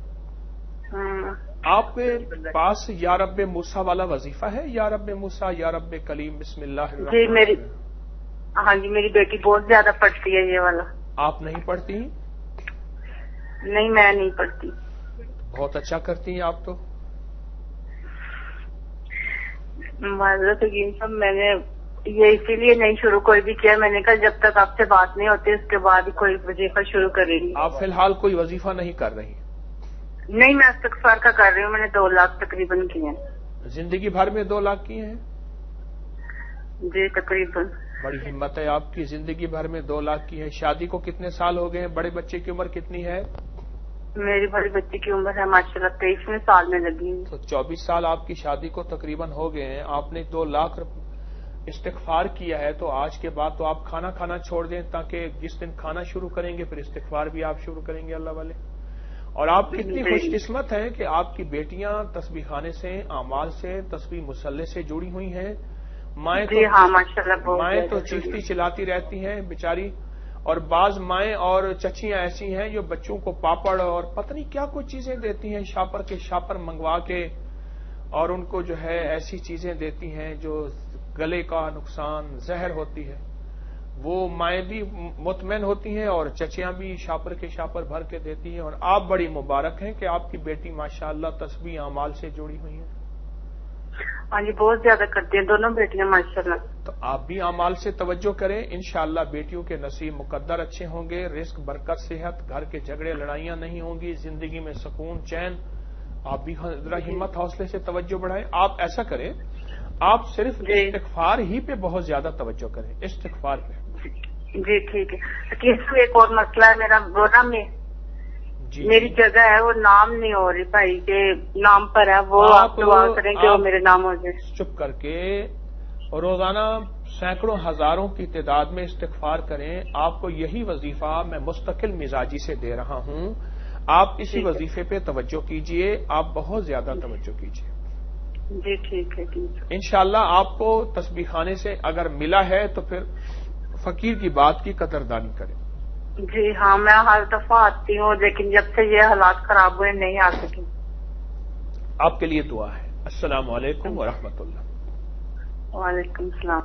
आपके पास या रब्बे मूसा वाला वजीफा है? या रब्बे मूसा, या रब्बे कलीम, बिस्मिल्लाह। जी हाँ जी, मेरी बेटी बहुत ज्यादा पढ़ती है ये वाला। आप नहीं पढ़ती? नहीं मैं नहीं पढ़ती। बहुत अच्छा करती हैं आप तो। معذرت حکیم صاحب، میں نے یہ اسی لیے نہیں شروع کوئی بھی کیا، میں نے کہا جب تک آپ سے بات نہیں ہوتی اس کے بعد ہی کوئی وظیفہ شروع کریں گی. آپ فی الحال کوئی وظیفہ نہیں کر رہی؟ نہیں، میں استغفار کا کر رہی ہوں، میں نے 2 لاکھ تقریباً کیے ہیں. زندگی بھر میں 2 لاکھ کیے ہیں؟ جی تقریباً. بڑی ہمت ہے آپ کی، زندگی بھر میں 2 لاکھ کی ہے. شادی کو کتنے سال ہو گئے ہیں؟ بڑے بچے کی عمر کتنی ہے؟ میری بڑی بچی کی عمر ہے ماشاءاللہ 23ویں سال میں لگی ہے. تو 24 سال آپ کی شادی کو تقریباً ہو گئے ہیں. آپ نے 2 لاکھ استغفار کیا ہے، تو آج کے بعد تو آپ کھانا چھوڑ دیں، تاکہ جس دن کھانا شروع کریں گے پھر استغفار بھی آپ شروع کریں گے اللہ والے. اور آپ کتنی خوش قسمت ہیں کہ آپ کی بیٹیاں تسبیح خانے سے، اعمال سے، تسبیح مصلی سے جڑی ہوئی ہیں. مائیں تو چیختی چلاتی رہتی ہیں بیچاری، اور بعض مائیں اور چچیاں ایسی ہیں جو بچوں کو پاپڑ اور پتہ نہیں کیا کچھ چیزیں دیتی ہیں، شاپر کے شاپر منگوا کے، اور ان کو جو ہے ایسی چیزیں دیتی ہیں جو گلے کا نقصان، زہر ہوتی ہے. وہ مائیں بھی مطمئن ہوتی ہیں اور چچیاں بھی شاپر کے شاپر بھر کے دیتی ہیں. اور آپ بڑی مبارک ہیں کہ آپ کی بیٹی ماشاءاللہ تسبیح اعمال سے جڑی ہوئی ہیں. ہاں جی، بہت زیادہ کرتی ہیں دونوں بیٹیاں ماشاءاللہ. تو آپ بھی اعمال سے توجہ کریں، انشاءاللہ بیٹیوں کے نصیب مقدر اچھے ہوں گے، رزق، برکت، صحت، گھر کے جھگڑے لڑائیاں نہیں ہوں گی، زندگی میں سکون، چین. آپ بھی ذرا ہمت حوصلے سے توجہ بڑھائیں. آپ ایسا کریں، آپ صرف استغفار ہی پہ بہت زیادہ توجہ کریں، استغفار پہ. جی ٹھیک ہے. ایک اور مسئلہ ہے میرا، روزہ میں میری جگہ ہے وہ نام نہیں ہو رہی بھائی کے نام پر ہے، وہ آپ دعا کریں کہ وہ میرے نام ہو جائے. چپ کر کے روزانہ سینکڑوں ہزاروں کی تعداد میں استغفار کریں. آپ کو یہی وظیفہ میں مستقل مزاجی سے دے رہا ہوں، آپ اسی وظیفے پہ توجہ کیجئے، آپ بہت زیادہ توجہ کیجئے. جی ٹھیک ہے. انشاءاللہ آپ کو تسبیح خانے سے اگر ملا ہے تو پھر فقیر کی بات کی قدردانی کریں. جی ہاں، میں ہر دفعہ آتی ہوں لیکن جب سے یہ حالات خراب ہوئے نہیں آ سکی. آپ کے لیے دعا ہے. السلام علیکم ورحمۃ اللہ. وعلیکم السلام.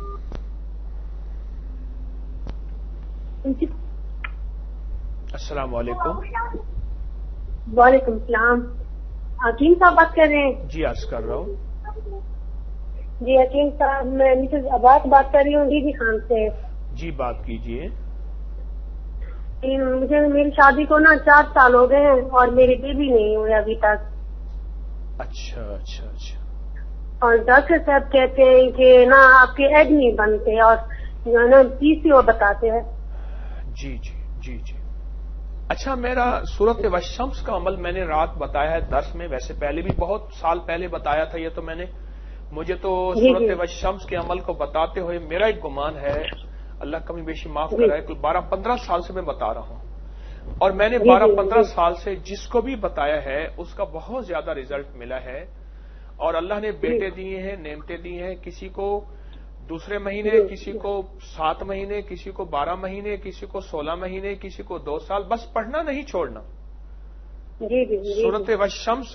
السلام علیکم. وعلیکم السلام. حکیم صاحب بات کر رہے ہیں؟ جی عرض کر رہا ہوں. جی حکیم صاحب، میں مسز عباس بات کر رہی ہوں بی بی خان سے. جی بات کیجیے. مجھے میری شادی کو 4 سال ہو گئے ہیں اور میری بیبی نہیں ہوئی ابھی تک. اچھا. اور ڈاکٹر صاحب کہتے ہیں کہ آپ کے ایگ نہیں بنتے اور PCO بتاتے ہیں. جی. اچھا، میرا سورۃ والشمس کا عمل میں نے رات بتایا ہے درس میں، ویسے پہلے بھی بہت سال پہلے بتایا تھا یہ تو میں نے. مجھے تو سورۃ والشمس کے عمل کو بتاتے ہوئے میرا ایک گمان ہے، اللہ کمی بیشی معاف کرائے، کوئی 12-15 سال سے میں بتا رہا ہوں. اور میں نے 12-15 سال سے جس کو بھی بتایا ہے اس کا بہت زیادہ رزلٹ ملا ہے. اور اللہ نے بیٹے دیے ہیں، نعمتیں دی ہیں، کسی کو دوسرے مہینے، کسی کو 7 مہینے، کسی کو 12 مہینے، کسی کو 16 مہینے، کسی کو 2 سال. بس پڑھنا نہیں چھوڑنا. سورۃ والشمس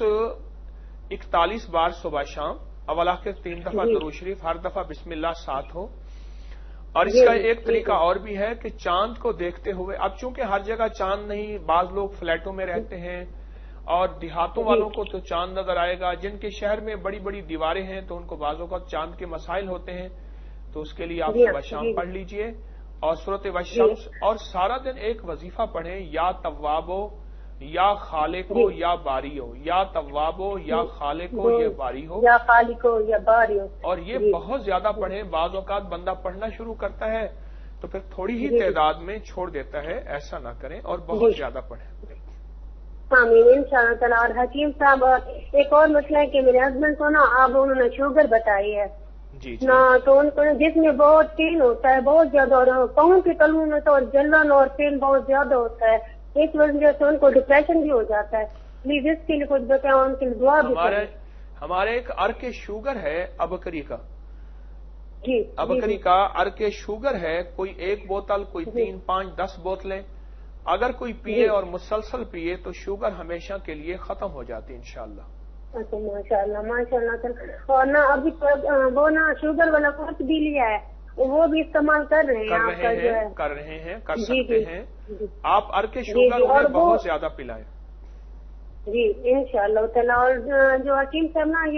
41 بار صبح شام، اول آخر 3 دفعہ درود شریف، ہر دفعہ بسم اللہ ساتھ ہو. اور اس کا ایک طریقہ اور بھی ہے کہ چاند کو دیکھتے ہوئے، اب چونکہ ہر جگہ چاند نہیں، بعض لوگ فلیٹوں میں رہتے ہیں اور دیہاتوں والوں کو تو چاند نظر آئے گا، جن کے شہر میں بڑی بڑی دیواریں ہیں تو ان کو بعض اوقات چاند کے مسائل ہوتے ہیں، تو اس کے لیے آپ صبح شام پڑھ لیجئے. اور سورۃ والشمس، اور سارا دن ایک وظیفہ پڑھیں، یا توابو یا خالقو یا باریو، یا توابو یا خالقو یا باریو، یا خالقو یا باریو. اور یہ بہت زیادہ پڑھیں. بعض اوقات بندہ پڑھنا شروع کرتا ہے تو پھر تھوڑی ہی تعداد میں چھوڑ دیتا ہے، ایسا نہ کریں اور بہت زیادہ پڑھیں. آمین انشاءاللہ تعالیٰ. اور حکیم صاحب ایک اور مسئلہ ہے کہ میرے ہسبینڈ کو اب انہوں نے شوگر بتائی ہے. جی. تو ان کو جس میں بہت پین ہوتا ہے بہت زیادہ، اور پاؤں کے تلوؤں میں تو اور جلن اور پین بہت زیادہ ہوتا ہے، اس وجہ سے ان کو ڈپریشن بھی ہو جاتا ہے. پلیز اس کے لیے کچھ بتائیں، ان کے لیے دعا بھی کریں. ہمارے ایک ارک شوگر ہے ابکری کا. جی. ابکری کا ارک شوگر ہے، کوئی 1 بوتل، کوئی 3، 5، 10 بوتلیں اگر کوئی پیے اور مسلسل پیے تو شوگر ہمیشہ کے لیے ختم ہو جاتی ہے انشاءاللہ. اچھا ماشاء اللہ. اور ابھی وہ شوگر والا کورس بھی لیا ہے، وہ بھی استعمال کر رہے ہیں. کر سکتے ہیں. آپ ارک شوگر انہیں بہت زیادہ پلائیں. جی انشاءاللہ تعالیٰ. اور جو حکیم صاحب یہ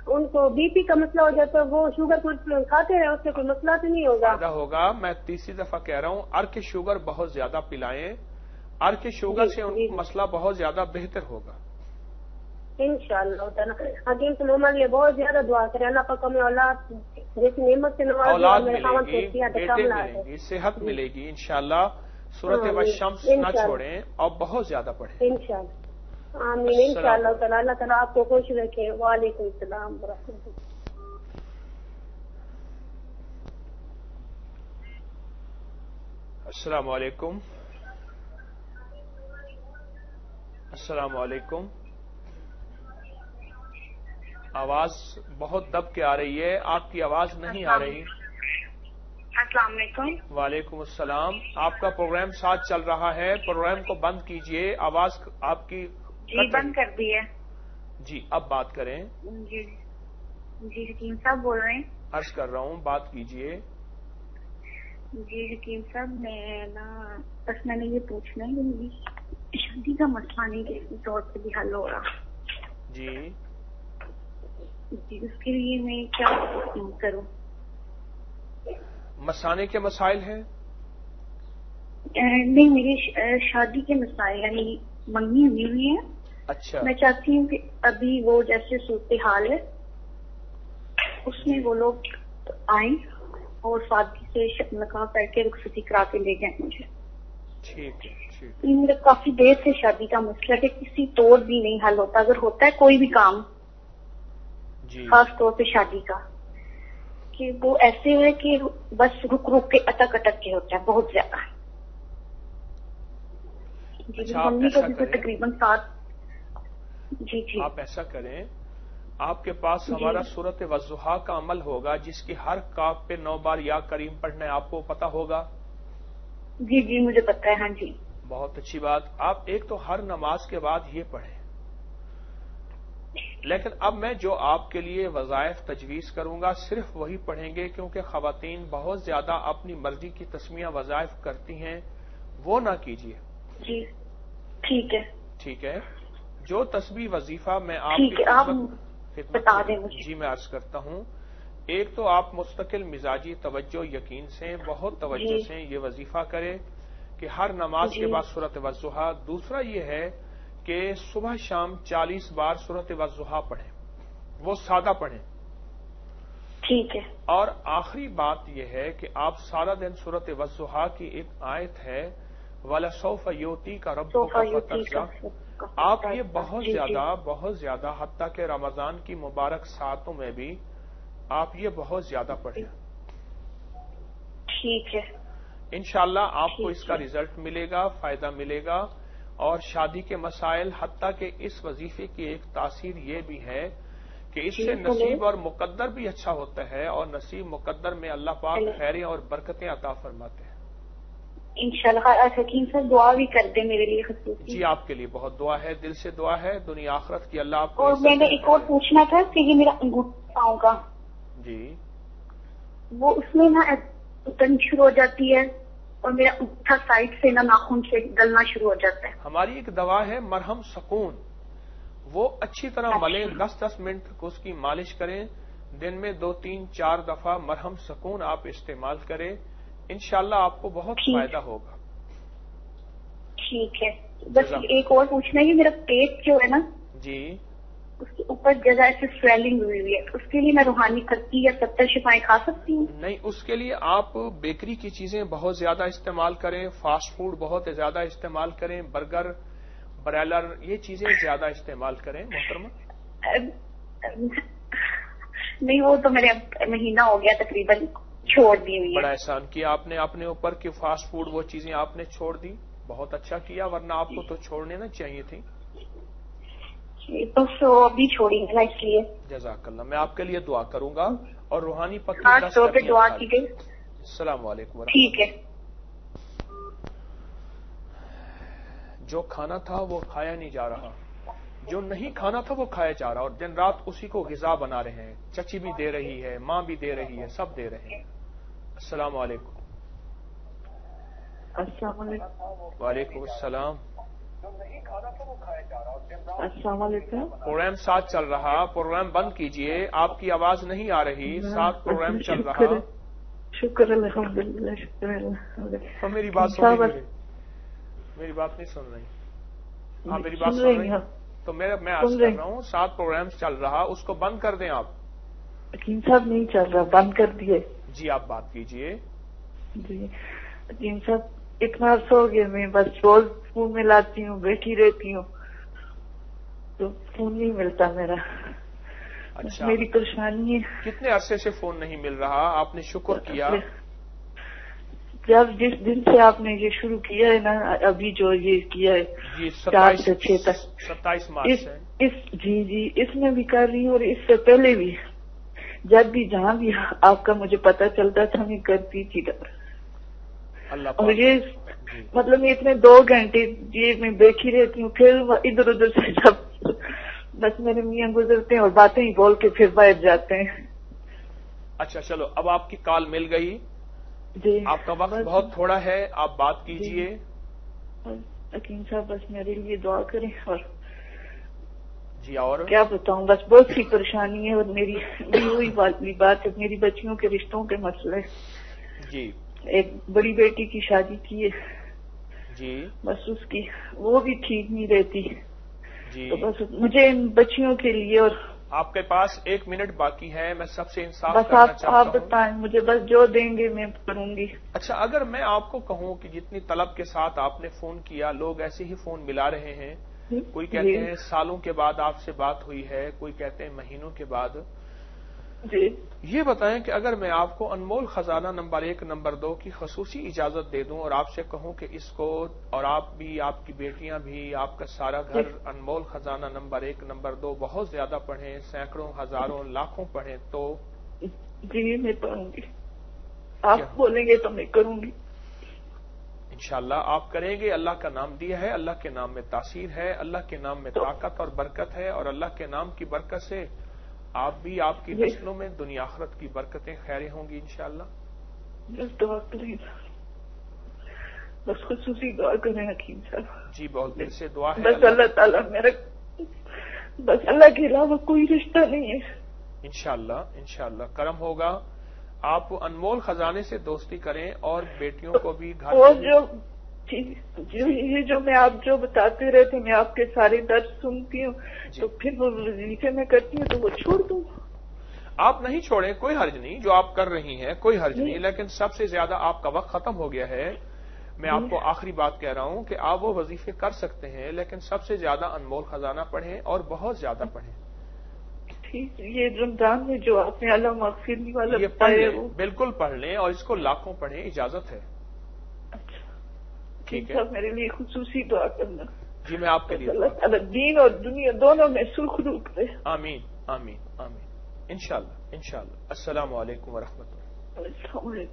उनको बीपी का मसला हो जाता है, वो शुगर कुछ खाते हैं, उससे कोई मसला तो नहीं होगा? फायदा होगा। मैं तीसरी दफा कह रहा हूं, अर्क शुगर बहुत ज्यादा पिलाएं, अर्क शुगर से उनको मसला बहुत ज्यादा बेहतर होगा इंशाअल्लाह। हकीम से मोहम्मद लिए बहुत ज्यादा दुआ करें, अल्लाह पाक हमें औलाद जैसी नेमत से नवाज, औलाद मिलेगी, बेटे मिलेंगी, सेहत मिलेगी इंशाअल्लाह। सूरत वशम्स न छोड़ें और बहुत ज्यादा पढ़ें इंशाअल्लाह। आमीन इंशाअल्लाह। अल्लाह ताला आपको खुश रखे। वालेकुम सलाम व रहमतुल्लाह। अस्सलाम वालेकुम। अस्सलाम वालेकुम। आवाज बहुत दब के आ रही है, आपकी आवाज नहीं आ रही। अस्सलाम वालेकुम। वालेकुम अस्सलाम। आपका प्रोग्राम साथ चल रहा है, प्रोग्राम को बंद कीजिए, आवाज आपकी जी बंद कर दी है। जी अब बात करें। जी जी हकीम साहब बोल रहे हैं। अर्ज कर रहा हूँ, बात कीजिए। जी हकीम साहब मैं ना बस मैंने ये पूछना है कि मेरी शादी का मसला नहीं किसी तौर से भी हल हो रहा। जी जी उसके लिए मैं क्या करूं? मसाने के मसाइल हैं? नहीं मेरी शादी के मसाइल है, मेरी मंगनी हुई है। अच्छा। मैं चाहती हूँ कि अभी वो जैसे सूरत हाल है उसमें वो लोग आए और शादी से नकाह करके रुखसती करा के ले गए मुझे। ठीक है ठीक है। मेरा काफी देर से शादी का मसला है, किसी तौर भी नहीं हल होता। अगर होता है कोई भी काम खास तौर पे शादी का, कि वो ऐसे है कि बस रुक रुक के अटक अटक के होता है बहुत ज्यादा। अच्छा, आप ऐसा करें, तकरीबन 7। जी आप ऐसा करें, आपके पास हमारा सूरत वज़ुहा का अमल होगा जिसकी हर काफ पे 9 बार या करीम पढ़ना है, आपको पता होगा? जी जी मुझे पता है। हाँ जी बहुत अच्छी बात। आप एक तो हर नमाज के बाद ये पढ़ें, लेकिन अब मैं जो आपके लिए वज़ाइफ तजवीज करूंगा सिर्फ वही पढ़ेंगे, क्योंकि खवातीन बहुत ज्यादा अपनी मर्जी की तस्मियां वज़ाइफ करती हैं, वो ना कीजिए। जी ठीक है। ठीक है। जो तस्बीह वजीफा मैं आपकी बता दें मुझे। जी मैं अर्ज करता हूं, एक तो आप मुस्तकिल मिजाजी तवज्जो यकीन से बहुत तवज्जो से ये वजीफा करें कि हर नमाज के बाद सूरत वज़ुहा। दूसरा ये है कि सुबह शाम 40 बार सूरत वज़ुहा पढ़ें, वो सादा पढ़ें। ठीक है। और आखिरी बात यह है कि आप सारा दिन सूरत वज़ुहा की एक आयत है वलसौफ योती का रब्बुका फतरज़ा, आप ये बहुत ज्यादा हत्ता के रमजान की मुबारक सातों में भी आप ये बहुत ज्यादा पढ़ें। ठीक है। इंशाअल्लाह आपको इसका रिजल्ट मिलेगा, फायदा मिलेगा। और शादी के मसाइल, हत्ता के इस वजीफे की एक तासीर ये भी है कि इससे नसीब और मुकद्दर भी अच्छा होता है, और नसीब मुकद्दर में अल्लाह पाक खैरें और बरकतें अता फरमाते हैं। इंशाअल्लाह। हकीम सर दुआ भी कर दे मेरे लिए खसूसी। जी आपके लिए बहुत दुआ है, दिल से दुआ है, दुनिया आखिरत की अल्लाह आपको। और मैंने एक और पूछना था कि ये मेरा अंगूठा पाँव का जी वो उसमें ना उतरनी शुरू हो जाती है और मेरा अंगूठा साइड से ना नाखून से गलना शुरू हो जाता है। हमारी एक दवा है मरहम सुकून, वो अच्छी तरह मले, 10-10 मिनट को उसकी मालिश करें, दिन में 2-3-4 दफा मरहम सुकून आप इस्तेमाल करें, इंशाअल्लाह आपको बहुत फायदा होगा। ठीक है। बस एक और पूछना है, मेरा पेट जो है ना जी उसके ऊपर जगह ऐसे स्वेलिंग हुई हुई है, उसके लिए मैं रूहानी पत्ती या 70 शिफाएं खा सकती हूँ? नहीं, उसके लिए आप बेकरी की चीजें बहुत ज्यादा इस्तेमाल करें, फास्ट फूड बहुत ज्यादा इस्तेमाल करें, बर्गर ब्रेलर ये चीजें ज्यादा इस्तेमाल करें मोहतरमा। नहीं वो तो मेरे महीना हो गया तकरीबन छोड़ दी हुई है। बड़ा एहसान किया आपने अपने ऊपर कि फास्ट फूड वो चीजें आपने छोड़ दी, बहुत अच्छा किया, वरना आपको तो छोड़ने ना चाहिए थी। तो अभी छोड़ी ना, इसलिए जज़ाकल्लाह। मैं आपके लिए दुआ करूंगा और रूहानी पत्ती पे दुआ की गई। अस्सलाम वालेकुम। ठीक है। जो खाना था वो खाया नहीं जा रहा, जो नहीं खाना था वो खाया जा रहा, और दिन रात उसी को ग़िज़ा बना रहे हैं। चची भी दे रही है, माँ भी दे रही है, सब दे रहे हैं। अस्सलाम वालेकुम। वालेकुम अस्सलाम। अस्सलाम वालेकुम। प्रोग्राम 7 चल रहा, प्रोग्राम बंद कीजिए, आपकी आवाज नहीं आ रही। 7 प्रोग्राम चल रहा। शुक्र अल्हम्दुलिल्लाह, शुक्र अल्हम्दुलिल्लाह। तो मेरी बात सुन रही, मेरी बात नहीं सुन रही। हाँ मेरी बात सुन रही। तो मैं आज कर रहा हूँ, 7 प्रोग्राम चल रहा, उसको बंद कर दें आप। हकीम साहब नहीं चल रहा, बंद कर दिए। जी आप बात कीजिए। जी हकीम साहब, इतना अर्सा हो गया, मैं बस रोज फोन मिलाती हूँ, बैठी रहती हूँ, तो फोन नहीं मिलता मेरा। अच्छा, मेरी परेशानी है। कितने अरसे से फोन नहीं मिल रहा? आपने शुक्र किया जब जिस दिन से आपने ये शुरू किया है ना, अभी जो ये किया है जी 4 से 6 तक, 27 मार्च से जी इसमें भी कर रही हूँ, और इससे पहले भी जब भी जहाँ भी आपका मुझे पता चलता था मैं करती थी। और ये मतलब इतने 2 घंटे ये मैं बैठी रहती हूँ, फिर इधर उधर से जब बस मेरे मियाँ गुजरते हैं और बातें ही बोल के फिर बाहर जाते हैं। अच्छा चलो, अब आपकी कॉल मिल गई जी। आपका वक्त बहुत थोड़ा है, आप बात कीजिए। हकीम साहब बस मेरे लिए दुआ करें। और जी और क्या बताऊं, बस बहुत सी परेशानी है, और मेरी वही बात है, मेरी बच्चियों के रिश्तों के मसले। जी एक बड़ी बेटी की शादी की है जी, बस उसकी वो भी ठीक नहीं रहती जी। तो बस मुझे इन बच्चियों के लिए। और आपके पास 1 मिनट बाकी है, मैं सबसे इंसाफ बस करना चाहता हूं। आप बताएं मुझे, बस जो देंगे मैं करूंगी। अच्छा, अगर मैं आपको कहूं कि जितनी तलब के साथ आपने फोन किया, लोग ऐसे ही फोन मिला रहे हैं, कोई कहते हैं सालों के बाद आपसे बात हुई है, कोई कहते हैं महीनों के बाद जी। ये बताएं कि अगर मैं आपको अनमोल खजाना नंबर 1 नंबर 2 की खसूसी इजाजत दे दूं और आपसे कहूं कि इसको, और आप भी, आपकी बेटियां भी, आपका सारा घर अनमोल खजाना नंबर 1 नंबर 2 बहुत ज्यादा पढ़ें, सैकड़ों हजारों लाखों पढ़ें, तो जी मैं पढ़ूंगी। आप बोलेंगे तो मैं करूंगी इंशाल्लाह। आप करेंगे, अल्लाह का नाम दिया है, अल्लाह के नाम में तासीर है, अल्लाह के नाम में ताकत और बरकत है, और अल्लाह के नाम की बरकत से आप भी, आपकी नस्लों में दुनिया आखिरत की बरकतें खैरें होंगी इंशाल्लाह। बस दुआ करें, बस खुसूसी दुआ करें हकीम साहब। जी बहुत दिल से दुआ है। बस अल्लाह ताला मेरा, बस अल्लाह के अलावा कोई रिश्ता नहीं है। इंशाल्लाह इंशाल्लाह करम होगा। आप अनमोल खजाने से दोस्ती करें और बेटियों को भी घर और ये जो मैं आप जो बताते रहते, मैं आपके सारे दर्द सुनती हूँ, तो फिर वो वजीफे में करती हूँ तो वो छोड़ दूँ। आप नहीं छोड़ें, कोई हर्ज नहीं, जो आप कर रही हैं कोई हर्ज नहीं, लेकिन सबसे ज्यादा आपका वक्त खत्म हो गया है। मैं आपको आखिरी बात कह रहा हूं कि आप वो वजीफे कर सकते हैं, लेकिन सबसे ज्यादा अनमोल खजाना पढ़ें और बहुत ज्यादा पढ़ें। ठीक, ये रमजान में जो आपने अल्लाह मगफिरनी वाला ये पढ़ लें, बिल्कुल पढ़ लें, और इसको लाखों पढ़ें, इजाजत है। ठीक है, मेरे लिए खुसूसी दुआ करना। जी मैं आपके लिए अल्लाह ताला दीन और दुनिया दोनों में सुरखरू करे। आमीन आमीन आमीन इंशाल्लाह इंशाल्लाह। अस्सलाम वालेकुम वरहमतुल्लाह।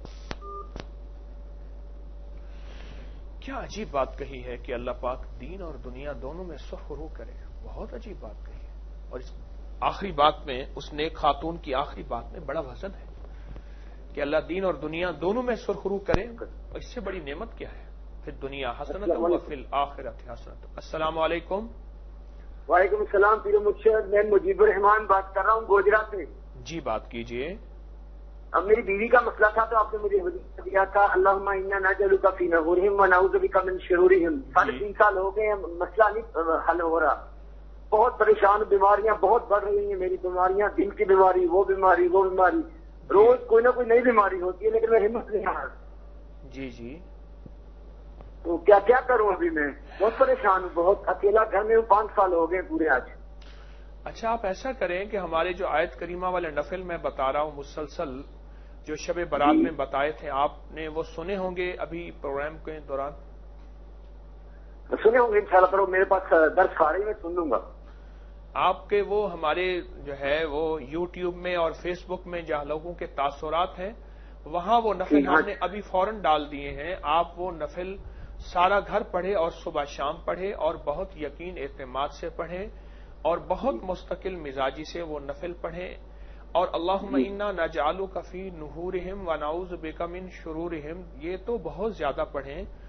क्या अजीब बात कही है कि अल्लाह पाक दीन और दुनिया दोनों में सुरखरू करे, बहुत अजीब बात कही है। और इस आखिरी बात में, उस नेक खातून की आखिरी बात में बड़ा वजन है कि अल्लाह दीन और दुनिया दोनों में सुरखरू करे, और इससे बड़ी नेमत क्या है? फिर दुनिया हसनत व फिल आखिरत हसनत। अस्सलाम वालेकुम। वालेकुम सलाम पीर मुर्शिद, मैं मुजीबुर रहमान बात कर रहा हूँ गोजरा से। जी बात कीजिए। अब मेरी बीवी का मसला था, तो आपने मुझे वजीफा दिया था, अल्लाहुम्मा इन्ना नजअलुका फी नहूरिहिम व नऊज़ु बिका मिन शुरूरिहिम। 3.5 साल हो गए, मसला नहीं हल हो रहा, बहुत परेशान, बीमारियां बहुत बढ़ रही हैं, मेरी बीमारियां, दिल की बीमारी, वो बीमारी, रोज कोई ना कोई नई बीमारी होती है, लेकिन मैं हिम्मत नहीं हार। जी जी, तो क्या क्या करूं? अभी मैं बहुत परेशान हूँ, बहुत अकेला घर में हूँ, 5 साल हो गए पूरे आज। अच्छा, आप ऐसा करें कि हमारे जो आयत करीमा वाले नफिल मैं बता रहा हूँ मुसलसल, जो शब बारात में बताए थे, आपने वो सुने होंगे अभी प्रोग्राम के दौरान? सुने होंगे इंशाल्लाह, पर मेरे पास दर्ज आ रही, मैं सुन लूंगा। आपके वो हमारे जो है वो यूट्यूब में और फेसबुक में जहां लोगों के तासुरात हैं, वहां वो नफिल हमने अभी फौरन डाल दिए हैं। आप वो नफिल सारा घर पढ़े और सुबह शाम पढ़े, और बहुत यकीन एतमाद से पढ़ें, और बहुत मुस्तकिल मिजाजी से वो नफिल पढ़ें। और अल्लाहुम्मा इन्ना नजअलुका फी नुहूरिहिम व नऊज़ु बिका मिन शुरूरिहिम, ये तो बहुत ज्यादा पढ़ें।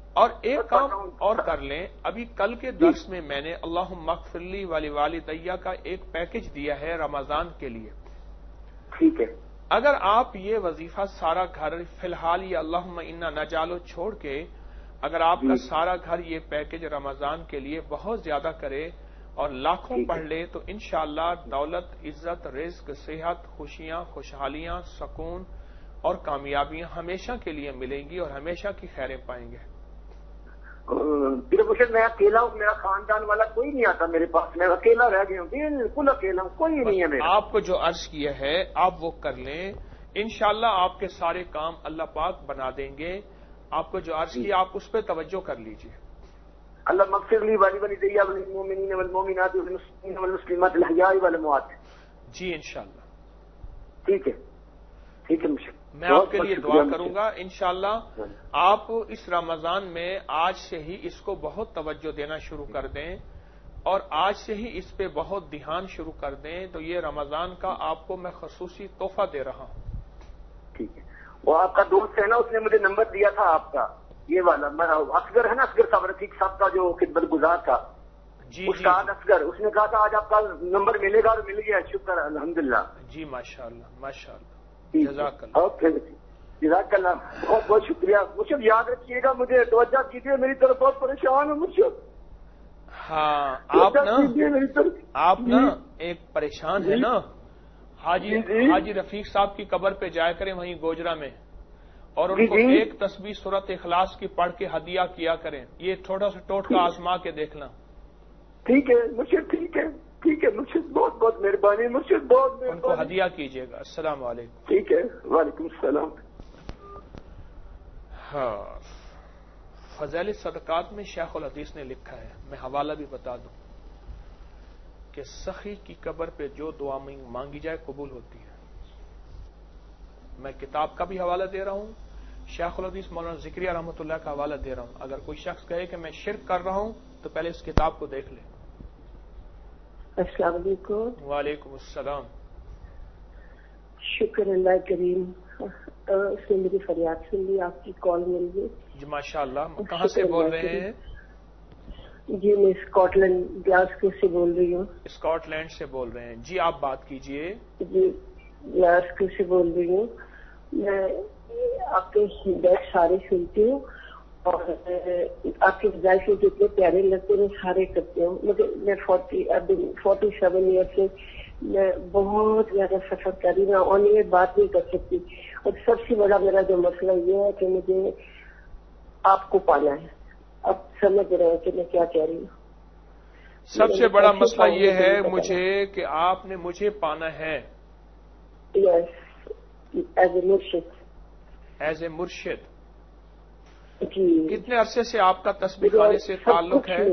اور ایک کام اور کر لیں، ابھی کل کے درس میں میں نے اللہم اغفر لی ولی والدیہ کا ایک پیکج دیا ہے رمضان کے لیے. ٹھیک ہے. اگر آپ یہ وظیفہ سارا گھر فی الحال یہ اللہم انا نجعلہ چھوڑ کے اگر آپ کا سارا گھر یہ پیکج رمضان کے لیے بہت زیادہ کرے اور لاکھوں پڑھ لے تو انشاءاللہ دولت، عزت، رزق، صحت، خوشیاں، خوشحالیاں، سکون اور کامیابیاں ہمیشہ کے لیے ملیں گی اور ہمیشہ کی خیریں پائیں گے. میں اکیلا ہوں، میرا خاندان والا کوئی نہیں آتا میرے پاس، میں اکیلا رہ گیا ہوں، بالکل اکیلا ہوں، کوئی نہیں ہے میرا. آپ کو جو عرض کیا ہے آپ وہ کر لیں، انشاءاللہ آپ کے سارے کام اللہ پاک بنا دیں گے. آپ کو جو عرض کیا آپ اس پہ توجہ کر لیجئے. اللہ مغفر لی ولی والدیہ والمؤمنین والمؤمنات والمسلمین والمسلمات الاحیاء والاموات. جی انشاءاللہ. ٹھیک ہے، ٹھیک ہے. میں آپ کے لیے دعا کروں گا انشاءاللہ. آپ اس رمضان میں آج سے ہی اس کو بہت توجہ دینا شروع کر دیں اور آج سے ہی اس پہ بہت دھیان شروع کر دیں تو یہ رمضان کا آپ کو میں خصوصی تحفہ دے رہا ہوں. ٹھیک ہے. وہ آپ کا دوست ہے نا، اس نے مجھے نمبر دیا تھا آپ کا، یہ والا اصغر ہے نا، اصغر صاحب، رفیق صاحب کا جو خدمت گزار تھا. جی استاد اصغر، اس نے کہا تھا آج آپ کا نمبر ملے گا اور مل گیا. شکر الحمدللہ. جی ماشاءاللہ ماشاءاللہ. جزاک اللہ. اوکے جزاک اللہ، بہت بہت شکریہ. مجھے یاد رکھیے گا، مجھے توجہ کیجیے، میری طرف بہت پریشان ہوں مجھے. ہاں آپ نا ایک پریشان ہے نا، حاجی رفیق صاحب کی قبر پہ جایا کریں وہیں گوجرا میں، اور ان کو ایک تسبیح سورت اخلاص کی پڑھ کے ہدیہ کیا کریں. یہ تھوڑا سا ٹوٹکا آزما کے دیکھنا. ٹھیک ہے مرشد، ٹھیک ہے ٹھیک ہے مرشد، بہت بہت مہربانی مرشد، بہت مہربانی. ان کو ہدیہ کیجیے گا. السلام علیکم. ٹھیک ہے، وعلیکم السلام. ہاں، فضائل صدقات میں شیخ الحدیث نے لکھا ہے، میں حوالہ بھی بتا دوں کہ سخی کی قبر پہ جو دعا مانگی جائے قبول ہوتی ہے. میں کتاب کا بھی حوالہ دے رہا ہوں، شیخ الحدیث مولانا ذکریہ رحمۃ اللہ کا حوالہ دے رہا ہوں. اگر کوئی شخص کہے کہ میں شرک کر رہا ہوں تو پہلے اس کتاب کو دیکھ لیں. السلام علیکم. وعلیکم السلام. شکر اللہ کریم، اس نے میری فریاد سن لی، آپ کی کال مل گئی. جی ماشاء اللہ. کہاں سے بول رہے ہیں؟ جی میں اسکاٹ لینڈ گلاسگو سے بول رہی ہوں. اسکاٹ لینڈ سے بول رہے ہیں. جی آپ بات کیجئے. جی گلاسگو سے بول رہی ہوں. میں آپ کے بیٹ سارے سنتی ہوں اور آپ کے وظائف جتنے پیارے لگتے ہیں سارے کرتے ہوں. میں 47 ایئر سے میں بہت زیادہ سفر کر رہی ہوں، آن ایئر بات نہیں کر سکتی. اور سب سے بڑا میرا جو مسئلہ یہ ہے کہ مجھے آپ کو پانا ہے. اب سمجھ رہے ہیں کہ میں کیا کہہ رہی ہوں. سب سے بڑا مسئلہ یہ ہے مجھے کہ آپ نے مجھے پانا ہے. یس، ایز اے مرشد. ایز اے مرشد. جی. کتنے عرصے سے آپ کا تسبیح خانے سے تعلق ہے؟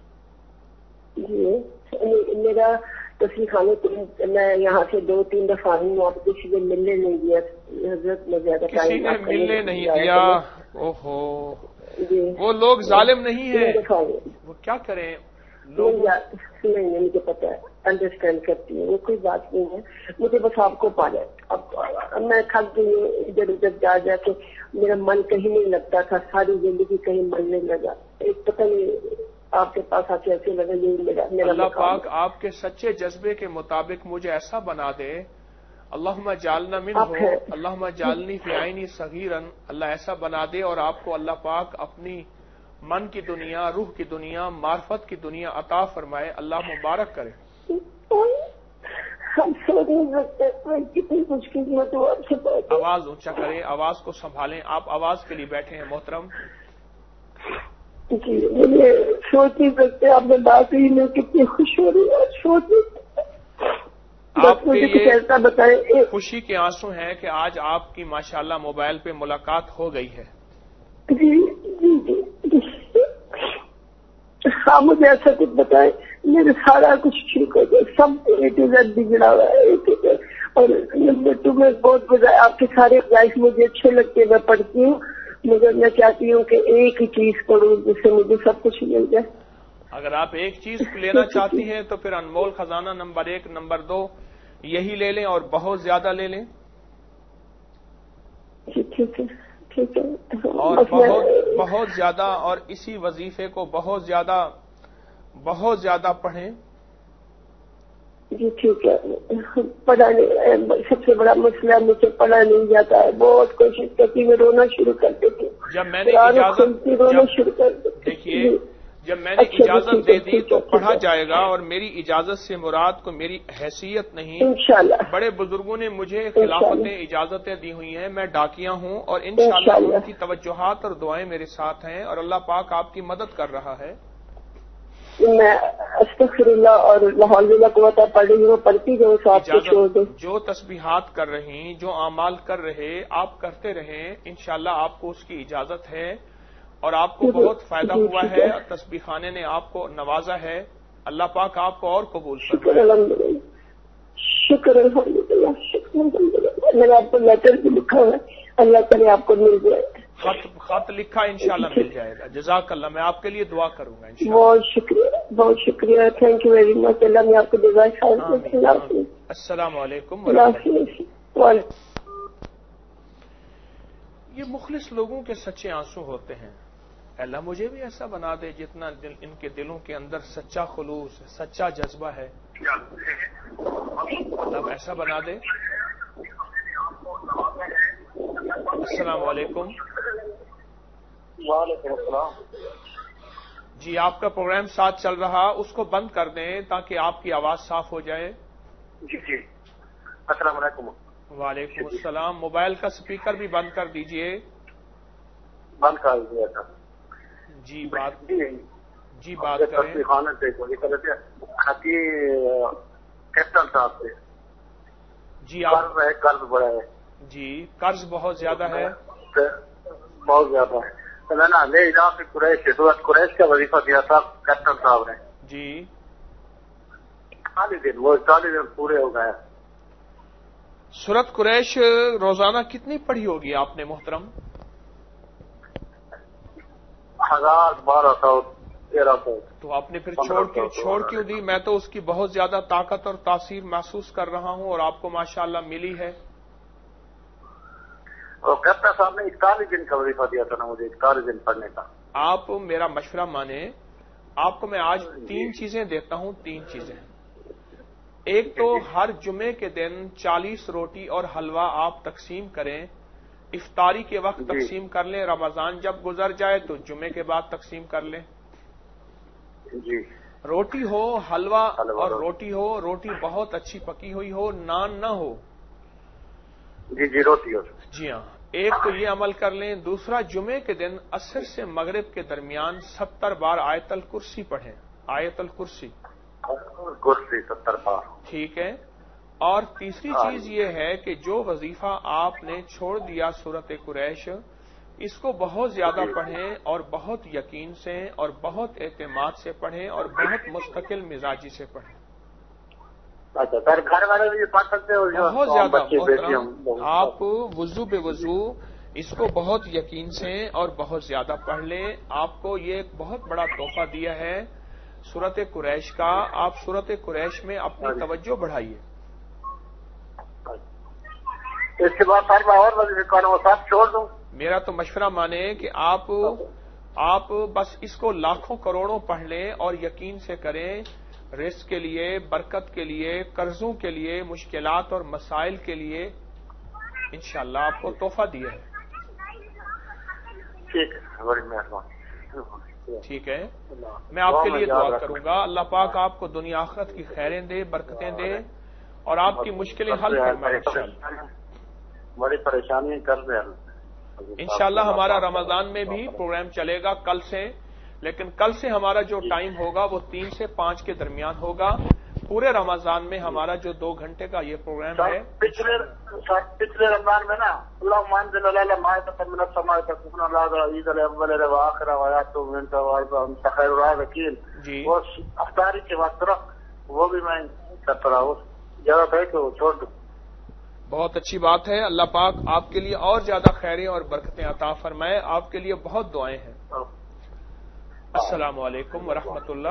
جی میرا تسبیح خانے میں یہاں سے 2-3 دفعہ ہوں، آپ کسی نے ملنے نہیں دیا. حضرت میں زیادہ کسی نے ملنے نہیں دیا. اوہو، وہ لوگ ظالم نہیں ہیں، وہ کیا کریں لوگ. نہیں مجھے پتا ہے، انڈرسٹینڈ کرتی ہوں، وہ کوئی بات نہیں ہے. مجھے بس آپ کو پانا ہے. اب میں تھک گئی ہوں ادھر ادھر جا کے، میرا من کہیں نہیں لگتا تھا، ساری زندگی کہیں من نہیں لگا. ایک پتہ نہیں آپ کے پاس آ کے ایسے لگا یہی میرا. اللہ پاک آپ کے سچے جذبے کے مطابق مجھے ایسا بنا دے. اللہم جعلنا منہ، اللہم جعلنی فی عینی صغیرا. اللہ ایسا بنا دے اور آپ کو اللہ پاک اپنی من کی دنیا، روح کی دنیا، معرفت کی دنیا عطا فرمائے. اللہ مبارک کرے. کتنی خوشقسمت ہو آپ سے. آواز اونچا کریں، آواز کو سنبھالیں. آپ آواز کے لیے بیٹھے ہیں محترم. جی مجھے سوچ نہیں سکتے، آپ نے بات ہی میں کتنی خوش ہو رہی ہے. سوچ نہیں آپ کے یہ خوشی کے آنسو ہیں کہ آج آپ کی ماشاءاللہ موبائل پہ ملاقات ہو گئی ہے. جی جی جی ہاں مجھے ایسا کچھ بتائیں، میرے سارا کچھ ٹھیک ہو جائے. سب بگڑا ہوا ہے. اور نمبر 2 میں بہت بجائے آپ کے سارے لائف مجھے اچھے لگتے میں پڑھتی ہوں، مگر میں چاہتی ہوں کہ ایک ہی چیز پڑھوں جس سے مجھے سب کچھ مل جائے. اگر آپ ایک چیز لینا چاہتی ہیں تو پھر انمول خزانہ نمبر 1 نمبر 2 یہی لے لیں اور بہت زیادہ لے لیں. ٹھیک ہے ٹھیک ہے. اور बहुत ज्यादा और इसी वजीफे को बहुत ज्यादा पढ़ें। जी ठीक है। पढ़ा नहीं, सबसे बड़ा मसला मुझे पढ़ा नहीं जाता है। बहुत कोशिश करती, मैं रोना शुरू कर देती हूँ। जब मैंने इजाजत रोना शुरू कर देखिए, जब मैंने इजाजत दे दी तो पढ़ा जाएगा, और मेरी इजाजत से मुराद को मेरी हैसियत नहीं, इंशाल्लाह बड़े बुजुर्गों ने मुझे खिलाफतें इजाजतें दी हुई हैं, मैं डाकिया हूं, और इंशाल्लाह उनकी तवज्जुहात और दुआएं मेरे साथ हैं, और अल्लाह पाक आपकी मदद कर रहा है। मैं अस्तगफिरुल्लाह और लाहौल कुव्वता पढ़ रही हूँ, पढ़ती जो जो तस्बीहात कर रही, जो आमाल कर रहे, आप करते रहें, इंशाल्लाह आपको उसकी इजाजत है, और आपको बहुत फायदा हुआ है, और तस्बीह खाने ने आपको नवाजा है। अल्लाह पाक आपको और कबूल फरमाए। शुक्र अल्हम्दुलिल्लाह, शुक्र अल्हम्दुलिल्लाह। मैंने आपको लेटर भी लिखा है, अल्लाह करे आपको मिल जाए। खत लिखा, इंशाल्लाह मिल जाएगा। जज़ाकल्लाह, मैं आपके लिए दुआ करूंगा इंशाल्लाह। बहुत शुक्रिया, बहुत शुक्रिया। Thank you very much. अल्लाह ने आपको जज़ाए खैर। अस्सलाम वालेकुम। ये मुखलिस लोगों के सच्चे आंसू होते हैं। अल्लाह मुझे भी ऐसा बना दे जितना इनके दिलों के अंदर सच्चा खुलूस, सच्चा जज्बा है। अल्लाह ऐसा बना दे। अस्सलाम वालेकुम। वालेकुम अस्सलाम। जी, आपका प्रोग्राम साथ चल रहा, उसको बंद कर दें ताकि आपकी आवाज साफ हो जाए। जी जी। अस्सलाम वालेकुम। वालेकुम अस्सलाम। मोबाइल का स्पीकर भी बंद कर दीजिए। बंद कर दिया था। जी बात करें। कैप्टन साहब से जी, आप कर्ज बड़ा है। जी, कर्ज बहुत ज्यादा है, बहुत ज्यादा है। तो मैंने अले इलाके कुरैश का वजीफा दिया था कैप्टन साहब ने जी। 40 दिन पूरे हो गए। सूरत कुरैश रोजाना कितनी पढ़ी होगी आपने मोहतरम? 1000, 1200, 1300। तो आपने फिर छोड़ क्यों दी? मैं तो उसकी बहुत ज्यादा ताकत और तासीर महसूस कर रहा हूं, और आपको माशाअल्लाह मिली है। और कैप्टन साहब ने 41 दिन का वजीफा दिया था ना मुझे, 41 दिन पढ़ने का। आप मेरा मशवरा माने, आपको मैं आज 3 चीजें देता हूं। 3 चीजें। एक तो हर जुमे के दिन 40 रोटी और हलवा आप तकसीम करें। इफ्तारी के वक्त तकसीम कर लें, रमजान जब गुजर जाए तो जुमे के बाद तकसीम कर लें। जी। रोटी हो, हलवा और रोटी हो, रोटी बहुत अच्छी पकी हुई हो, नान ना हो। जी जी, रोटी हो। जी हाँ, एक तो ये अमल कर लें। दूसरा, जुमे के दिन असर से मगरिब के दरमियान 70 बार आयतल कुर्सी पढ़ें। आयतल कुर्सी 70 बार। ठीक है। और तीसरी चीज ये है कि जो वजीफा आपने छोड़ दिया सूरत कुरैश, इसको बहुत ज्यादा पढ़ें, और बहुत यकीन से और बहुत एतमाद से पढ़ें, और बहुत मुस्तकिल मिजाजी से पढ़ें। अच्छा सर, घर वाले भी पढ़ सकते हो? बहुत ज्यादा मोहतरम, आप वुजू बेवजू इसको बहुत यकीन से और बहुत ज्यादा पढ़ लें। आपको ये एक बहुत बड़ा तोहफा दिया है सूरत कुरैश का। आप सूरत कुरैश में अपनी तवज्जो बढ़ाइए। इसके बाद सर मैं और वजीफे वो सब छोड़ दूं? मेरा तो मशवरा माने कि आप बस इसको लाखों करोड़ों पढ़ लें, और यकीन से करें। रिस्क के लिए, बरकत के लिए, कर्जों के लिए, मुश्किलात और मसाइल के लिए इंशाअल्लाह आपको तोहफा दिया है। ठीक है, बड़ी मेहरबानी। ठीक है, मैं आपके लिए दुआ करूंगा। अल्लाह पाक आपको दुनिया आखिरत की खैरें दे, बरकतें दे, और आपकी मुश्किलें हल फरमाए इंशाअल्लाह। बड़ी परेशानी कर रहे हैं इंशाअल्लाह। हमारा रमजान में भी प्रोग्राम चलेगा कल से, लेकिन कल से हमारा जो टाइम होगा वो 3 से 5 के दरमियान होगा। पूरे रमजान में हमारा जो 2 घंटे का ये प्रोग्राम है। पिछले रमजान में ना जी, वो अफ्तारी के वक्त वो भी मैं करता रहा, जरूरत है तो छोड़ दूं। बहुत अच्छी बात है। अल्लाह पाक आपके लिए और ज्यादा खैरें और बरकतें अता फरमाए। आपके लिए बहुत दुआएं हैं। अस्सलाम वालेकुम व रहमतुल्लाह।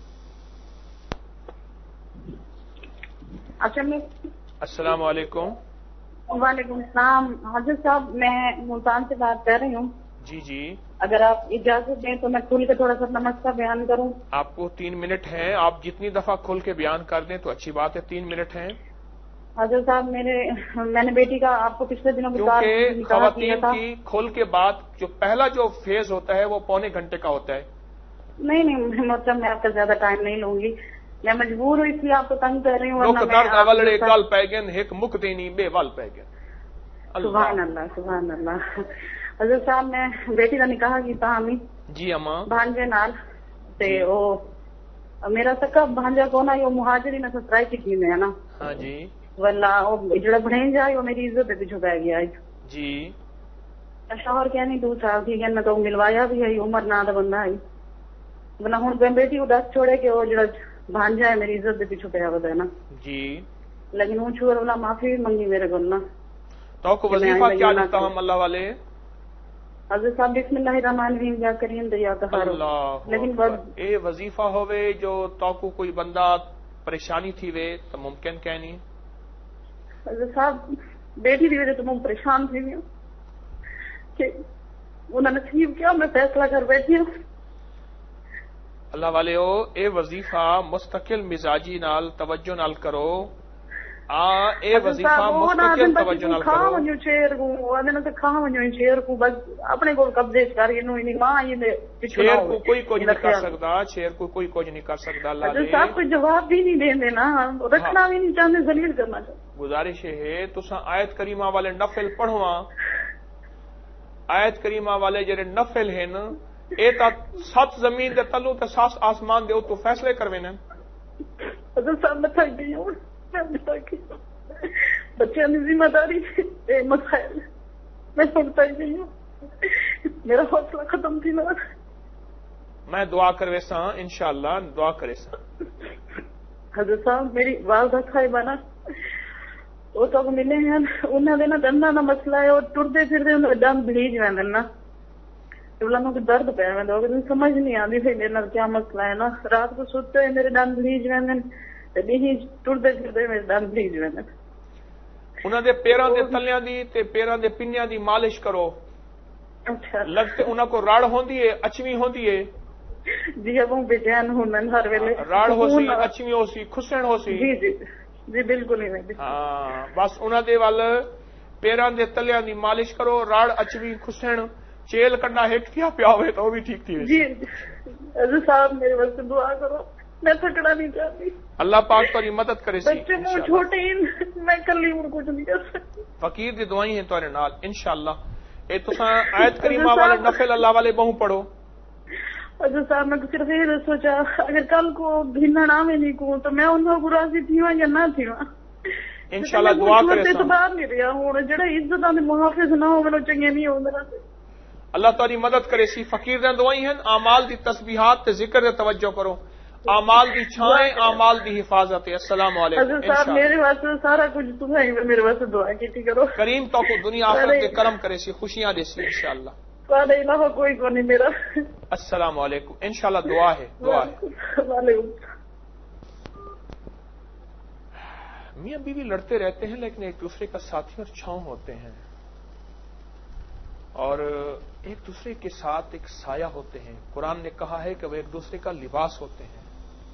अस्सलाम वालेकुम। वालेकुम सलाम। हाजिर साहब, मैं मुल्तान से बात कर रही हूँ। जी जी, अगर आप इजाजत दें तो मैं खुल के थोड़ा सा अपना मसला बयान करूँ। आपको 3 मिनट हैं, आप जितनी दफा खुल के बयान कर दें तो अच्छी बात है। 3 मिनट हैं। हाजिर साहब, मैंने बेटी का आपको पिछले दिनों क्योंकि खवातीन की खुल के बाद जो पहला जो फेज होता है वो पौने घंटे का होता है। नहीं मतलब मैं आपका ज्यादा टाइम नहीं लूंगी, मैं मजबूर हूँ इसलिए आपको तंग कर रही हूँ। अवलड़े गल पैगन हिक मुख देनी बेवल पैगन। सुभान अल्लाह सुभान अल्लाह। हजर साहब, मैं बेटी का निकाह कीता हमी जी अम्मा भांजे नाल ते ओ मेरा सक्का भांजा को ना यो मुहाजिरी ने ससुराई की में है ना। हाँ जी। वल्ला ओ जड़ा बहन जाए वो मेरी इज्जत पीछे पै गया जी। शोहर क्या नहीं 2 साल थी मैं तो मिलवाया भी है, उम्र ना दा बंदा है वरना हुण बेटी को दस छोड़े के वो जड़ा भांजा है मेरी इज्जत के पीछे पया वदा ना जी। लेकिन वो छोर वाला माफी भी मंगी मेरे को ना। तो को वजीफा क्या लगता हम अल्लाह वाले? हज़रत साहब बिस्मिल्लाहिर्रहमानिर्रहीम या करीम दरिया तहारो। लेकिन ए वजीफा होवे जो तो कोई बंदा परेशानी थी वे तो मुमकिन क्या नहीं? हज़रत साहब बेटी की वजह तो मैं परेशान थी कि उन्होंने नसीब किया, मैं फैसला कर बैठी हूँ। अल्लाह वाले हो ए वजीफा मुस्तकिल मिजाजी नाल तवज्जो नाल करो। ए वजीफा मुस्तकिल तवज्जो नाल करो। वञो शेर को आदे न खा वञो शेर को बस अपने को कब्जे कर इनु इनी मां ये शेर को कोई कुछ नहीं कर सकता, शेर को कोई कुछ नहीं कर सकता। अल्लाह ने साहब कोई जवाब भी नहीं देंदे ना, रखना भी नहीं चाहते, जलील करना चाहते। गुजारिश है तुसा आयत करीमा वाले नफल पढ़वा। आयत करीमा वाले जेरे नफल है न ए ता 7 जमीन दे तलू ते 7 आसमान दे तो फैसले करवे न। साहब मैं थक गई हूं, बच्चों की जिम्मेदारी मसाइल मैं सुनता ही नहीं हूँ, मेरा हौसला खत्म थी मेरा। मैं दुआ करवे सा इंशाअल्लाह दुआ करे सा। हज़रत साहब मेरी वालदा साहिबा ना वो तो मिले हैं उन्होंने ना दंदा का मसला है और टुरते फिरते उन्होंने दंद भीज वेंदे ना को दर्द पै वेंदा समझ नहीं आती फिर मेरे नाल क्या मसला है ना। रात को सुते हुए मेरे दंद भीज वेंदे नहीं टुरते फिरते मेरे दंद भीज वेंदे। उन्होंने पैरों के तलियां दी ते पैरों के पिन्नियां दी मालिश करो। अच्छा लगते उन्हों को राड़ होंदी है, अचवी होंदी है जी। अब बेचैन होंदे हर वेले, राड़ होसी अचवी होसी खुसण होसी। जी जी जी बिल्कुल ही नहीं। हाँ बस उन्होंने वाल पैरों के तलियां दी मालिश करो, राड़ अचवी खुसण चेल कन्ना हेठ थिया पिया हुए तो भी ठीक थी। जी साहब मेरे वास्ते दुआ करो, मैं थकना नहीं चाहती। अल्लाह पाक तेरी मदद करे। बच्चे मुझे छोटे ही मैं कल्ली हूं, कुछ नहीं कर सकती। फकीर दी दुआई है तुहाडे नाल इंशाअल्लाह। ए तुसा आयत करीमा वाले नफल अल्लाह वाले बहु पढ़ो। अच्छा साहब मैं सिर्फ ये सोचा अगर कल को भिन्न ना मिली को तो मैं उन्होंने को राजी थी या ना थी इंशाअल्लाह दुआ करे तो बाहर नहीं रहा हूं जेड़ा इज्जत दे मुहाफिज ना हो मेरे चंगे नहीं हो मेरा। अल्लाह तारी मदद करे सी। फकीर दी दुआई हैं आमाल दी तस्बीहात ते जिक्र दे तवज्जो करो, आमाल दी छाएं आमाल दी हिफाजत है। अस्सलाम वालेकुम। साहब मेरे वास्ते सारा कुछ तुम मेरे वास्ते दुआ की करो। करीम तो को दुनिया आखिरत के करम करे सी, खुशियां दे सी इंशाअल्लाह। तुम्हारे अलावा कोई को नहीं मेरा। अस्सलाम वालेकुम। इंशाअल्लाह दुआ है दुआ है। वालेकुम। मियां बीवी लड़ते रहते हैं लेकिन एक दूसरे का साथी और छांव होते हैं और एक दूसरे के साथ एक साया होते हैं। कुरान ने कहा है कि वे एक दूसरे का लिबास होते हैं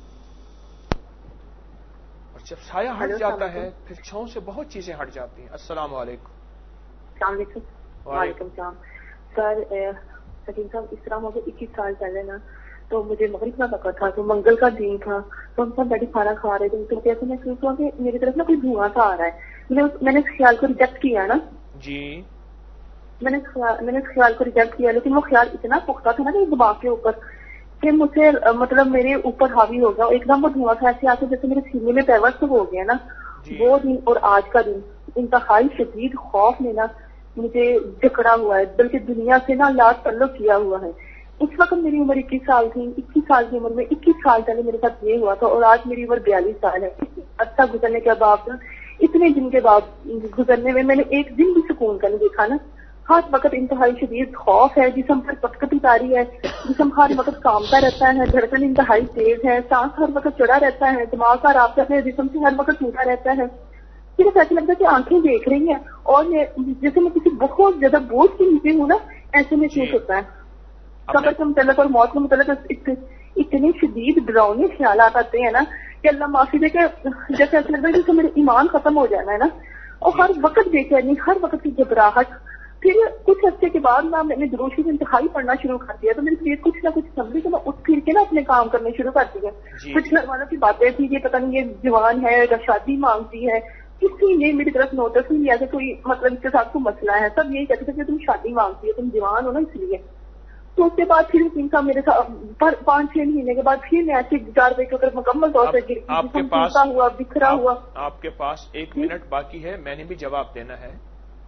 और जब साया हट जाता है फिर छांव से बहुत चीजें हट जाती हैं। अस्सलाम वालेकुम। वालेकुम सलाम। सर सकीम साहब इस तरह हो गया 21 साल पहले ना तो मुझे मगरिब का वक्त था तो मंगल का दिन था तो हम सब बैठी खाना खा रहे थे तो कैसे महसूस हुआ कि मेरी तरफ ना कोई धुआं सा आ रहा है। मैंने इस ख्याल को रिजेक्ट किया ना जी। मैंने इस ख्याल को रिजेक्ट किया लेकिन वो ख्याल इतना पुख्ता था ना कि दिमाग के ऊपर कि मुझे मतलब मेरे ऊपर हावी हो गया एकदम। वो धुआं था ऐसे आके जैसे मेरे सीने में पैवस्त हो गया ना। वो दिन और आज का दिन इंतहाई शदीद खौफ में ना मुझे जकड़ा हुआ है, बल्कि दुनिया से ना लाज तल्लुक किया हुआ है। उस वक्त मेरी उम्र 21 साल थी। 21 साल की उम्र में 21 साल पहले मेरे साथ ये हुआ था और आज मेरी उम्र 42 साल है। अच्छा गुजरने के बाद इतने दिन के बाद गुजरने में मैंने एक दिन भी सुकून का नहीं देखा ना। हर वक्त इंतहाई शदीद खौफ है, जिस्म पर पटकत उतारी है, जिस्म हर वक्त कांपता रहता है, धड़कन इंतहाई तेज है, सांस हर वक्त चढ़ा रहता है, दिमाग का राब्ता अपने जिस्म से हर वक्त टूटा रहता है। پھر ایسا لگتا ہے کہ آنکھیں دیکھ رہی ہیں اور جیسے میں کسی بہت زیادہ بوجھ کے نیچے ہوں نا، ایسے محسوس ہوتا ہے. قبر کے متعلق اور موت کے متعلق اتنے شدید ڈراؤنے خیالات آتے ہیں نا کہ اللہ معافی دے کے جیسے ایسا لگتا ہے کہ میرا ایمان ختم ہو جانا ہے نا، اور ہر وقت بے چینی، ہر وقت کی گھبراہٹ. پھر کچھ ہفتے کے بعد میں نے دروش شریف انتہائی پڑھنا شروع کر دیا، تو میری طبیعت کچھ نہ کچھ سمجھی تو میں اٹھ پھر کے نا اپنے کام کرنے شروع کر دیا. کچھ گھر والوں کی باتیں تھی کہ پتہ نہیں یہ جوان ہے یا شادی مانگتی ہے، کسی نے میری طرف نوٹس نہیں لیا کہ کوئی مطلب اس کے ساتھ کوئی مسئلہ ہے. سب یہی کہتے تھے کہ تم شادی مانگتی ہے، تم جوان ہو نا اس لیے. تو اس کے بعد پھر انسان میرے ساتھ 5-6 مہینے کے بعد پھر میں ایسے 4 بجے کے اوپر مکمل طور پر ہوا بکھرا ہوا. آپ کے پاس 1 منٹ باقی ہے، میں نے بھی جواب دینا ہے.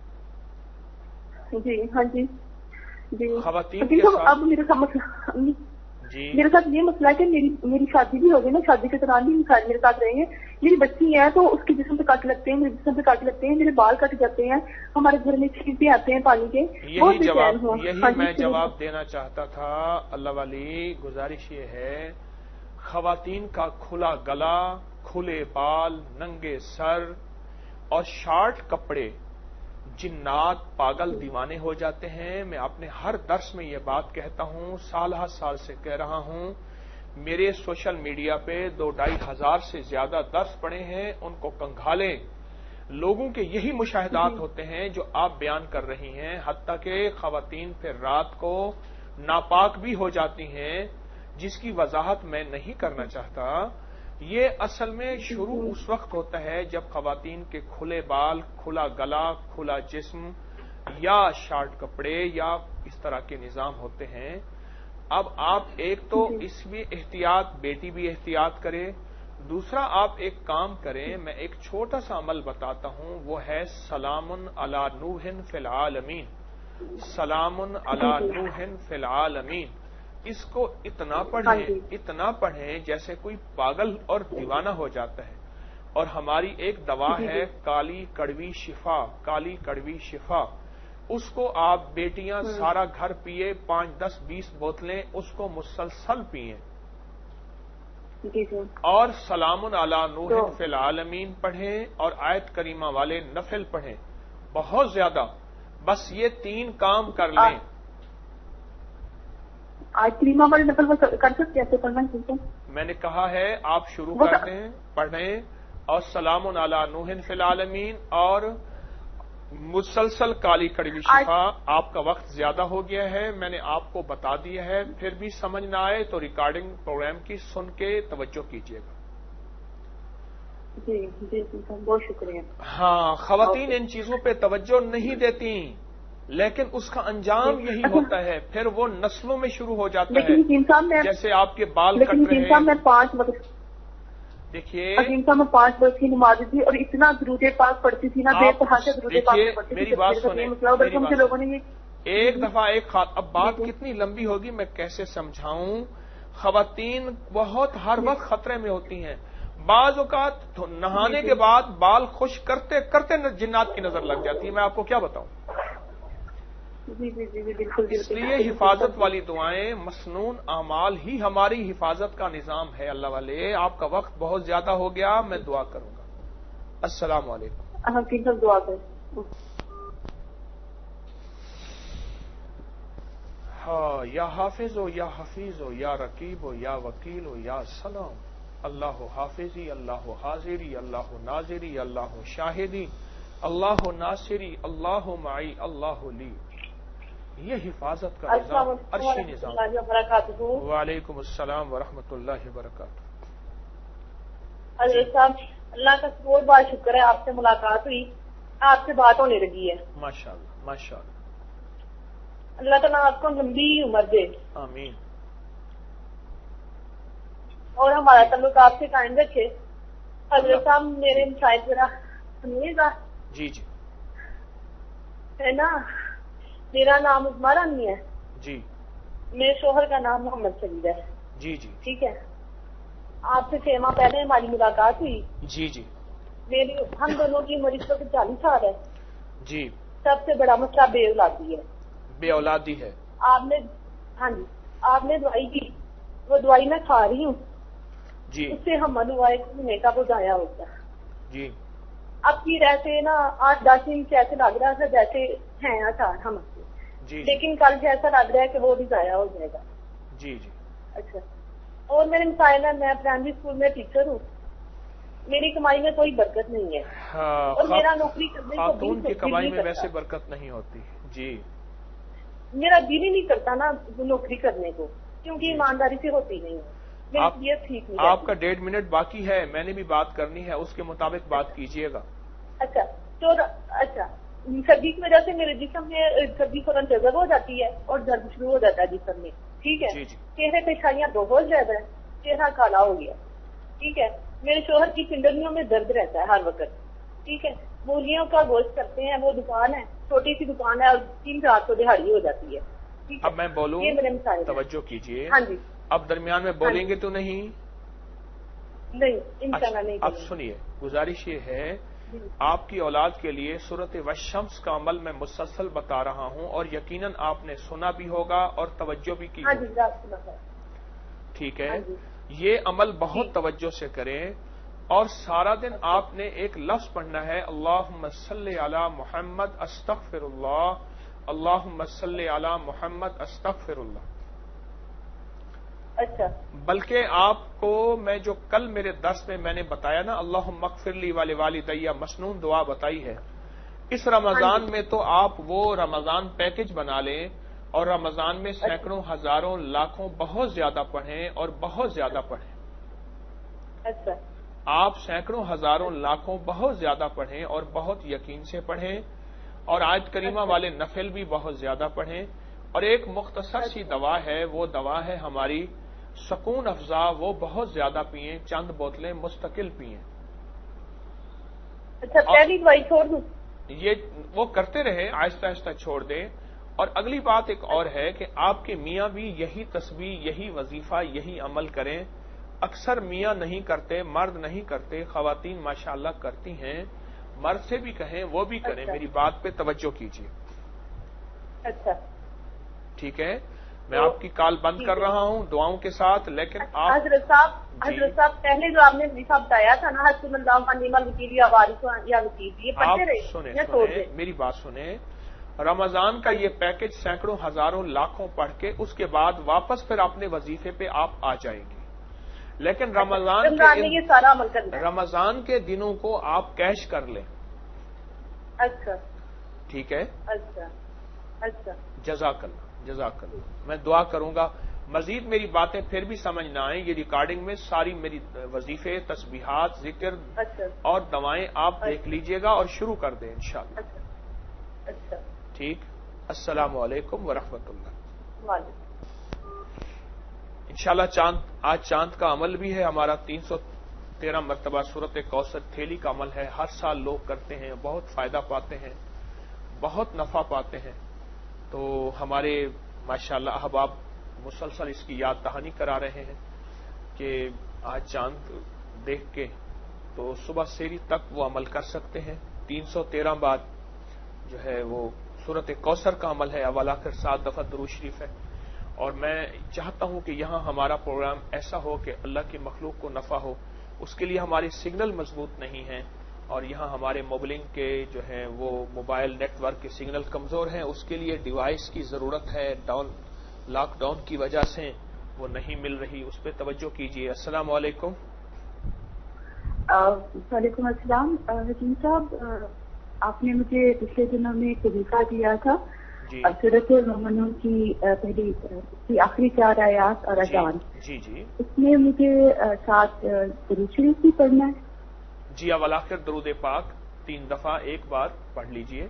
جی ہاں جی جی. خواتین کے ساتھ اب میرے ساتھ یہ مسئلہ ہے کہ میری شادی بھی ہو گئی نا، شادی کے دوران بھی میرے ساتھ رہے ہیں. میری بچی ہے تو اس کے جسم پہ کٹ لگتے ہیں، میرے جسم پہ کٹ لگتے ہیں، میرے بال کٹ جاتے ہیں، ہمارے گھر میں چھینٹے آتے ہیں پانی کے. یہی میں جواب دینا چاہتا تھا. اللہ والی گزارش یہ ہے، خواتین کا کھلا گلا، کھلے بال، ننگے سر اور شارٹ کپڑے جنات پاگل دیوانے ہو جاتے ہیں. میں اپنے ہر درس میں یہ بات کہتا ہوں، سال ہر سال سے کہہ رہا ہوں. میرے سوشل میڈیا پہ 2-2.5 ہزار سے زیادہ درس پڑے ہیں، ان کو کنگھالیں. لوگوں کے یہی مشاہدات ہوتے ہیں جو آپ بیان کر رہی ہیں، حتیٰ کہ خواتین پھر رات کو ناپاک بھی ہو جاتی ہیں، جس کی وضاحت میں نہیں کرنا چاہتا. یہ اصل میں شروع اس وقت ہوتا ہے جب خواتین کے کھلے بال، کھلا گلا، کھلا جسم یا شارٹ کپڑے یا اس طرح کے نظام ہوتے ہیں. اب آپ ایک تو اس میں احتیاط، بیٹی بھی احتیاط کرے. دوسرا آپ ایک کام کریں، میں ایک چھوٹا سا عمل بتاتا ہوں، وہ ہے سلام علی نوح فی العالمین. سلام علی نوح فی العالمین. اس کو اتنا پڑھیں جیسے کوئی پاگل اور دیوانہ ہو جاتا ہے. اور ہماری ایک دوا ہے کالی کڑوی شفا، کالی کڑوی شفا. اس کو آپ بیٹیاں سارا گھر پیے، 5-10-20 بوتلیں اس کو مسلسل پیئیں. اور سلام علی نوح فی العالمین پڑھیں اور آیت کریمہ والے نفل پڑھیں بہت زیادہ. بس یہ 3 کام کر لیں. آیت کریمہ والے نفل کر سکتے کیسے پڑھنا ہے؟ میں نے کہا ہے آپ شروع کر دیں پڑھیں، اور سلام علی نوح فی العالمین اور مسلسل کالی کڑوی شفا. آپ کا وقت زیادہ ہو گیا ہے، میں نے آپ کو بتا دیا ہے. پھر بھی سمجھ نہ آئے تو ریکارڈنگ پروگرام کی سن کے توجہ کیجیے گا. جی جی بہت شکریہ. ہاں، خواتین ان چیزوں پہ توجہ نہیں دیتی، لیکن اس کا انجام یہی ہوتا ہے. پھر وہ نسلوں میں شروع ہو جاتا ہے. جیسے آپ کے بال کٹ رہے ہیں. میں 5 وقت دیکھیے، میں 5 وقت کی نماز تھی اور اتنا درود پاک پڑھتی تھی نا، بے تحاشا درود پاک پڑھتی تھی. میری بات سنیں، لوگوں نے ایک دفعہ اب بات کتنی لمبی ہوگی میں کیسے سمجھاؤں. خواتین بہت ہر وقت خطرے میں ہوتی ہیں. بعض اوقات نہانے کے بعد بال خشک کرتے کرتے جنات کی نظر لگ جاتی ہے. میں آپ کو کیا بتاؤں. جی جی جی بالکل. اس لیے حفاظت والی دعائیں، مسنون اعمال ہی ہماری حفاظت کا نظام ہے. اللہ والے، آپ کا وقت بہت زیادہ ہو گیا، میں دعا کروں گا. السلام علیکم. ہاں ٹھیک ہے، دعا کریں. ہاں، یا حافظ ہو یا حفیظ ہو یا رقیب ہو یا وکیل ہو یا سلام. اللہ حافظی، اللہ حاضری، اللہ ناظری، اللہ شاہدی، اللہ ناصری، اللہ معی، اللہ لی. یہ حفاظت کا نظام، عرشی نظام. وعلیکم السلام ورحمۃ اللہ وبرکاتہ. حضرت صاحب، اللہ کا بہت بہت شکر ہے، آپ سے ملاقات ہوئی، آپ سے بات ہونے لگی ہے. ماشاء اللہ ماشاء اللہ. اللہ تعالیٰ آپ کو لمبی عمر دے. آمین. اور ہمارا تعلق آپ سے قائم رکھے. حضرت صاحب، میرے مسائل ذرا سنیے گا. جی جی. ہے نا، میرا نام عظمیٰ رانی ہے. جی. میرے شوہر کا نام محمد سعید ہے. جی جی. ٹھیک ہے. آپ سے 6 ماہ پہلے ہماری ملاقات ہوئی. جی جی. ہم دونوں کی عمر اس وقت 40 سال ہے. جی. سب سے بڑا مسئلہ بے اولادی ہے. بے اولادی ہے. ہاں جی، آپ نے دوائی کی، وہ دوائی میں کھا رہی ہوں. جی. اس سے ہم ہوا 1 مہینے کا وہ ضائع ہوتا ہے. جی. اب کی رہتے نا 8-10 دن سے ایسے لگ رہا تھا جیسے ہیں اچار ہم جی لیکن کل سے ایسا لگ رہا ہے کہ وہ بھی ضائع ہو جائے گا. جی جی. اچھا. اور میرے مسائل ہے, میں پرائمری اسکول میں ٹیچر ہوں, میری کمائی میں کوئی برکت نہیں ہے اور میرا نوکری کرنے کو خاتون کی کمائی میں ویسے برکت نہیں ہوتی. جی. میرا دل ہی نہیں کرتا نا نوکری کرنے کو, کیونکہ ایمانداری سے ہوتی نہیں ہے. ٹھیک نہیں. آپ کا 1.5 منٹ باقی ہے, میں نے بھی بات کرنی ہے, اس کے مطابق بات کیجیے گا. اچھا تو اچھا, سردی کی وجہ سے میرے جسم میں سردی فوراً جذب ہو جاتی ہے اور درد شروع ہو جاتا ہے جسم میں. ٹھیک ہے. چہرے پہ چھائیاں بہت زیادہ ہے, چہرہ کالا ہو گیا. ٹھیک ہے. میرے شوہر کی پنڈلیوں میں درد رہتا ہے ہر وقت. ٹھیک ہے. مرغیوں کا گوشت کرتے ہیں, وہ دکان ہے, چھوٹی سی دکان ہے, اور 300-400 دہاڑی ہو جاتی ہے. اب میں بولوں, توجہ کیجیے. ہاں جی. اب درمیان میں بولیں گے تو نہیں؟ نہیں انشاءاللہ نہیں. اب سنیے, گزارش یہ ہے, آپ کی اولاد کے لیے سورۃ والشمس کا عمل میں مسلسل بتا رہا ہوں, اور یقیناً آپ نے سنا بھی ہوگا اور توجہ بھی کی ہوگی. ٹھیک ہے. یہ عمل بہت توجہ سے کریں, اور سارا دن آپ نے ایک لفظ پڑھنا ہے, اللہم صلی علی محمد استغفر اللہ, اللہم صلی علی محمد استغفر اللہ. اچھا. بلکہ آپ کو میں جو کل میرے درس میں میں نے بتایا نا, اللہم اغفر لی ولوالدی, مسنون دعا بتائی ہے, اس رمضان میں تو آپ وہ رمضان پیکج بنا لیں, اور رمضان میں سینکڑوں, ہزاروں, لاکھوں بہت زیادہ پڑھیں, اور بہت زیادہ پڑھیں. اچھا. آپ سینکڑوں, ہزاروں, لاکھوں بہت زیادہ پڑھیں, اور بہت یقین سے پڑھیں, اور آیت کریمہ والے نفل بھی بہت زیادہ پڑھیں. اور ایک مختصر سی دوا ہے, وہ دوا ہے ہماری سکون افزا, وہ بہت زیادہ پئیں, چند بوتلیں مستقل پئیں. اچھا, پہلی دوائی چھوڑ دوں؟ یہ وہ کرتے رہے, آہستہ آہستہ چھوڑ دیں. اور اگلی بات ایک اور ہے کہ آپ کے میاں بھی یہی تسبیح, یہی وظیفہ, یہی عمل کریں. اکثر میاں نہیں کرتے, مرد نہیں کرتے, خواتین ماشاءاللہ کرتی ہیں. مرد سے بھی کہیں, وہ بھی کریں. میری بات پہ توجہ کیجیے. اچھا. ٹھیک ہے. میں آپ کی کال بند کر رہا ہوں دعاؤں کے ساتھ, لیکن آپ حضرت صاحب پہلے جو آپ نے وظیفہ بتایا تھا نا, حسب اللہ و نعم الوکیل یا وارث یا وکیل, یہ پڑھتے رہے یا چھوڑ دیں؟ میری بات سنیں, رمضان کا یہ پیکج سینکڑوں, ہزاروں, لاکھوں پڑھ کے اس کے بعد واپس پھر اپنے وظیفے پہ آپ آ جائیں گے. لیکن رمضان کے دنوں کو آپ کیش کر لیں. اچھا. ٹھیک ہے. اچھا. اچھا. جزاک اللہ, جزاک اللہ. میں دعا کروں گا مزید میری باتیں پھر بھی سمجھ نہ آئیں, یہ ریکارڈنگ میں ساری میری وظیفے, تسبیحات, ذکر اور دوائیں آپ دیکھ لیجئے گا, اور شروع کر دیں انشاءاللہ. اچھا. ٹھیک. السلام علیکم ورحمۃ اللہ. وعلیکم. انشاءاللہ آج چاند کا عمل بھی ہے ہمارا. 313 مرتبہ سورۃ کوثر تھیلی کا عمل ہے. ہر سال لوگ کرتے ہیں, بہت فائدہ پاتے ہیں, بہت نفع پاتے ہیں. تو ہمارے ماشاءاللہ احباب مسلسل اس کی یاد دہانی کرا رہے ہیں کہ آج چاند دیکھ کے تو صبح سحری تک وہ عمل کر سکتے ہیں. 313 بار جو ہے وہ سورۃ کوثر کا عمل ہے, اول آخر 7 دفعہ درود شریف ہے. اور میں چاہتا ہوں کہ یہاں ہمارا پروگرام ایسا ہو کہ اللہ کی مخلوق کو نفع ہو. اس کے لیے ہمارے سگنل مضبوط نہیں ہیں, اور یہاں ہمارے موبلنگ کے جو ہیں وہ موبائل نیٹ ورک کے سگنل کمزور ہیں. اس کے لیے ڈیوائس کی ضرورت ہے, لاک ڈاؤن کی وجہ سے وہ نہیں مل رہی, اس پہ توجہ کیجیے. السلام علیکم. وعلیکم السلام. حکیم صاحب, آپ نے مجھے پچھلے دنوں میں ایک وظیفہ دیا تھا سورۃ المؤمنون کی آخری 4 آیات اور اذان. جی. اس میں مجھے 7 درود شریف بھی پڑھنا ہے. جی, اول آخر درود پاک 3 دفعہ ایک بار پڑھ لیجئے.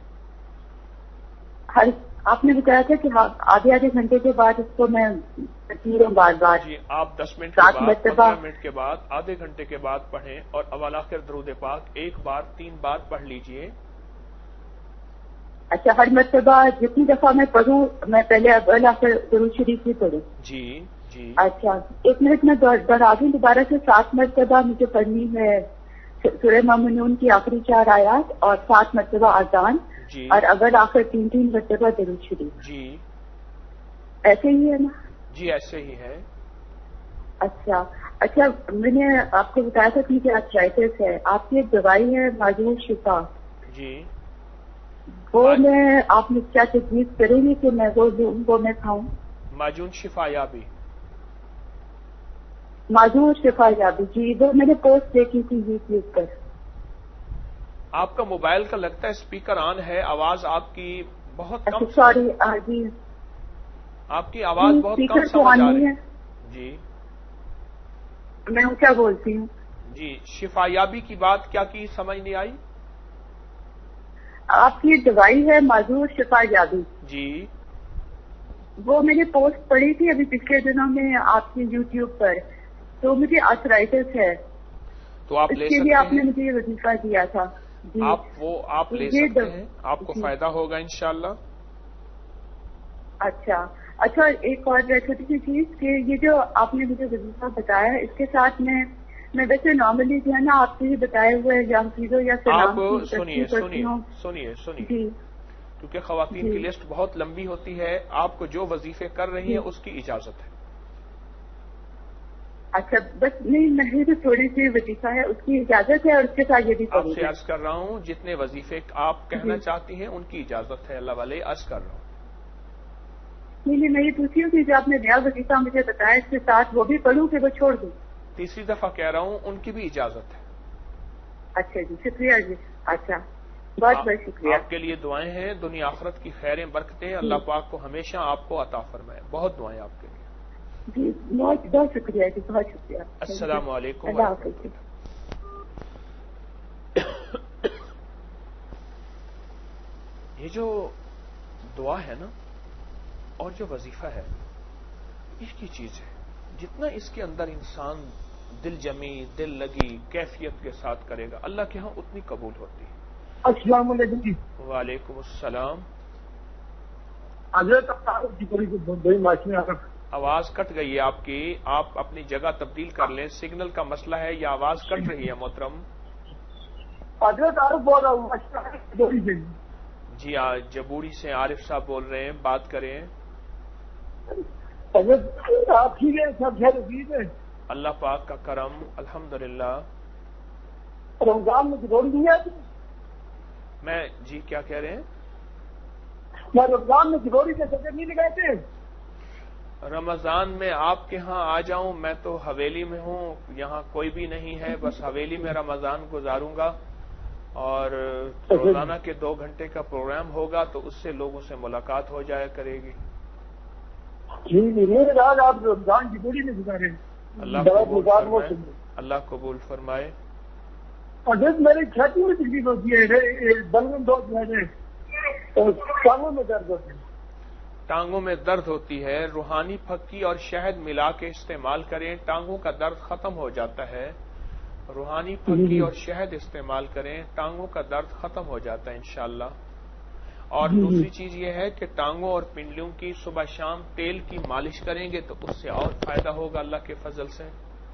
آپ نے بتایا تھا کہ آدھے گھنٹے کے بعد اس کو میں بار. جی, آپ 10 منٹ کے بعد, 15 منٹ کے بعد, آدھے گھنٹے کے بعد پڑھیں, اور اول آخر درود پاک ایک بار 3 بار پڑھ لیجئے. اچھا, ہر مرتبہ جتنی دفعہ میں پڑھوں میں پہلے اول آخر درود شریف بھی پڑھوں؟ جی. اچھا, 1 منٹ میں دوہرا دوں دوبارہ سے. 7 مرتبہ مجھے پڑھنی ہے سورہ مومنون کی آخری 4 آیات, اور 7 مرتبہ اذان, اور اول آخر 3 مرتبہ درود شریف. جی, ایسے ہی ہے نا؟ جی ایسے ہی ہے. اچھا اچھا، میں نے آپ کو بتایا تھا کہ مجھے آرتھرائٹس ہے. آپ کی ایک دوائی ہے معجون شفا. جی. وہ میں آپ نے کیا تجویز کریں گی کہ میں وہ میں کھاؤں؟ معجون شفا یابی. معجون شفا یابی جی، وہ میں نے پوسٹ دیکھی تھی یوٹیوب پر. آپ کا موبائل کا لگتا ہے اسپیکر آن ہے، آواز آپ کی بہت کم. سوری جی، آپ کی آواز بہت کم سمجھ آ رہی ہے. جی میں کیا بولتی ہوں. جی، شفا یابی کی بات کیا کی سمجھ نہیں آئی. آپ کی دوائی ہے معجون شفا یابی جی، وہ میں نے پوسٹ پڑھی تھی ابھی پچھلے دنوں میں آپ کی یوٹیوب پر. تو مجھے آرتھرائٹس ہے، تو آپ لے اس کے لیے آپ نے مجھے یہ وظیفہ دیا تھا. جی آپ لے سکتے ہیں، آپ کو فائدہ ہوگا انشاءاللہ. اچھا اچھا، ایک اور چھوٹی سی چیز کہ یہ جو آپ نے مجھے وظیفہ بتایا ہے، اس کے ساتھ میں ویسے نارملی جو ہے نا آپ کے ہی بتائے ہوئے یا چیزوں یا آپ سنیے جی، کیونکہ خواتین کی لسٹ بہت لمبی ہوتی ہے. آپ کو جو وظیفے کر رہی ہیں اس کی اجازت ہے. اچھا بس نہیں، نہیں تو تھوڑی سی وظیفہ ہے اس کی اجازت ہے، اور اس کے ساتھ یہ بھی آپ سے عرض کر رہا ہوں جتنے وظیفے آپ کہنا چاہتی ہیں ان کی اجازت ہے. اللہ والے عرض کر رہا ہوں. نہیں، میں یہ پوچھی ہوں کہ جو آپ نے نیا وظیفہ مجھے بتایا اس کے ساتھ وہ بھی پڑھوں کہ وہ چھوڑ دوں. تیسری دفعہ کہہ رہا ہوں ان کی بھی اجازت ہے. اچھا جی، شکریہ جی. اچھا بہت بہت شکریہ. آپ کے لیے دعائیں ہیں، دنیا آخرت کی خیریں برکتیں اللہ پاک کو ہمیشہ آپ کو عطا فرمائے. بہت دعائیں آپ کے لیے. جی بہت بہت شکریہ جی، بہت شکریہ. السلام علیکم. اللہ حافظ. یہ جو دعا ہے نا اور جو وظیفہ ہے اس کی چیز ہے. جتنا اس کے اندر انسان دل جمی، دل لگی، کیفیت کے ساتھ کرے گا اللہ کے ہاں اتنی قبول ہوتی ہے. السلام علیکم. وعلیکم السلام. آواز کٹ گئی ہے آپ کی، آپ اپنی جگہ تبدیل کر لیں. سگنل کا مسئلہ ہے یا آواز کٹ رہی ہے محترم؟ حضرت عارف بول رہا ہوں. جی جبوڑی سے عارف صاحب بول رہے ہیں، بات کریں. حضرت آپ ٹھیک ہے؟ سب خیر ہے؟ اللہ پاک کا کرم الحمدللہ. رمضان میں ضروری نہیں ہے؟ میں جی کیا کہہ رہے ہیں؟ میں رمضان میں ضروری سے چکر نہیں لگاتے؟ رمضان میں آپ کے ہاں آ جاؤں؟ میں تو حویلی میں ہوں، یہاں کوئی بھی نہیں ہے، بس حویلی میں رمضان گزاروں گا. اور روزانہ کے 2 گھنٹے کا پروگرام ہوگا تو اس سے لوگوں سے ملاقات ہو جایا کرے گی. جی میرے بعد آپ رمضان کی بولی میں گزارے. اللہ قبول فرمائے. حضرت میری چھاتی میں تکلیف ہوتی ہے، بلغم بہت زیادہ ہے، ٹانگوں میں درد ہوتی ہے. ٹانگوں میں درد ہوتی ہے، روحانی پھکی اور شہد ملا کے استعمال کریں، ٹانگوں کا درد ختم ہو جاتا ہے. روحانی پھکی اور شہد استعمال کریں، ٹانگوں کا درد ختم ہو جاتا ہے انشاءاللہ. اور دوسری چیز یہ ہے کہ ٹانگوں اور پنڈلیوں کی صبح شام تیل کی مالش کریں گے تو اس سے اور فائدہ ہوگا اللہ کے فضل سے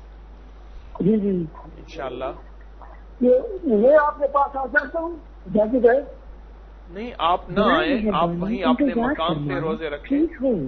انشاءاللہ. میں آپ کے پاس آ سکتا ہوں؟ نہیں، آپ نہ آئیں، آپ وہیں اپنے مقام پہ روزے رکھیں.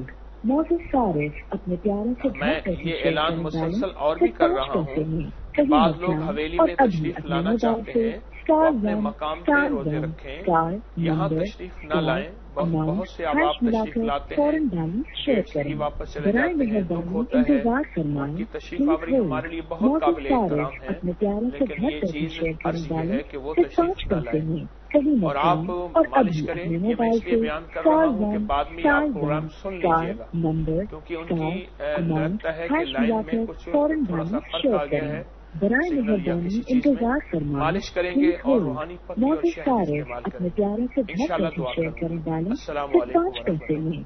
میں یہ اعلان مسلسل اور بھی کر رہا ہوں کہ بعض لوگ حویلی میں تشریف لانا چاہتے ہیں وہ اپنے مقام پہ روزے رکھیں، یہاں تشریف نہ لائیں. بہت سے اب آپ تشریف لاتے ہیں، گیٹ سے ہی واپس چلے جاتے ہیں، دکھ ہوتا ہے. ان کی تشریف آوری ہمارے لیے بہت قابل احترام ہے، لیکن یہ چیز عرض یہ ہے کہ وہ تشریف نہ لائیں. اور آپ مالش کریں. یہ میں اس لیے بیان کر رہا ہوں کہ بعد میں آپ پروگرام سن لیجیے گا، کیونکہ ان کی لگتا ہے کہ لائن میں کچھ تھوڑا سا فرق آ گیا ہے سگنل یا کسی چیز میں. مالش کریں گے اور روحانی پکی اور شہد استعمال کریں گے انشاءاللہ. دعا کروں گا. السلام علیکم ورحمۃ اللہ.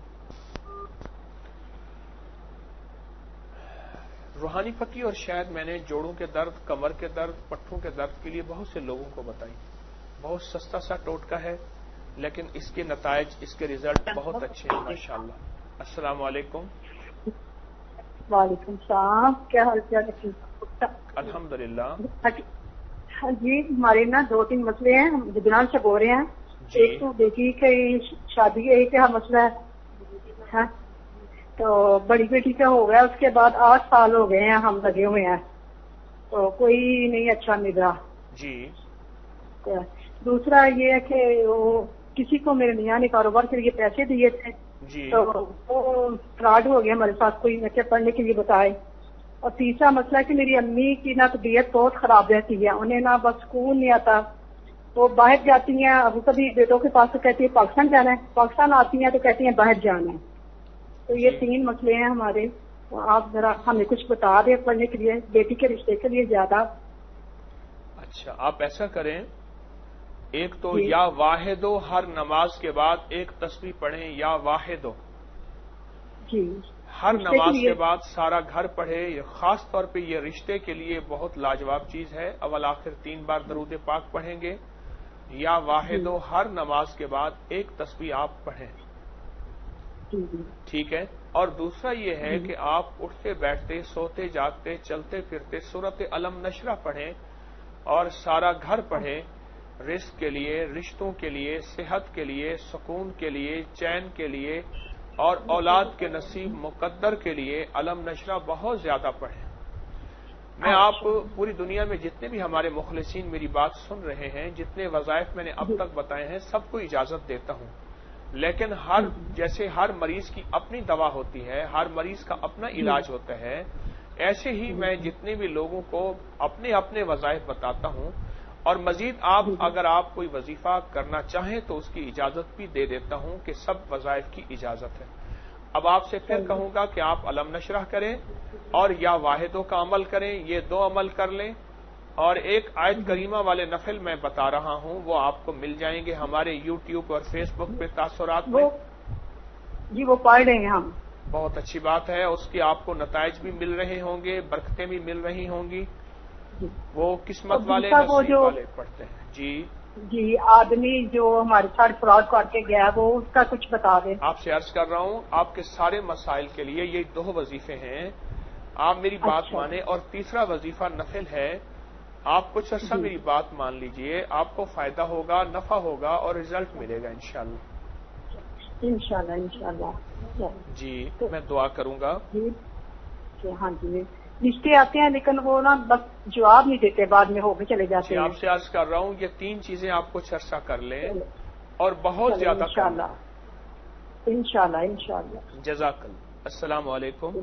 روحانی پکی اور شہد میں نے جوڑوں کے درد، کمر کے درد، پٹھوں کے درد کے لیے بہت سے لوگوں کو بتائی. بہت سستا سا ٹوٹکا ہے لیکن اس کے نتائج، اس کے ریزلٹ بہت اچھے ہیں ماشاءاللہ. السلام علیکم. وعلیکم السلام. کیا حال چال ہے؟ الحمدللہ. جی ہمارے نا 2-3 مسئلے ہیں، ہم لبنان سے بول رہے ہیں. ایک تو بیٹی کی شادی، ایک مسئلہ ہے. تو بڑی بیٹی کا ہو گیا, اس کے بعد 8 سال ہو گئے ہیں ہم لگے ہوئے ہیں, تو کوئی نہیں اچھا مل رہا. جی. دوسرا یہ ہے کہ وہ کسی کو میرے میاں نے کاروبار کے لیے پیسے دیے تھے, تو وہ فراڈ ہو گیا ہمارے ساتھ, کوئی بچے پڑھنے کے لیے بتائے. اور تیسرا مسئلہ ہے کہ میری امی کی نا طبیعت بہت خراب رہتی ہے, انہیں نا بس سکون نہیں آتا, وہ باہر جاتی ہیں, اب کبھی بیٹوں کے پاس تو کہتی ہے پاکستان جانا ہے, پاکستان آتی ہیں تو کہتی ہیں باہر جانا ہے. تو یہ 3 مسئلے ہیں ہمارے, تو آپ ذرا ہمیں کچھ بتا دیں پڑھنے کے لیے, بیٹی کے رشتے کے لیے زیادہ. اچھا, آپ ایسا کریں, ایک تو یا واحدو, ہر نماز کے بعد ایک تسبیح پڑھیں, یا واحدو. جی. ہر نماز کے بعد سارا گھر پڑھے. خاص طور پہ یہ رشتے کے لیے بہت لاجواب چیز ہے. اول آخر 3 بار درود پاک پڑھیں گے. یا واحدو, ہر نماز کے بعد ایک تسبیح آپ پڑھیں. ٹھیک ہے. اور دوسرا یہ ہے کہ آپ اٹھتے بیٹھتے, سوتے جاگتے, چلتے پھرتے سورت علم نشرہ پڑھیں اور سارا گھر پڑھیں. رزق کے لیے, رشتوں کے لیے, صحت کے لیے, سکون کے لیے, چین کے لیے اور اولاد کے نصیب مقدر کے لیے علم نشرہ بہت زیادہ پڑھیں. میں آپ پوری دنیا میں جتنے بھی ہمارے مخلصین میری بات سن رہے ہیں, جتنے وظائف میں نے اب تک بتائے ہیں, سب کو اجازت دیتا ہوں. لیکن جیسے ہر مریض کی اپنی دوا ہوتی ہے, ہر مریض کا اپنا علاج ہوتا ہے, ایسے ہی میں جتنے بھی لوگوں کو اپنے اپنے وظائف بتاتا ہوں. اور مزید اگر آپ کوئی وظیفہ کرنا چاہیں تو اس کی اجازت بھی دے دیتا ہوں کہ سب وظائف کی اجازت ہے. اب آپ سے پھر کہوں گا کہ آپ علم نشرہ کریں اور یا واحدوں کا عمل کریں, یہ 2 عمل کر لیں. اور ایک آیت کریمہ والے نفل میں بتا رہا ہوں, وہ آپ کو مل جائیں گے ہمارے یوٹیوب اور فیس بک پہ تاثرات میں. جی وہ پڑھ رہے ہیں ہم. بہت اچھی بات ہے, اس کی آپ کو نتائج بھی مل رہے ہوں گے, برکتیں بھی مل رہی ہوں گی. وہ قسمت والے, نصیب والے پڑھتے ہیں. جی آدمی جو ہمارے ساتھ فراڈ کر کے گیا, وہ اس کا کچھ بتا دیں. آپ سے عرض کر رہا ہوں, آپ کے سارے مسائل کے لیے یہ 2 وظیفے ہیں, آپ میری بات مانیں. اور تیسرا وظیفہ نفل ہے. آپ کچھ عرصہ میری بات مان لیجئے, آپ کو فائدہ ہوگا, نفع ہوگا اور رزلٹ ملے گا انشاءاللہ. انشاءاللہ. جی میں دعا کروں گا. ہاں جی, رشتے آتے ہیں لیکن وہ نا بس جواب نہیں دیتے, بعد میں ہو کے چلے جاتے ہیں. آپ سے عرض کر رہا ہوں, یہ 3 چیزیں آپ کچھ عرصہ کر لیں اور بہت زیادہ انشاءاللہ. جزاک اللہ. السلام علیکم.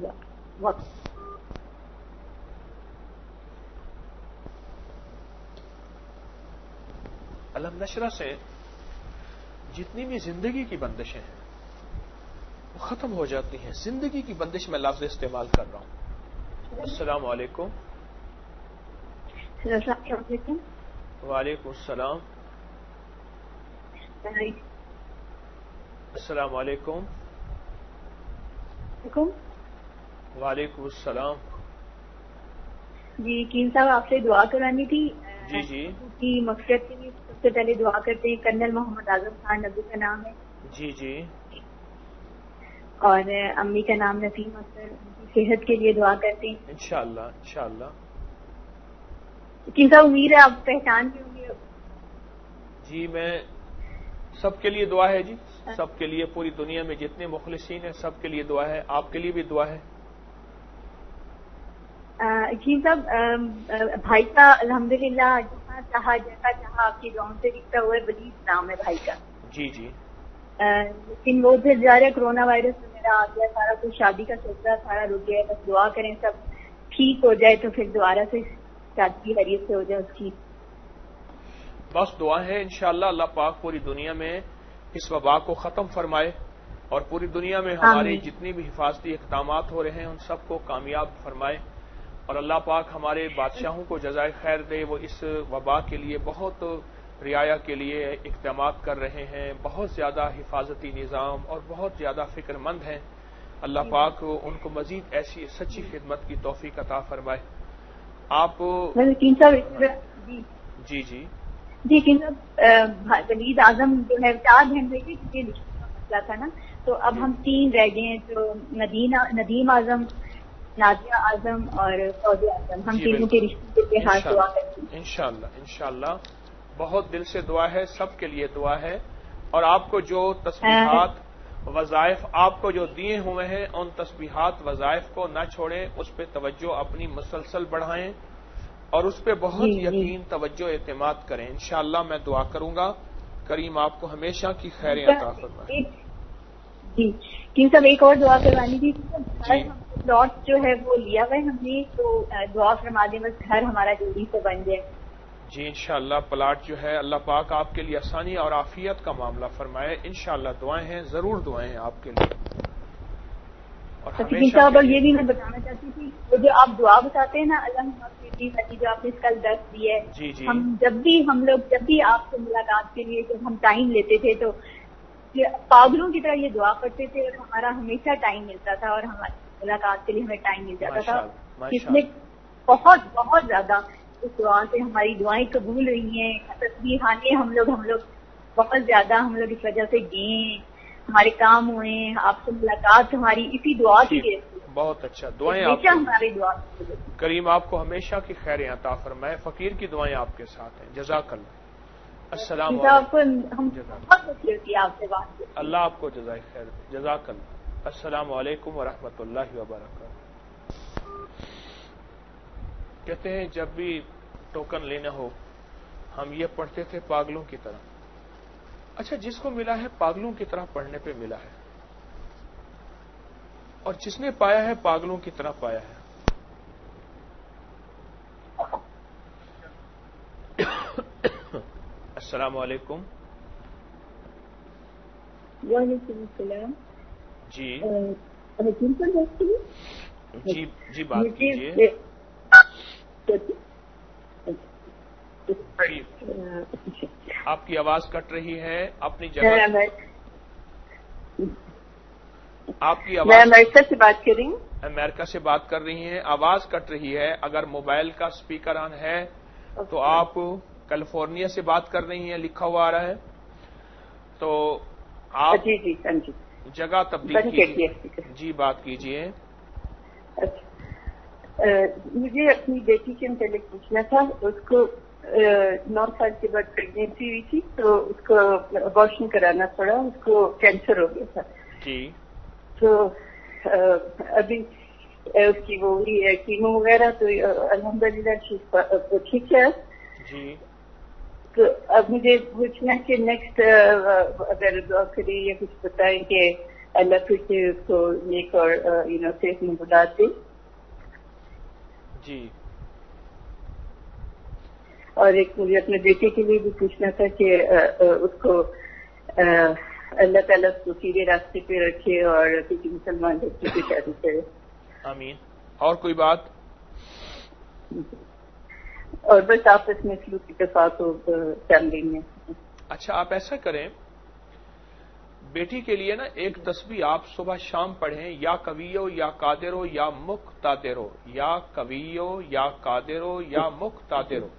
علم نشرہ سے جتنی بھی زندگی کی بندشیں ہیں وہ ختم ہو جاتی ہیں. زندگی کی بندش میں لفظ استعمال کر رہا ہوں. السلام علیکم. وعلیکم السلام. السلام علیکم. وعلیکم السلام. جی کیم صاحب, آپ سے دعا کرانی تھی. جی کی مقصد کے لیے سب سے پہلے دعا کرتے ہیں. کرنل محمد اعظم خان ابو کا نام ہے. جی. اور امی کا نام نسیم اختر, ان کی صحت کے لیے دعا کرتے ہیں. انشاءاللہ. کیم صاحب امید ہے آپ پہچان بھی ہوں گے. جی میں سب کے لیے دعا ہے. جی سب کے لیے, پوری دنیا میں جتنے مخلصین ہیں سب کے لیے دعا ہے. آپ کے لیے بھی دعا ہے. جی صاحب, بھائی کا الحمدللہ جہاں چاہا جیسا چاہا آپ کی دعاؤں سے دکھتا ہوا ہے. ولی نام ہے بھائی کا. جی. لیکن وہ پھر جا رہے کرونا وائرس وغیرہ آ گیا, سارا کچھ شادی کا سلسلہ سارا رک گیا. بس دعا کریں سب ٹھیک ہو جائے تو پھر دوبارہ سے شادی کی خیریت سے ہو جائے اس کی. بس دعا ہے انشاءاللہ اللہ پاک پوری دنیا میں اس وبا کو ختم فرمائے اور پوری دنیا میں ہمارے جتنی بھی حفاظتی اقدامات ہو رہے ہیں ان سب کو کامیاب فرمائے. اور اللہ پاک ہمارے بادشاہوں کو جزائے خیر دے. وہ اس وبا کے لیے بہت رعایا کے لیے اقدامات کر رہے ہیں, بہت زیادہ حفاظتی نظام اور بہت زیادہ فکر مند ہیں. اللہ پاک ان کو مزید ایسی سچی خدمت کی توفیق عطا فرمائے. آپ جی کیم صاحب, ولید اعظم جو ہے 4 بہن بیٹے کیونکہ رشتے کا مسئلہ تھا نا, تو اب ہم 3 رہ گئے ہیں. جو ندیم اعظم, نازیہ اعظم اور فوزیہ اعظم, ہم تینوں کے رشتے کے ہاتھ دعا کرتے ہیں. انشاءاللہ بہت دل سے دعا ہے, سب کے لیے دعا ہے. اور آپ کو جو تصویرات वज़ाइफ आपको जो दिए हुए हैं उन तस्बीहात वज़ाइफ को न छोड़ें, उस पर तवज्जो अपनी मुसलसल बढ़ाएं और उस पर बहुत यकीन तवज्जो एतमाद करें। इंशाअल्लाह मैं दुआ करूंगा करीम आपको हमेशा की खैरें अता फरमाए। जी किन सब एक और दुआ करवानी थी। प्लॉट जो है वो लिया हुआ है हमने, तो दुआ फरमा दें बस घर हमारा जल्दी से बन जाए। जी इंशाअल्लाह प्लाट जो है अल्लाह पाक आपके लिए आसानी और आफियत का मामला फरमाए। इंशाअल्लाह दुआएं हैं, जरूर दुआएं हैं आपके लिए। और हमेशा साहब ये भी मैं बताना चाहती थी, वो जो आप दुआ बताते हैं ना अल्लाह वाली जो आपने कल दर्ज दी है, जी जी हम जब भी आपसे मुलाकात के लिए जब हम टाइम लेते थे तो पागलों की तरह ये दुआ करते थे और हमारा हमेशा टाइम मिलता था और हमारी मुलाकात के लिए हमें टाइम मिल जाता था। इसमें बहुत बहुत ज्यादा इस दुआ से हमारी दुआएं कबूल हुई हैं। तस्बीहाने हम लोग बहुत ज्यादा हम लोग इस वजह से गए, हमारे काम हुए, आपसे मुलाकात हमारी इसी दुआ की वजह से। बहुत अच्छा, दुआएं हमेशा हमारी दुआ करीम आपको हमेशा की खैरें अता फरमाए। फकीर की दुआएं आपके साथ हैं। जज़ाकल्लाह। अस्सलाम वालेकुम। हम बहुत खुशी होती है आपसे बात करके। अल्लाह आपको जज़ाए खैर दे। जज़ाकल्लाह। अस्सलाम वालेकुम व रहमतुल्लाहि व बरकातहू। कहते हैं जब भी टोकन लेना हो हम ये पढ़ते थे पागलों की तरह। अच्छा, जिसको मिला है पागलों की तरह पढ़ने पे मिला है और जिसने पाया है पागलों की तरह पाया है। अस्सलाम वालेकुम। वालेकुम सलाम। जी जी जी बात कीजिए। आपकी आवाज कट रही है, अपनी जगह। आपकी आवाज। मैं अमेरिका से बात कर रही हूँ। अमेरिका से बात कर रही हैं, आवाज कट रही है। अगर मोबाइल का स्पीकर ऑन है तो आप कैलिफोर्निया से बात कर रही हैं, लिखा हुआ आ रहा है। तो आप जी जगह तब्दील कीजिए। जी बात कीजिए। मुझे अपनी बेटी के मुताबिक पूछना था। उसको 9 साल के बाद प्रेगनेंसी हुई थी तो उसको अबॉर्शन कराना पड़ा, उसको कैंसर हो गया था। जी। तो अभी उसकी वो हुई है कीमो वगैरह, तो अल्हम्दुलिल्लाह ठीक है। जी। तो अब मुझे पूछना कि नेक्स्ट अगर दुआ करें या कुछ बताएं कि अल्लाह फिर से उसको नेक और सेहत में बुला दे। जी। और एक मुझे अपने बेटे के लिए भी पूछना था कि उसको अल्लाह ताला उसको सीधे रास्ते पे रखे और किसी मुसलमान लड़की की शादी करे। आमीन। और कोई बात? और बस आपस में सलूक इत्तेफाक हो फैमिली में। अच्छा, आप ऐसा करें, बेटी के लिए ना एक तस्बीह आप सुबह शाम पढ़ें, या कवियो या कादिरो या मुक्तादिरो, या कवियो या कादिरो या मुक्तादिरो।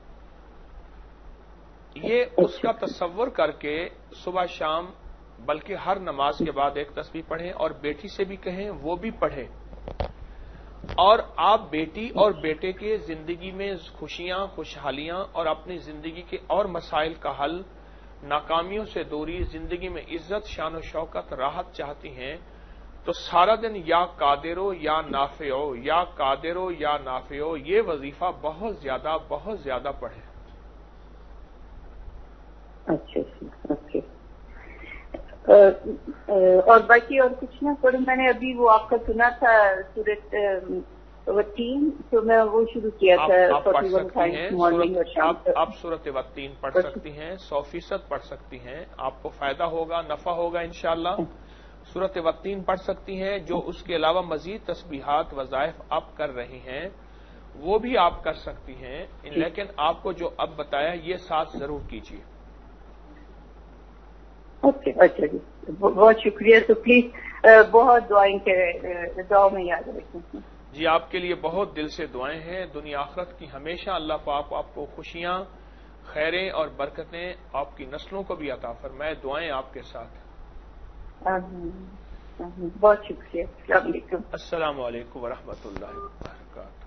ये उसका तसव्वुर करके सुबह शाम बल्कि हर नमाज के बाद एक तस्बीह पढ़ें और बेटी से भी कहें वो भी पढ़े। और आप बेटी और बेटे के जिंदगी में खुशियां, खुशहालियां और अपनी जिंदगी के और मसाइल का हल, नाकामियों से दूरी, जिंदगी में इज्जत, शान और शौकत, राहत चाहती हैं तो सारा दिन या कादिरो या नाफियो, या कादिरो या नाफियो, ये वजीफा बहुत ज्यादा पढ़े। अच्छा। और बाकी और कुछ ना पढ़ूं। मैंने अभी वो आपका सुना था सूरत वत्तीन, तो मैं वो शुरू किया था। आप पढ़ सकती हैं, आप सूरत वत्तीन पढ़ सकती हैं, 100% पढ़ सकती हैं, आपको फायदा होगा, नफा होगा इंशाअल्लाह। सूरत वत्तीन पढ़ सकती हैं। जो उसके अलावा मजीद तस्बीहात वज़ाइफ आप कर रही हैं वो भी आप कर सकती हैं, लेकिन आपको जो अब बताया ये साथ जरूर कीजिए। ओके, अच्छा जी, बहुत शुक्रिया। तो प्लीज बहुत दुआओं में याद रखें। जी, आपके लिए बहुत दिल से दुआएं हैं। दुनिया आखिरत की हमेशा अल्लाह पाक आपको खुशियां, खैरें और बरकतें आपकी नस्लों को भी अता फरमाए। दुआएं आपके साथ। बहुत शुक्रिया। अस्सलाम वालेकुम व रहमतुल्लाहि व बरकातहू।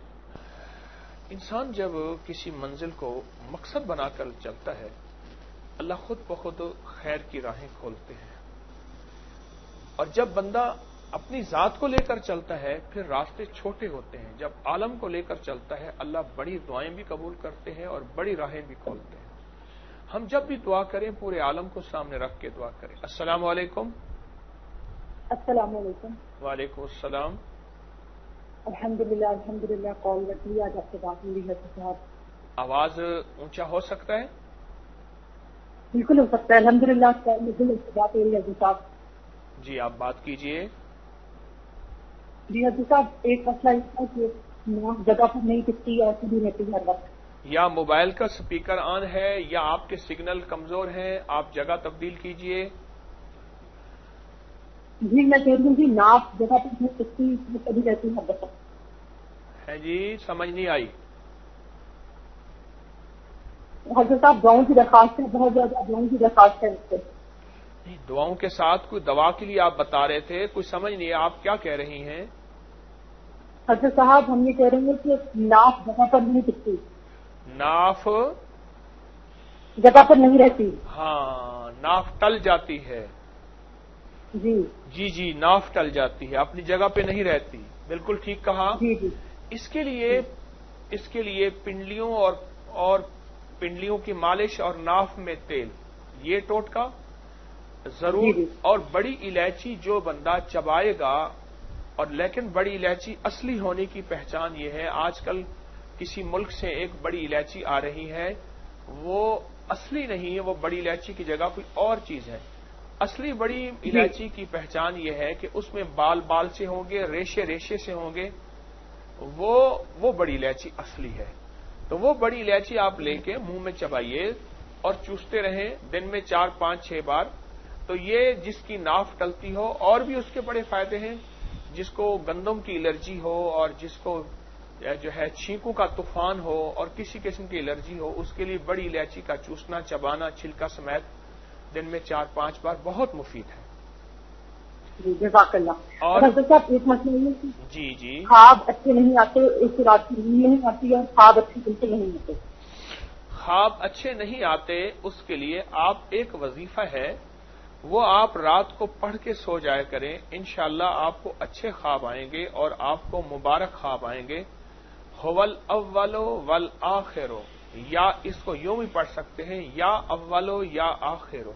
इंसान जब किसी मंजिल को मकसद बनाकर चलता है اللہ خود بخود خیر کی راہیں کھولتے ہیں. اور جب بندہ اپنی ذات کو لے کر چلتا ہے پھر راستے چھوٹے ہوتے ہیں. جب عالم کو لے کر چلتا ہے اللہ بڑی دعائیں بھی قبول کرتے ہیں اور بڑی راہیں بھی کھولتے ہیں. ہم جب بھی دعا کریں پورے عالم کو سامنے رکھ کے دعا کریں. السلام علیکم. السلام علیکم. وعلیکم السلام. الحمدللہ کال رکھ لیا. آپ سے بات ہوئی ہے صاحب. آواز اونچا ہو سکتا ہے؟ بالکل ہو سکتا ہے. الحمدللہ بات ہو رہی ہے صاحب. جی آپ بات کیجئے. جی حضرت صاحب ایک مسئلہ اس ہے کہ جگہ پر نہیں ٹکتی اور بھی رہتی ہر وقت. یا موبائل کا سپیکر آن ہے یا آپ کے سگنل کمزور ہیں. آپ جگہ تبدیل کیجئے. جی میں کہہ رہی ہوں کہ ناپ جگہ پر نہیں ٹکتی کبھی رہتی ہر وقت ہے. جی سمجھ نہیں آئی. حضرت صاحب دعاؤں کی درخواست ہے, بہت زیادہ دعاؤں کی درخواست ہے. اس سے دعاؤں کے ساتھ کوئی دوا کے لیے آپ بتا رہے تھے, کچھ سمجھ نہیں. آپ کیا کہہ رہی ہیں؟ حضرت صاحب ہم یہ کہہ رہے ہیں کہ ناف جگہ پر نہیں ٹکتی. ناف جگہ پر نہیں رہتی. ہاں ناف ٹل جاتی ہے. جی جی جی ناف ٹل جاتی ہے, اپنی جگہ پہ نہیں رہتی. بالکل ٹھیک کہا. جی جی. اس کے لیے پنڈلیوں اور پنڈلیوں کی مالش اور ناف میں تیل, یہ ٹوٹکا ضرور. اور بڑی الائچی جو بندہ چبائے گا, اور لیکن بڑی الائچی اصلی ہونے کی پہچان یہ ہے, آج کل کسی ملک سے ایک بڑی الائچی آ رہی ہے, وہ اصلی نہیں ہے, وہ بڑی الائچی کی جگہ کوئی اور چیز ہے. اصلی بڑی الائچی کی پہچان یہ ہے کہ اس میں بال بال سے ہوں گے, ریشے ریشے سے ہوں گے, وہ بڑی الائچی اصلی ہے. تو وہ بڑی الائچی آپ لے کے منہ میں چبائیے اور چوستے رہیں دن میں 4 5 6 بار. تو یہ جس کی ناف ٹلتی ہو, اور بھی اس کے بڑے فائدے ہیں. جس کو گندم کی الرجی ہو اور جس کو جو ہے چھینکوں کا طوفان ہو اور کسی قسم کی الرجی ہو, اس کے لیے بڑی الائچی کا چوسنا چبانا چھلکا سمیت دن میں 4 5 بار بہت مفید ہے. جی جزاک اللہ. اور حضرت صاحب ایک مسئلہ یہ جی جی خواب اچھے نہیں آتے, اس رات کی نیند نہیں آتی ہے, خواب اچھے بالکل نہیں آتے. خواب اچھے نہیں آتے, اس کے لیے آپ ایک وظیفہ ہے وہ آپ رات کو پڑھ کے سو جایا کریں. انشاءاللہ آپ کو اچھے خواب آئیں گے اور آپ کو مبارک خواب آئیں گے. هو الاول والآخر, یا اس کو یوں بھی پڑھ سکتے ہیں یا اول یا آخر.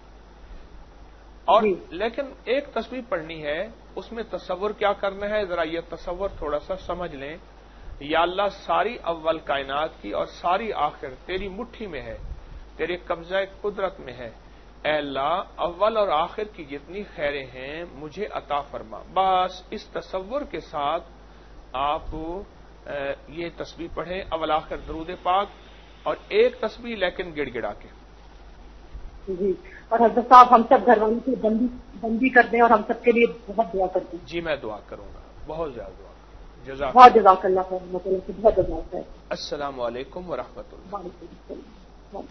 اور لیکن ایک تسبیح پڑھنی ہے, اس میں تصور کیا کرنا ہے, ذرا یہ تصور تھوڑا سا سمجھ لیں. یا اللہ ساری اول کائنات کی اور ساری آخر تیری مٹھی میں ہے, تیرے قبضہ قدرت میں ہے. اے اللہ اول اور آخر کی جتنی خیریں ہیں مجھے عطا فرما. بس اس تصور کے ساتھ آپ یہ تسبیح پڑھیں, اول آخر درود پاک, اور ایک تسبیح لیکن گڑ گڑا کے. جی. اور حضرت صاحب ہم سب گھر والوں سے بندی کر دیں اور ہم سب کے لیے بہت دعا کرتے ہیں. جی میں دعا کروں گا, بہت زیادہ دعا. بہت جزاک اللہ خیر, بہت جزاک ہے. السلام علیکم ورحمۃ اللہ. وعلیکم السلام.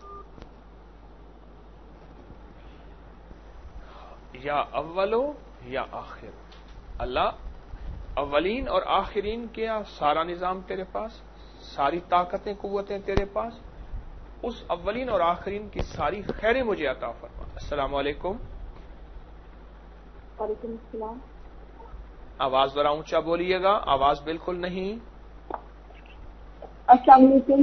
یا اولو یا آخر. اللہ اولین اور آخرین کیا سارا نظام تیرے پاس, ساری طاقتیں قوتیں تیرے پاس, اس اولین اور آخرین کی ساری خیریں مجھے عطا فرما. السلام علیکم. وعلیکم السلام. آواز ذرا اونچا بولیے گا, آواز بالکل نہیں. السلام علیکم.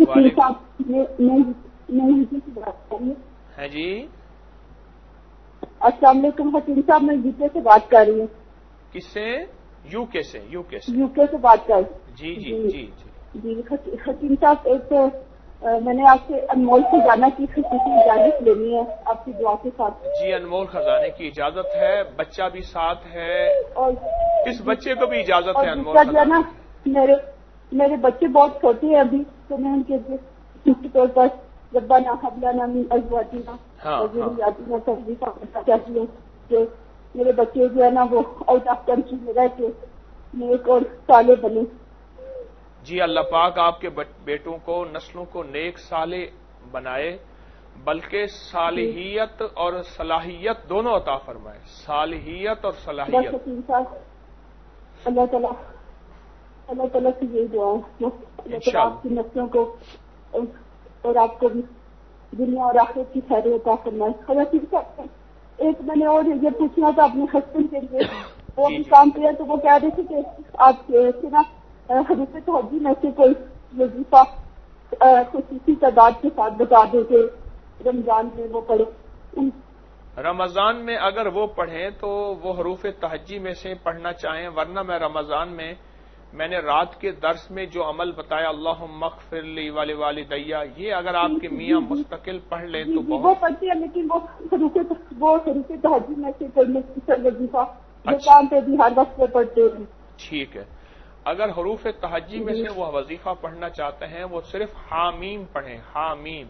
ہے جی. السلام علیکم حکیم صاحب, میں یو کے سے بات کر رہی ہوں. کس سے؟ یو کے سے. یو کے سے بات کر رہی ہوں. جی جی جی جی. حکیم صاحب ایک میں نے آپ سے انمول خزانہ کی خصوصی اجازت لینی ہے آپ کی دعا کے ساتھ. جی انمول خزانے کی اجازت ہے, بچہ بھی ساتھ ہے, اور اس بچے کو بھی اجازت ہے انمول خزانے. میرے بچے بہت چھوٹے ہیں ابھی, تو میں ان کے لیے طور پر ربنا حب لنا من ازواجنا وذرياتنا قرة اعين چاہتی ہوں کہ میرے بچے جو ہے نا وہ آؤٹ آف کنٹری میں رہ کے نیک اور صالح بنے. جی اللہ پاک آپ کے بیٹوں کو نسلوں کو نیک صالح بنائے, بلکہ صالحیت اور صلاحیت دونوں عطا فرمائے. صالحیت اور صلاحیت. اللہ تعالیٰ کی یہی دعا ہے, اللہ تعالیٰ آپ کی نسلوں کو اور آپ کو بھی دنیا اور آخرت کی خیر عطا فرمائے. ایک میں نے اور یہ پوچھنا تھا اپنے ہسبینڈ کے لیے, وہ بھی کام کیا تو وہ کہہ رہے تھے کہ آپ کے نا حروف تہجی میں سے کوئی وظیفہ خصوصی تعداد کے ساتھ بتا دیں کہ رمضان میں وہ پڑھے. رمضان میں اگر وہ پڑھیں تو وہ حروف تہجی میں سے پڑھنا چاہیں, ورنہ میں رمضان میں نے رات کے درس میں جو عمل بتایا اللہم اغفر لی ولوالدیہ, یہ اگر آپ کے میاں مستقل پڑھ لیں تو بہت. وہ پڑھتی ہے لیکن وہ حروف تہجی میں سے پڑھنے کی وظیفہ جو کام پہ بھی ہر وقت پہ پڑھتے ہیں. ٹھیک ہے, اگر حروف تہجی میں سے وہ وظیفہ پڑھنا چاہتے ہیں وہ صرف حامیم پڑھیں, حامیم.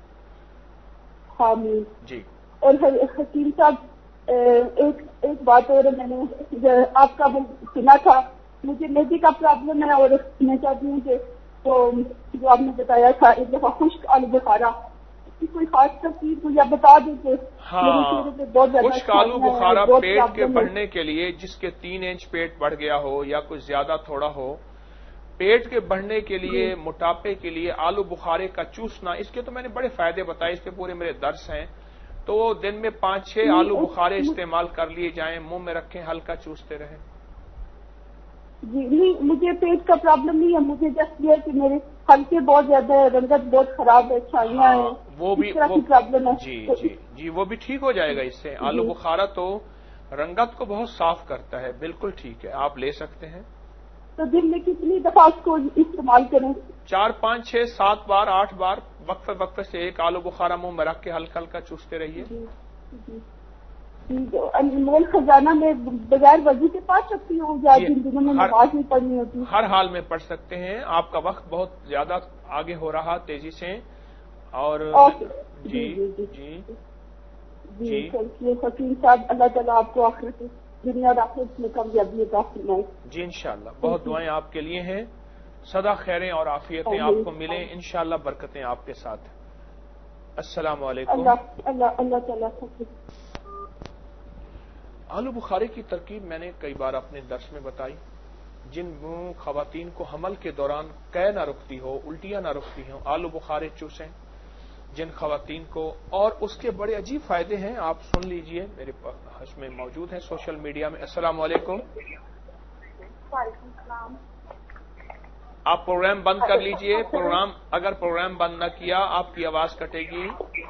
حامیم جی. اور حکیم صاحب ایک بات اور میں نے آپ کا سنا تھا, مجھے میدی کا پرابلم ہے اور میں چاہتی ہوں کہ جو آپ نے بتایا تھا ایک دفعہ خشک آلو بخارا, اس کی کوئی خاص ترکیب مجھے بتا دیں کہ خشک آلو بخارا پیٹ کے بڑھنے کے لیے, جس کے 3 انچ پیٹ بڑھ گیا ہو یا کچھ زیادہ تھوڑا ہو, پیٹ کے بڑھنے کے لیے, موٹاپے کے لیے آلو بخارے کا چوسنا, اس کے تو میں نے بڑے فائدے بتائے, اس پہ پورے میرے درس ہیں. تو دن میں 5-6 آلو بخارے استعمال کر لیے جائیں, منہ میں رکھیں, ہلکا چوستے رہیں. جی نہیں, مجھے پیٹ کا پرابلم نہیں ہے, مجھے جسٹ یہ ہے کہ میرے ہلکے بہت زیادہ ہے, رنگت بہت خراب ہے, چھائیاں ہیں, وہ بھی پرابلم ہے. جی وہ بھی ٹھیک ہو جائے گا اس سے. آلو بخارا تو رنگت کو بہت صاف کرتا ہے, بالکل ٹھیک ہے, آپ لے سکتے ہیں. تو دن میں کتنی دفعہ اس کو استعمال کریں؟ 4 5 6 7 بار 8 بار وقفے سے ایک آلو بخارا منہ میں رکھ کے ہلکا ہلکا چوستے رہیے. انمول خزانہ میں بغیر وضو کے پڑھ سکتی ہوں یا جن دنوں میں نماز نہیں پڑھنی ہوتی؟ ہر حال میں پڑھ سکتے ہیں, آپ کا وقت بہت زیادہ آگے ہو رہا تیزی سے. اور جی حکیم صاحب, اللہ تعالیٰ آپ کو آخرت دنیا اور آخرت میں کامیابی عطا فرمائے. جی انشاءاللہ, بہت دعائیں آپ کے لیے ہیں, سدا خیریں اور عافیتیں آپ کو ملیں انشاءاللہ, برکتیں آپ کے ساتھ. السلام علیکم. اللہ تعالیٰ. آلو بخارے کی ترکیب میں نے کئی بار اپنے درس میں بتائی. جن خواتین کو حمل کے دوران قے نہ رکتی ہو, الٹیاں نہ رکتی ہوں, آلو بخارے چوسیں. جن خواتین کو, اور اس کے بڑے عجیب فائدے ہیں, آپ سن لیجئے, میرے پاس میں موجود ہیں سوشل میڈیا میں. السلام علیکم. وعلیکم السلام. آپ پروگرام بند کر لیجئے. اگر پروگرام بند نہ کیا آپ کی آواز کٹے گی.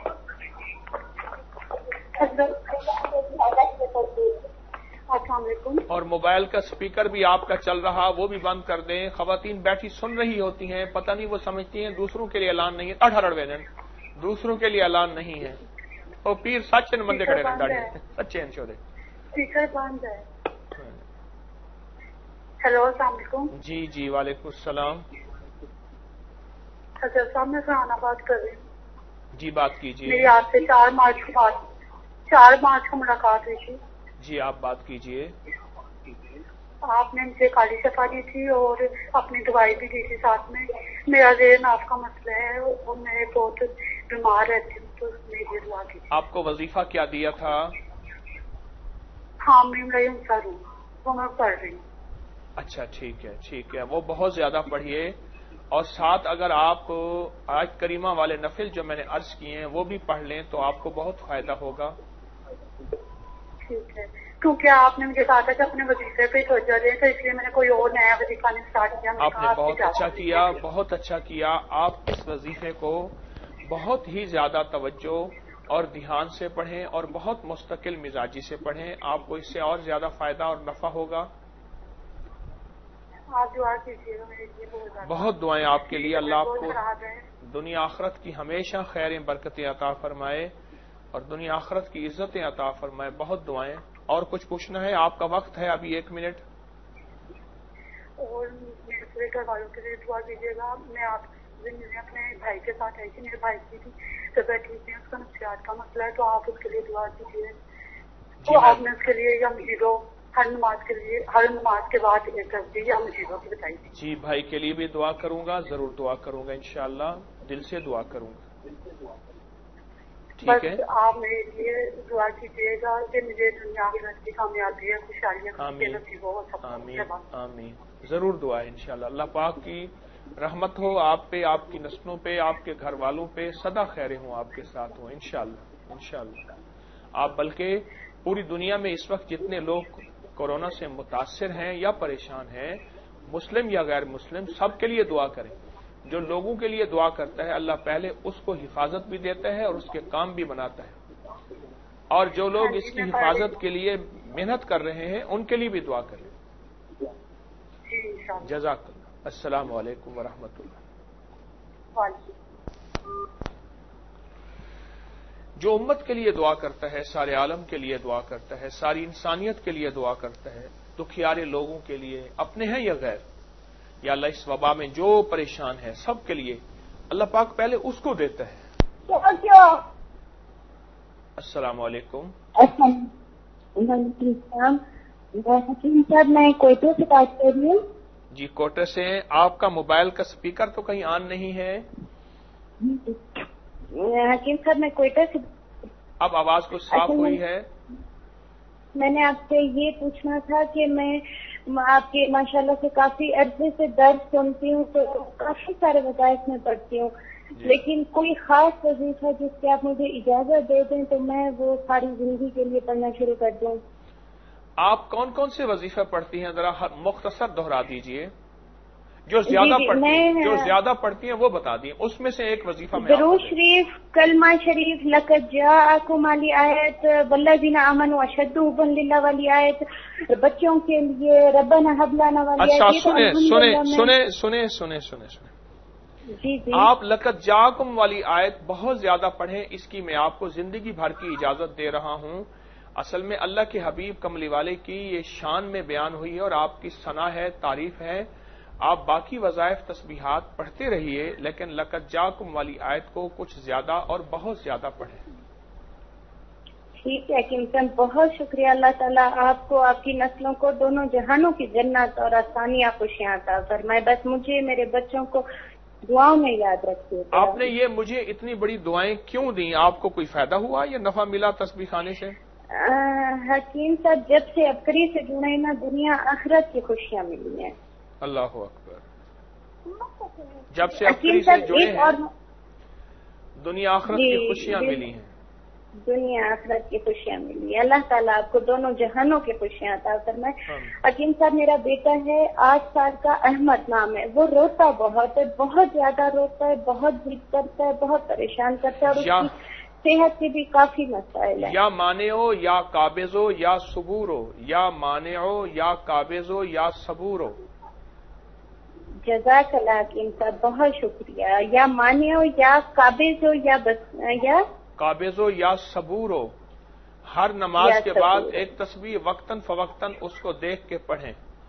السلام علیکم. اور موبائل کا اسپیکر بھی آپ کا چل رہا, وہ بھی بند کر دیں. خواتین بیٹھی سن رہی ہوتی ہیں, پتہ نہیں وہ سمجھتی ہیں دوسروں کے لیے اعلان نہیں ہے. دوسروں کے لیے اعلان نہیں ہے. اور پیر سچ بندے کھڑے رہے داڑھی سچے ہیں چھوڑے. اسپیکر بند ہے. ہیلو, السلام علیکم. جی وعلیکم السلام. حضرت صاحب میں فرحانہ بات کر رہی ہوں. جی بات کیجیے. میری آپ سے 4 مارچ کو ملاقات ہوئی تھی. جی آپ بات کیجیے. آپ نے مجھے کالی شفا دی تھی اور اپنی دوائی بھی دی تھی ساتھ میں. میرا زیر ناف کا مسئلہ ہے اور میں بہت بیمار رہتی ہوں, تو میری دعا کی. آپ کو وظیفہ کیا دیا تھا؟ ہاں میں وہ میں پڑھ رہی ہوں. اچھا ٹھیک ہے, وہ بہت زیادہ پڑھیے. اور ساتھ اگر آپ آیت کریمہ والے نفل جو میں نے عرض کیے ہیں وہ بھی پڑھ لیں تو آپ کو بہت فائدہ ہوگا. ٹھیک ہے, کیونکہ آپ نے مجھے کہا تھا کہ اپنے وظیفے پہ توجہ دیں, تو اس لیے میں نے کوئی اور نیا وظیفہ نہیں اسٹارٹ کیا. آپ نے بہت اچھا کیا. آپ اس وظیفے کو بہت ہی زیادہ توجہ اور دھیان سے پڑھیں اور بہت مستقل مزاجی سے پڑھیں, آپ کو اس سے اور زیادہ فائدہ اور نفع ہوگا. آپ دعا کیجیے گا میرے لیے. بہت دعائیں آپ کے لیے. اللہ آپ کو دنیا آخرت کی ہمیشہ خیریں برکتیں عطا فرمائے اور دنیا آخرت کی عزتیں عطا فرمائے. بہت دعائیں. اور کچھ پوچھنا ہے؟ آپ کا وقت ہے ابھی 1 منٹ. اور میرے پورے گھر والوں کے لیے دعا کیجیے گا. میں آپ سے اپنے بھائی کے ساتھ آئی تھی, میرے بھائی کی بھی طبیعت ٹھیک نہیں, اس کا نفسیات کا مسئلہ ہے, تو آپ اس کے لیے دعا کیجیے. تو آپ نے اس کے لیے یا مجیدوں ہر نماز کے بعد ایک تصویر یا مجیدوں کی بتائی تھی. جی بھائی کے لیے بھی دعا کروں گا, ضرور دعا کروں گا, انشاءاللہ دل سے دعا کروں گا. ٹھیک ہے, آپ میرے لیے دعا کیجیے گا کہ مجھے دنیا کی کامیابی خوشحالیاں نصیب ہو. آمین. ضرور دعا ہے انشاءاللہ. اللہ پاک کی रहमत हो आप पे, आपकी नस्लों पे, आपके घर वालों पे, सदा खैरें हों आपके साथ हों इंशाअल्लाह इंशाअल्लाह। आप बल्कि पूरी दुनिया में इस वक्त जितने लोग कोरोना से मुतासिर हैं या परेशान हैं, मुस्लिम या गैर मुस्लिम, सबके लिए दुआ करें। जो लोगों के लिए दुआ करता है अल्लाह पहले उसको हिफाजत भी देता है और उसके काम भी बनाता है, और जो लोग इसकी हिफाजत के लिए मेहनत कर रहे हैं उनके लिए भी दुआ करें। जज़ाकल्लाह। अस्सलामु अलैकुम व रहमतुल्लाह। जो उम्मत के लिए दुआ करता है, सारे आलम के लिए दुआ करता है, सारी इंसानियत के लिए दुआ करता है, दुखियारे लोगों के लिए, अपने हैं या गैर, या अल्लाह इस वबा में जो परेशान है सबके लिए अल्लाह पाक पहले उसको देता है। अस्सलाम वालेकुम। सर मैं कोयटे से बात कर रही हूँ। जी कोयटे से। आपका मोबाइल का स्पीकर तो कहीं ऑन नहीं है? हकीम सर मैं कोयटे से। अब आवाज कुछ साफ हुई है। मैंने आपसे ये पूछना था कि मैं आपके माशाल्लाह से काफी अरसे से दर्द सुनती हूँ, तो काफी सारे वज़ाइफ में पढ़ती हूँ, लेकिन कोई खास वजीफा जिसकी आप मुझे इजाजत दे दें तो मैं वो सारी जिंदगी के लिए पढ़ना शुरू कर दूँ। आप कौन कौन से वजीफा पढ़ती हैं, जरा मुख्तसर दोहरा दीजिए। जो ज्यादा पढ़ती हैं वो बता दिए, उसमें से एक वजीफा में दरूद शरीफ, कलमा शरीफ, लक़द जाअकुम वाली आयत, वल्लज़ीना आमनू अशद्दु हुब्बन लिल्लाह वाली आयत, बच्चों के लिए रब्बना हब लना वाली आयत। अच्छा सुने जी। आप लक़द जाअकुम वाली आयत बहुत ज्यादा पढ़ें, इसकी मैं आपको जिंदगी भर की इजाजत दे रहा हूं। असल में अल्लाह के हबीब कमली वाले की ये शान में बयान हुई है और आपकी सना है, तारीफ है। आप बाकी वज़ाइफ तस्बीहात पढ़ते रहिए, लेकिन लक़द जाकुम वाली आयत को कुछ ज्यादा और बहुत ज्यादा पढ़ें। ठीक है किमसन, बहुत शुक्रिया। अल्लाह ताला आपको, आपकी नस्लों को दोनों जहानों की जन्नत और आसानियां खुशियां अता फरमाए। बस मुझे मेरे बच्चों को दुआओं में याद रखिए। आपने ये मुझे इतनी बड़ी दुआएं क्यों दी? आपको कोई फायदा हुआ या नफा मिला तस्बीह खाने से? हकीम साहब जब से अबकरी से जुड़े ना, दुनिया आखिरत की खुशियां मिली हैं। अल्लाह अकबर। जब से अबकरी से जुड़े हैं दुनिया आखिरत की खुशियां मिली हैं। दुनिया आखिरत की खुशियां मिली। अल्लाह ताला आपको दोनों जहानों की खुशियां अता फरमाए। हकीम साहब मेरा बेटा है 8 साल का, अहमद नाम है। वो रोता बहुत है, बहुत ज्यादा रोता है, बहुत जिद करता है, बहुत परेशान करता है, और उसकी सेहत से भी काफी मसाइल है। या मानेओ या काबिजो या सबूरो, या मानेओ या काबिजो या सबूरो। जज़ाकल्लाह हकीम साहब, बहुत शुक्रिया। या मानेओ या काबिजो या काबिजो या सबूरो। हर नमाज के बाद एक तस्बीह वक्तन फवक्तन उसको देख के पढ़ें।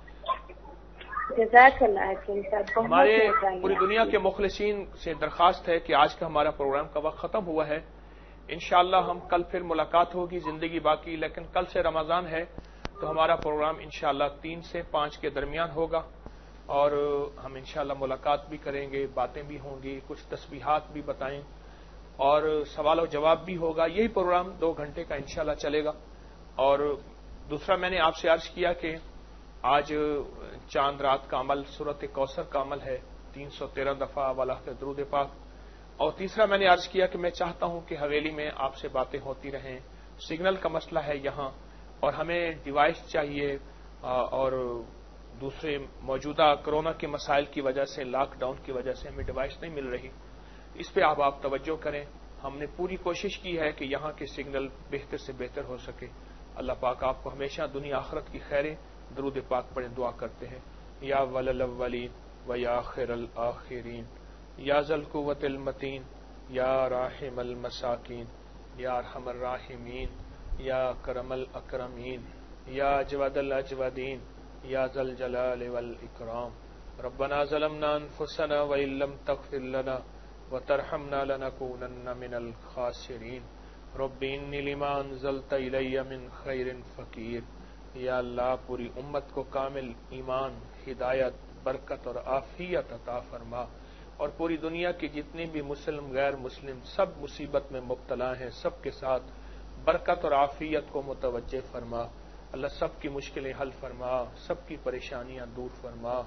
जज़ाकल्लाह हकीम साहब। हमारे पूरी दुनिया के मुखलिसीन से दरखास्त है कि आज का हमारा प्रोग्राम का वक्त खत्म हुआ है। इंशाअल्लाह हम कल फिर मुलाकात होगी, जिंदगी बाकी, लेकिन कल से रमजान है तो हमारा प्रोग्राम इंशाअल्लाह 3 से 5 के दरमियान होगा और हम इंशाअल्लाह मुलाकात भी करेंगे, बातें भी होंगी, कुछ तस्बीहात भी बताएं और सवाल और जवाब भी होगा। यही प्रोग्राम 2 घंटे का इंशाअल्लाह चलेगा। और दूसरा मैंने आपसे अर्ज किया कि आज चांद रात का अमल, सूरत कौसर का अमल है, 313 दफा वाला दरूद पाक। और तीसरा मैंने अर्ज किया कि मैं चाहता हूं कि हवेली में आपसे बातें होती रहें। सिग्नल का मसला है यहां और हमें डिवाइस चाहिए, और दूसरे मौजूदा कोरोना के मसाइल की वजह से, लॉकडाउन की वजह से हमें डिवाइस नहीं मिल रही। इस पे आप तवज्जो करें। हमने पूरी कोशिश की है कि यहां के सिग्नल बेहतर से बेहतर हो सके। अल्लाह पाक आपको हमेशा दुनिया आखिरत की खैरें। दरूद पाक पढ़े दुआ करते हैं। या वलल अव्वलीन व या आखिरल आखिरीन, या ज़ल कुव्वतिल मतीन, या राहिमल मसाकीन, या अरहमर राहिमीन, या करमल अकरमीन, या अजवदल अजवदीन, या ज़ल जलाल वल इकराम। रब्बना ज़लमना अनफुसना व इल्लम तग़फिर लना व तरहमना लनकूनन्न मिनल खासिरीन। रब्बी इन्नी लिमा अंज़लता इलैया मिन खैरिन फ़कीर। या अल्लाह पूरी उम्मत को कामिल ईमान, हिदायत, बरकत और आफियत अता फरमा, और पूरी दुनिया की जितनी भी मुस्लिम गैर मुस्लिम सब मुसीबत में मुब्तला हैं, सबके साथ बरकत और आफियत को मुतवज्जे फरमा। अल्लाह सबकी मुश्किलें हल फरमा, सबकी परेशानियां दूर फरमा,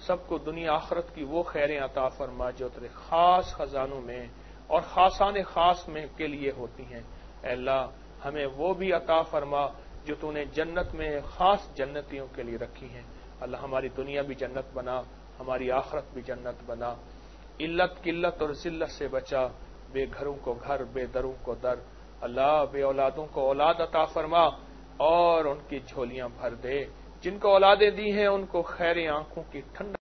سب کو دنیا آخرت کی وہ خیریں عطا فرما جو تیرے خاص خزانوں میں اور خاصان خاص میں کے لیے ہوتی ہیں. اے اللہ ہمیں وہ بھی عطا فرما جو تو نے جنت میں خاص جنتیوں کے لیے رکھی ہیں. اللہ ہماری دنیا بھی جنت بنا، ہماری آخرت بھی جنت بنا. علت قلت اور ذلت سے بچا، بے گھروں کو گھر، بے دروں کو در. اللہ بے اولادوں کو اولاد عطا فرما اور ان کی جھولیاں بھر دے. جن کو اولادیں دی ہیں ان کو خیر آنکھوں کی ٹھنڈ